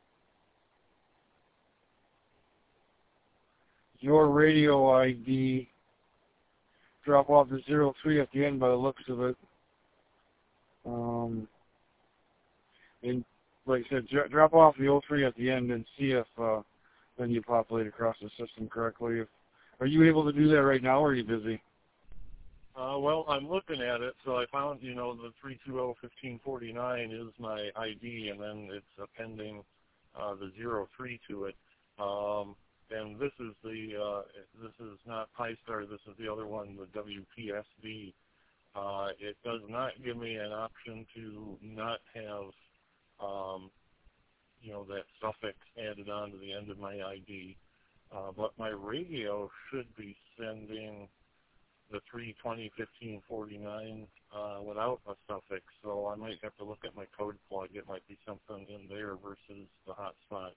your radio I D, drop off the zero three at the end by the looks of it. Um, And like I said, dr- drop off the oh three at the end and see if uh, then you populate across the system correctly. If, are you able to do that right now, or are you busy? Uh, well, I'm looking at it, so I found, you know, the three two zero one five four nine is my I D, and then it's appending uh, the zero three to it. Um, and this is the, uh, this is not Pi-Star, this is the other one, the W P S V. Uh, it does not give me an option to not have, um, you know, that suffix added on to the end of my I D. Uh, but my radio should be sending the three twenty fifteen forty-nine uh, without a suffix, so I might have to look at my code plug. It might be something in there versus the hotspot.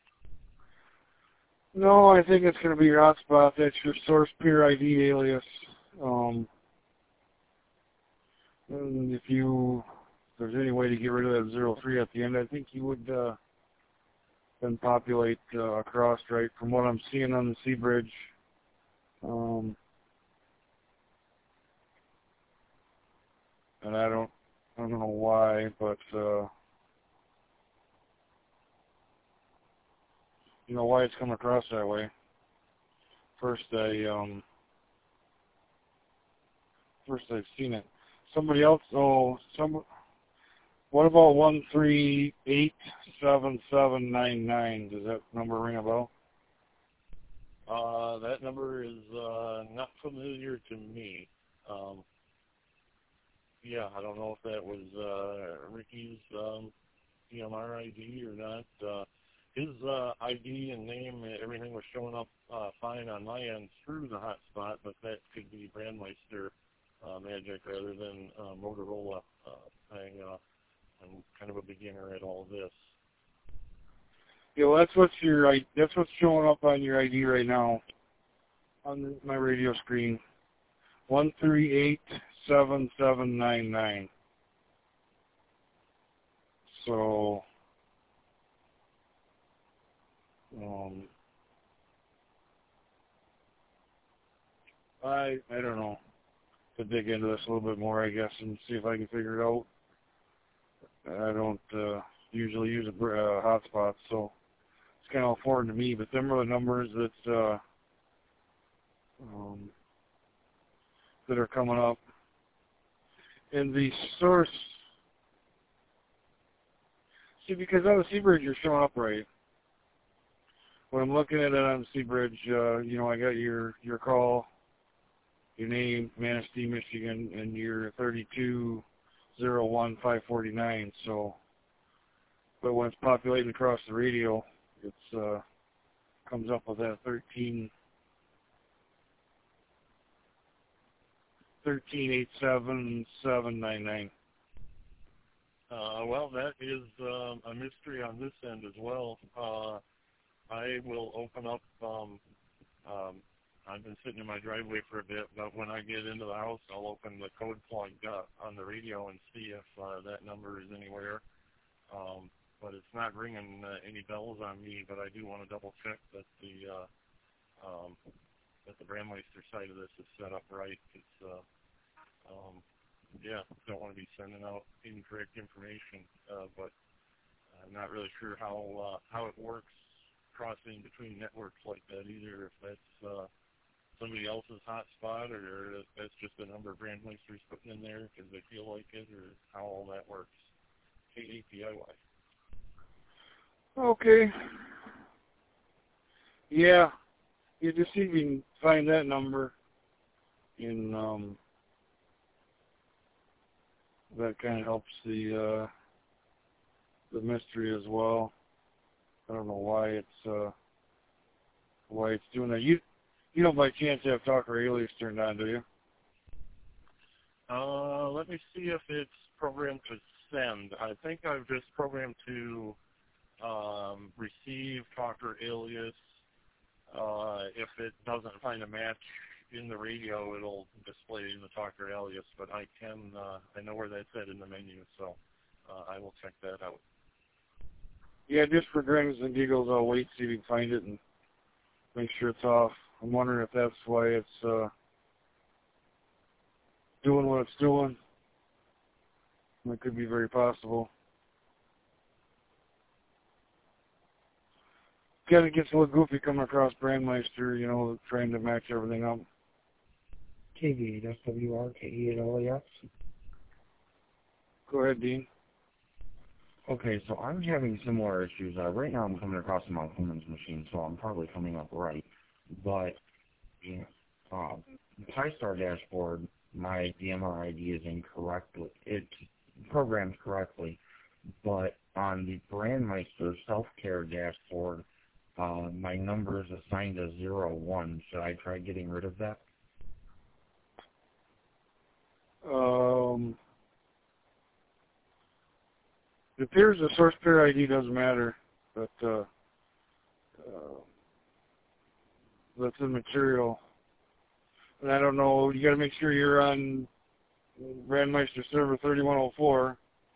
No, I think it's going to be your hotspot. That's your source peer I D alias. Um, and if you, if there's any way to get rid of that zero three at the end, I think you would uh, then populate uh, across, right, from what I'm seeing on the C bridge. Um, and I don't, I don't know why, but uh, you know why it's come across that way. First, I um, first I've seen it. Somebody else. Oh, some. What about one three eight seven seven nine nine? Does that number ring a bell? Uh, that number is uh, not familiar to me. Um, yeah, I don't know if that was uh, Ricky's um, D M R I D or not. Uh, his uh, I D and name, everything was showing up uh, fine on my end through the hotspot, but that could be Brandmeister uh, magic rather than uh, Motorola. Uh, I, uh, I'm kind of a beginner at all this. Yeah, well, that's what's your I that's what's showing up on your I D right now on my radio screen. One three eight seven seven nine nine. So, um, I I don't know. To dig into this a little bit more, I guess, and see if I can figure it out. I don't uh, usually use a uh, hotspot, so it's kind of foreign to me. But them are the numbers that uh, um, that are coming up. And the source, see, because on the C bridge you're showing up right. When I'm looking at it on the C bridge, uh, you know, I got your your call, your name, Manistee, Michigan, and your thirty-two zero one five forty-nine. So, but when it's populating across the radio, it's uh, comes up with that thirteen thirteen eight seven seven nine nine. Uh, well, that is um, a mystery on this end as well. Uh, I will open up. Um, um, I've been sitting in my driveway for a bit, but when I get into the house, I'll open the code plug uh, on the radio and see if uh, that number is anywhere. Um, but it's not ringing uh, any bells on me. But I do want to double check that the uh, um, that the Brandmeister side of this is set up right. It's uh, um, yeah, don't want to be sending out incorrect information, uh, but I'm not really sure how uh, how it works crossing between networks like that either. If that's uh, somebody else's hotspot, or if that's just a number Brandmeister's putting in there because they feel like it, or how all that works. K A P I Y. Okay. Yeah, you just see if you can find that number in. Um, that kind of helps the uh, the mystery as well. I don't know why it's uh, why it's doing that. You you don't by chance have talker alias turned on, do you? Uh, let me see if it's programmed to send. I think I've just programmed to um, receive talker alias. Uh, if it doesn't find a match in the radio, it'll display the talker alias, but I can, uh, I know where that's at in the menu, so uh, I will check that out. Yeah, just for grins and giggles, I'll wait, see if you can find it and make sure it's off. I'm wondering if that's why it's uh, doing what it's doing. That could be very possible. kind of gets a little goofy coming across Brandmeister, you know, trying to match everything up. K V eight S W R K E eight L A X. Go ahead, Dean. Okay, so I'm having similar issues. Uh, right now I'm coming across the Mount Clemens machine, so I'm probably coming up right. But yeah, uh, the TiStar dashboard, my D M R I D is incorrect. It's programmed correctly, but on the Brandmeister self-care dashboard, uh, my number is assigned as zero one. Should I try getting rid of that? Um, it appears the source pair I D doesn't matter, but uh, uh, that's the material. And I don't know, you got to make sure you're on Brandmeister server thirty-one oh four,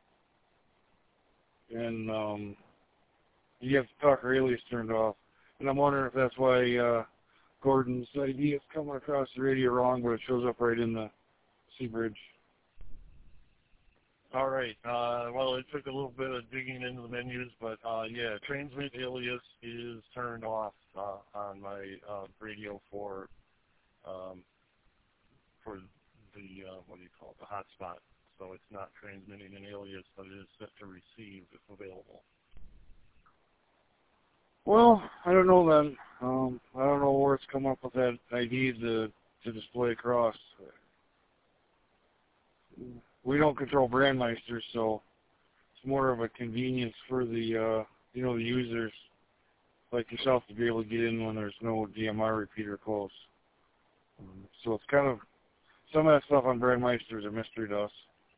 and um, you have the talker alias turned off. And I'm wondering if that's why uh, Gordon's I D is coming across the radio wrong, but it shows up right in the C bridge. All right. Uh, well, it took a little bit of digging into the menus, but uh, yeah, transmit alias is turned off uh, on my uh, radio for um, for the uh, what do you call it, the hotspot. So it's not transmitting an alias, but it is set to receive if available. Well, I don't know then. Um, I don't know where it's come up with that I D to to display across. We don't control Brandmeister, so it's more of a convenience for the uh, you know the users like yourself to be able to get in when there's no D M R repeater close. Um, so it's kind of some of that stuff on Brandmeister is a mystery to us.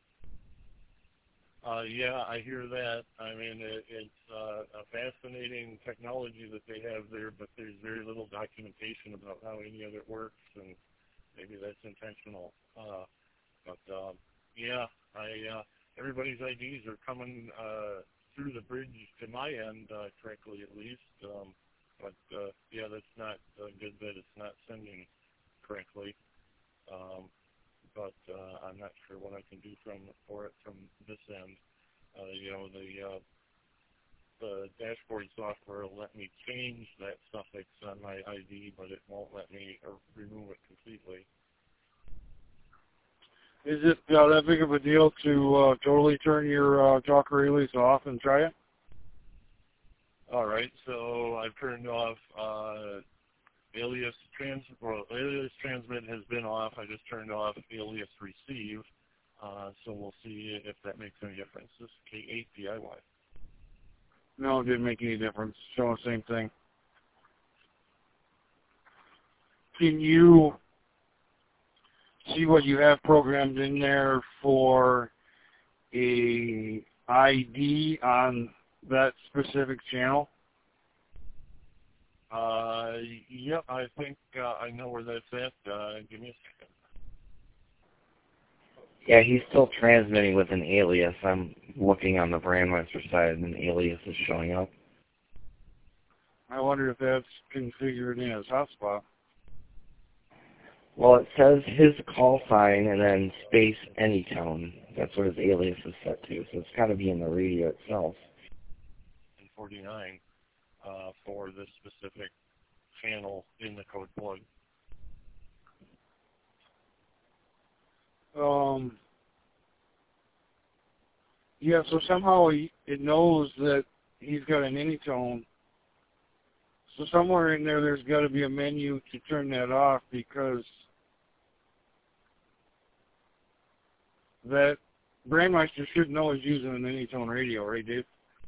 Uh, yeah, I hear that. I mean, it, it's uh, a fascinating technology that they have there, but there's very little documentation about how any of it works, and maybe that's intentional. Uh, but uh, yeah, I uh, everybody's I Ds are coming uh, through the bridge to my end uh, correctly, at least. Um, but uh, yeah, that's not uh, good that it's not sending correctly. Um, but uh, I'm not sure what I can do from for it from this end. Uh, you know, the uh, the dashboard software will let me change that suffix on my I D, but it won't let me uh, remove it completely. Is it uh, that big of a deal to uh, totally turn your uh, talker alias off and try it? All right, so I've turned off uh, alias trans well, alias transmit has been off. I just turned off alias receive, uh, so we'll see if that makes any difference. This is K eight D I Y. No, it didn't make any difference. Showing the same thing. Can you see what you have programmed in there for a I D on that specific channel? Uh, yep, I think uh, I know where that's at. Uh, give me a second. Yeah, he's still transmitting with an alias. I'm looking on the Brandmeister side, and an alias is showing up. I wonder if that's configured in as hotspot. Well, it says his call sign and then space Anytone. That's what his alias is set to, so it's got to be in the radio itself. forty-nine uh, for this specific channel in the code plug. Um, yeah, so somehow he, it knows that he's got an Anytone. So somewhere in there, there's got to be a menu to turn that off, because that Brandmeister should know he's using an Anytone radio, right, Dave?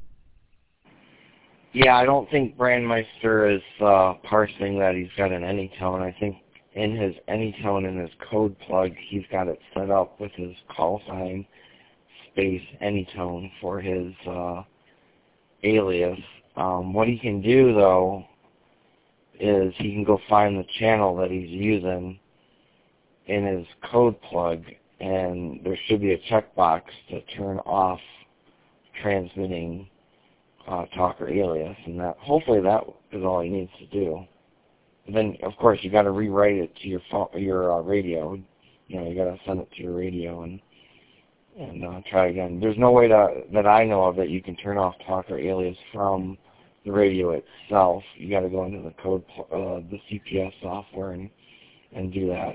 Yeah, I don't think Brandmeister is uh, parsing that he's got an Anytone. I think in his Anytone, in his code plug, he's got it set up with his call sign space Anytone for his uh, alias. Um, what he can do, though, is he can go find the channel that he's using in his code plug, and there should be a checkbox to turn off transmitting uh, talker alias, and that hopefully that is all he needs to do. And then, of course, you got to rewrite it to your phone, your uh, radio. You know, you got to send it to your radio and and uh, try again. There's no way to, that I know of that you can turn off talker alias from the radio itself. You got to go into the code, uh, the C P S software and and do that.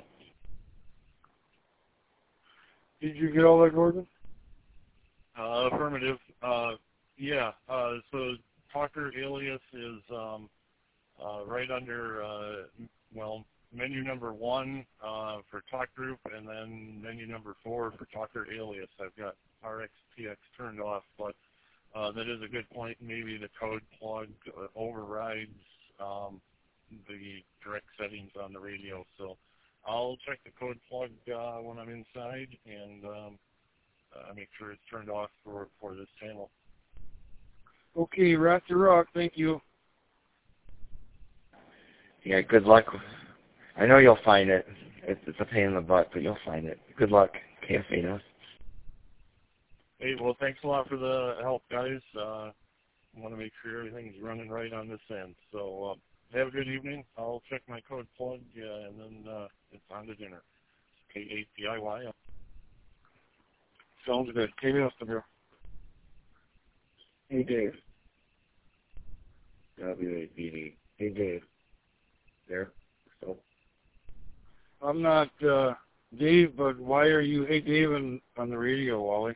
Did you get all that, Gordon? Uh, affirmative. Uh, yeah. Uh, so Talker alias is um, uh, right under uh, well menu number one uh, for Talk Group, and then menu number four for Talker alias. I've got R X T X turned off, but uh, that is a good point. Maybe the code plug uh, overrides um, the direct settings on the radio. So I'll check the code plug uh, when I'm inside and um, uh, make sure it's turned off for, for this channel. Okay, Wrath to Rock, thank you. Yeah, good luck. I know you'll find it. It's, it's a pain in the butt, but you'll find it. Good luck, K F A knows. Hey, well, thanks a lot for the help, guys. Uh, I want to make sure everything's running right on this end. So uh, have a good evening. I'll check my code plug, uh, and then uh, it's on to dinner. K A P I Y. Sounds good. K B S W. Hey, Dave. W A B D. Hey, Dave. There? So. I'm not uh, Dave, but why are you Hey Dave on, on the radio, Wally?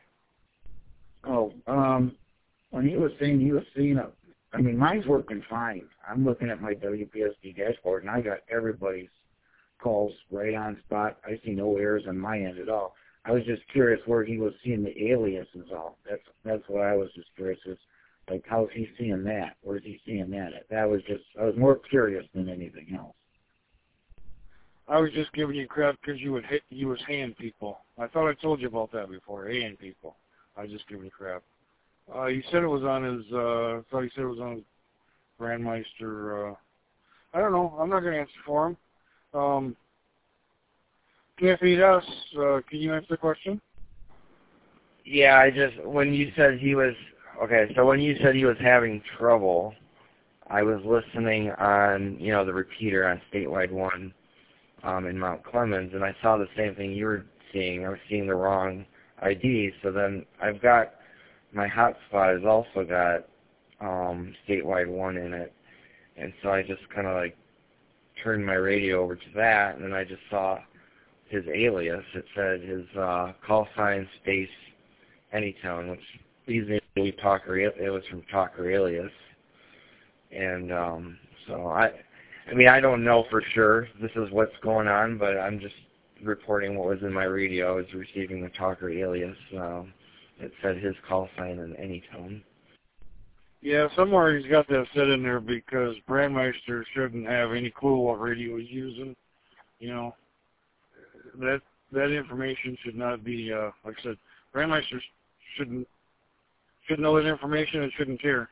Oh, um, when he was saying he was seeing a, I mean, mine's working fine. I'm looking at my W P S D dashboard, and I got everybody's calls right on spot. I see no errors on my end at all. I was just curious where he was seeing the aliases all. That's that's what I was just curious is, like, how's he seeing that? Where's he seeing that at? That was just, I was more curious than anything else. I was just giving you crap because you would hit, you was hand people. I thought I told you about that before, hand people. I was just giving you crap. Uh, you said it was on his, uh, I thought you said it was on his Brandmeister, uh, I don't know, I'm not going to answer for him. Um, K F eight S, uh, can you answer the question? Yeah, I just, when you said he was, okay, so when you said he was having trouble, I was listening on, you know, the repeater on Statewide one um, in Mount Clemens, and I saw the same thing you were seeing. I was seeing the wrong I D, so then I've got, my hotspot has also got um, Statewide one in it, and so I just kind of like turned my radio over to that, and then I just saw his alias. It said his uh, call sign space Anytone, which easily Talker, it was from Talker alias, and um, so I, I mean I don't know for sure this is what's going on, but I'm just reporting what was in my radio. I was receiving the Talker alias. Um, it said his call sign in Anytone. Yeah, somewhere he's got that set in there because Brandmeister shouldn't have any clue what radio he's using. You know, that that information should not be, uh, like I said, Brandmeister shouldn't should know that information and shouldn't care.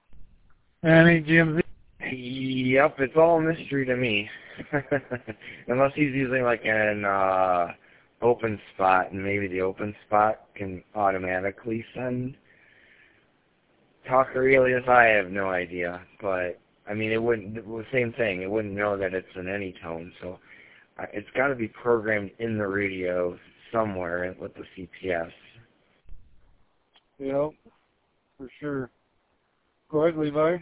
Any G M Z? Yep, it's all a mystery to me. Unless he's using like an uh, open spot, and maybe the open spot can automatically send Talker alias. I have no idea, but I mean it wouldn't. The same thing. It wouldn't know that it's an Anytone, so uh, it's got to be programmed in the radio somewhere with the C P S. Yep, for sure. Go ahead, Levi.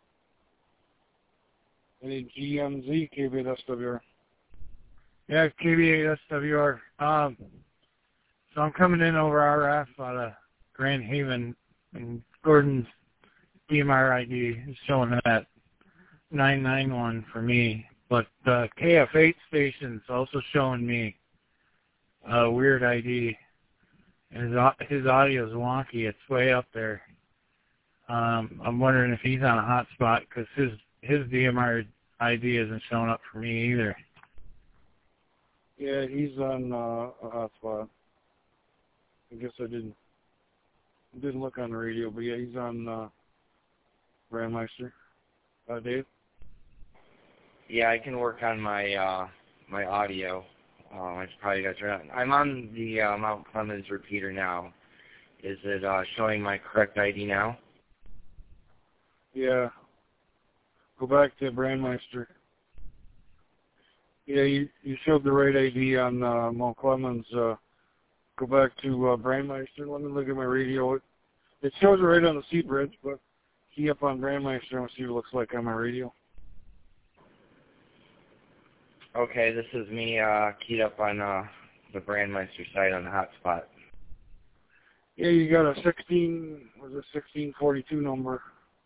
Any G M Z, K B S W R? Yeah, K B eight S W R. Um, so I'm coming in over R F out of Grand Haven, and Gordon's D M R I D is showing that nine nine one for me, but the K F eight station's also showing me a weird I D. His, his audio is wonky. It's way up there. Um, I'm wondering if he's on a hotspot because his his D M R I D isn't showing up for me either. Yeah, he's on uh, a hotspot. I guess I didn't didn't look on the radio, but yeah, he's on uh, Brandmeister. Uh, Dave? Yeah, I can work on my uh, my audio. Uh, I probably got to. I'm on the uh, Mount Clemens repeater now. Is it uh, showing my correct I D now? Yeah. Go back to Brandmeister. Yeah, you, you showed the right I D on uh, Mount Clemens. Uh, go back to uh, Brandmeister. Let me look at my radio. It, it shows it right on the C bridge, but key up on Brandmeister and see what it looks like on my radio. Okay, this is me uh, keyed up on uh, the Brandmeister site on the hotspot. Yeah, you got a sixteen, was it sixteen forty-two number?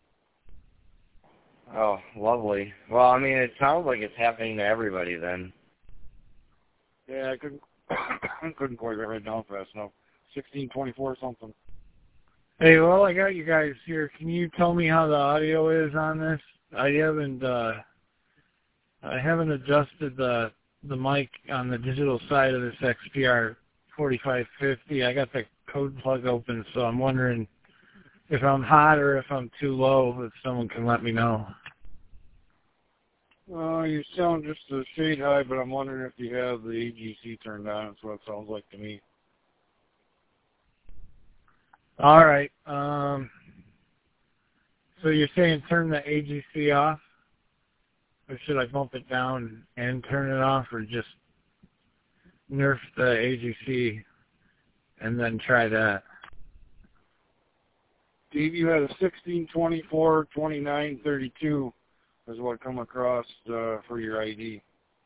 Oh, lovely. Well, I mean, it sounds like it's happening to everybody then. Yeah, I couldn't, I couldn't quite write it down fast enough. sixteen twenty-four something. Hey, well, I got you guys here. Can you tell me how the audio is on this? I haven't, uh, I haven't adjusted the the mic on the digital side of this X P R forty-five fifty. I got the code plug open, so I'm wondering if I'm hot or if I'm too low, if someone can let me know. Uh, you sound just a shade high, but I'm wondering if you have the A G C turned on. That's what it sounds like to me. All right. Um, so you're saying turn the A G C off? Or should I bump it down and turn it off, or just nerf the A G C and then try that? Steve, you had a sixteen twenty-four twenty-nine thirty-two is what come across uh, for your I D.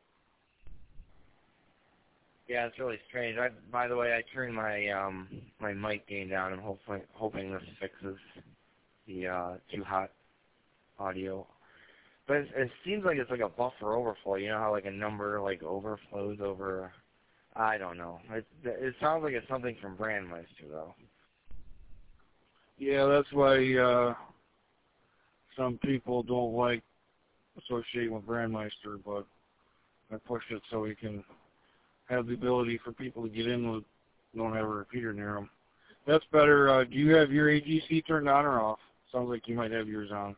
Yeah, it's really strange. I, by the way, I turned my um my mic gain down. I'm hoping hoping this fixes the uh, too hot audio. But it, it seems like it's like a buffer overflow. You know how like a number like overflows over. I don't know. It it sounds like it's something from Brandmeister though. Yeah, that's why uh, some people don't like associating with Brandmeister, but I pushed it so we can have the ability for people to get in with don't have a repeater near them. That's better. Uh, do you have your A G C turned on or off? Sounds like you might have yours on.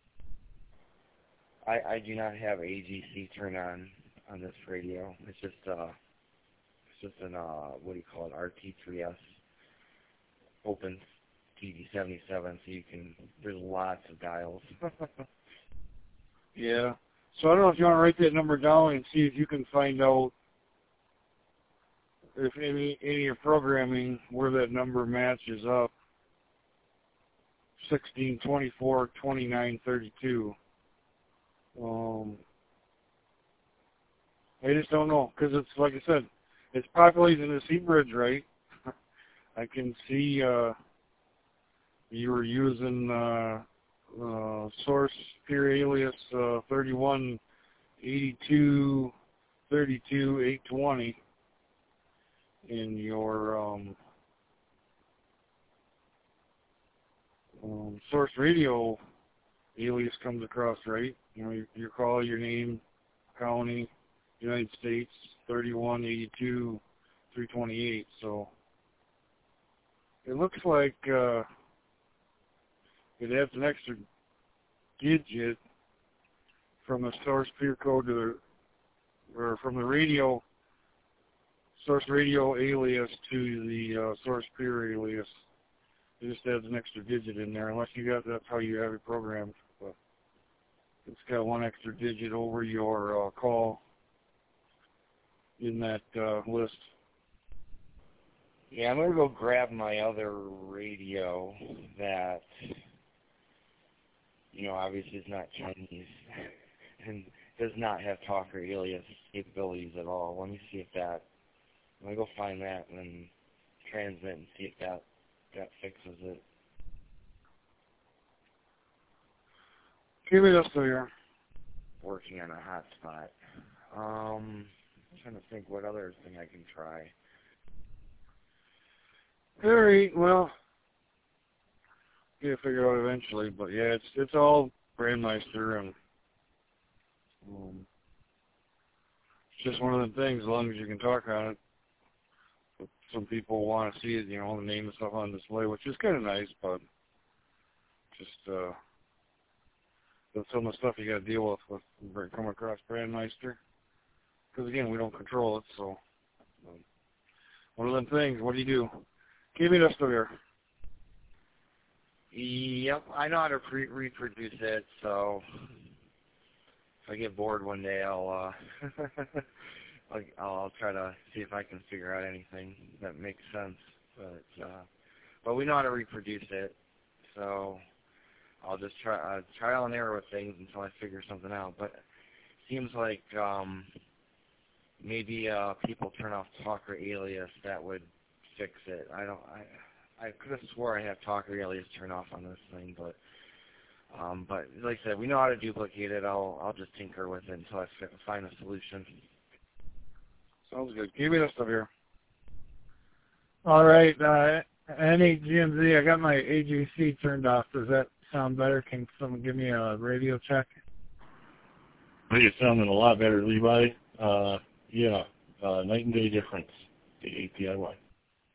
I, I do not have A G C turned on on this radio. It's just uh it's just an uh what do you call it, R T three S open T D seventy-seven, so you can there's lots of dials. Yeah. So I don't know if you want to write that number down and see if you can find out if any any of your programming where that number matches up. sixteen twenty-four twenty-nine thirty-two. Um, I just don't know because it's like I said, it's populating the Sea Bridge, right? I can see uh, you were using uh, uh, source peer alias uh, thirty-one eighty-two thirty-two eight twenty in your um, um, source radio alias comes across, right? You know, your, your call, your name, county, United States, thirty-one eighty-two three twenty-eight. So it looks like uh, it adds an extra digit from the source peer code to the, or from the radio, source radio alias to the uh, source peer alias. It just adds an extra digit in there, unless you got, that's how you have it programmed. But it's got one extra digit over your uh, call in that uh, list. Yeah, I'm going to go grab my other radio that, you know, obviously is not Chinese and does not have talker alias capabilities at all. Let me see if that, let me go find that and then transmit and see if that, that fixes it. Give me this here. Working on a hotspot. Um, I'm trying to think what other thing I can try. All right, well, get it figured out eventually, but yeah, it's it's all Brandmeister, and um, it's just one of the things. As long as you can talk on it, but some people want to see it, you know, the name and stuff on display, which is kind of nice, but just uh, that's some of the stuff you got to deal with with coming across Brandmeister. Because again, we don't control it, so um, one of them things. What do you do? Give me this over here. Yep, I know how to pre- reproduce it, so if I get bored one day, I'll, uh, I'll I'll try to see if I can figure out anything that makes sense. But uh, but we know how to reproduce it, so I'll just try uh, trial and error with things until I figure something out. But it seems like um, maybe uh, people turn off Talker Alias. That would fix it. I don't. I I could have swore I have Talker Alias turned off on this thing, but um, but like I said, we know how to duplicate it. I'll I'll just tinker with it until I fi- find a solution. Sounds good. Give me this stuff here. All right. Uh, N eight G M Z, I got my A G C turned off. Does that sound better? Can someone give me a radio check? I think it's sounding a lot better, Levi. Uh, yeah, uh, night and day difference, the A P I Y.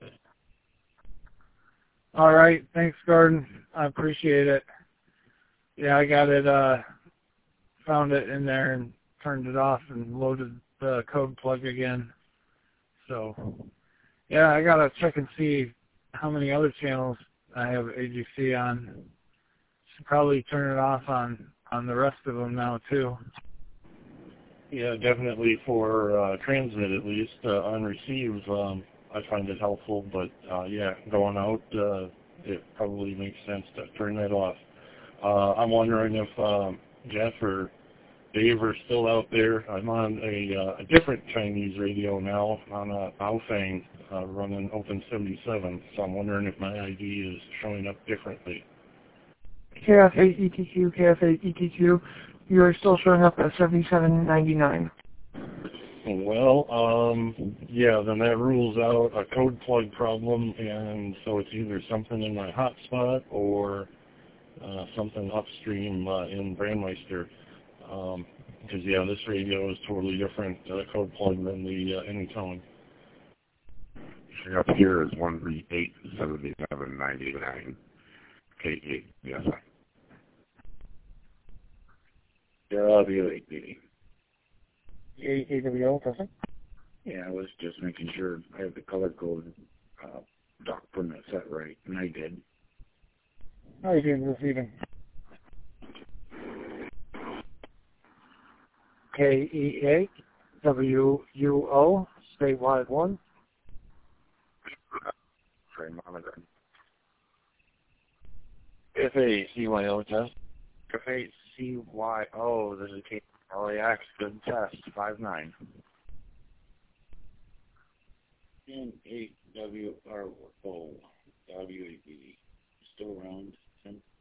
All right. Thanks, Gordon. I appreciate it. Yeah, I got it, uh, found it in there and turned it off and loaded the code plug again. So, yeah, I got to check and see how many other channels I have A G C on. Should probably turn it off on, on the rest of them now, too. Yeah, definitely for uh, transmit at least. Uh, on receive, um, I find it helpful, but uh, yeah, going out, uh, it probably makes sense to turn that off. Uh, I'm wondering if um, Jeff or Dave are still out there. I'm on a, uh, a different Chinese radio now, on a Baofeng, uh, running Open seventy-seven, so I'm wondering if my I D is showing up differently. K F eight E T Q, K F eight E T Q, you are still showing up at seventy-seven ninety-nine. Well, um, yeah, then that rules out a code plug problem, and so it's either something in my hotspot or uh, something upstream uh, in Brandmeister. Um, because, yeah, this radio is totally different uh, code plug than the uh, Anytone. Up here is one three eight seventy-seven ninety-nine K eight, yes. W eight B. A W O, perfect. Yeah, I was just making sure I have the color code uh, doc permit set right, and I did. How are you doing this evening? K E eight W U O, statewide one. Frame monitor. F A C Y O test. F A C Y O, this is K L A X, good test, five nine. N eight W R O, W eight B. Still around, Tim?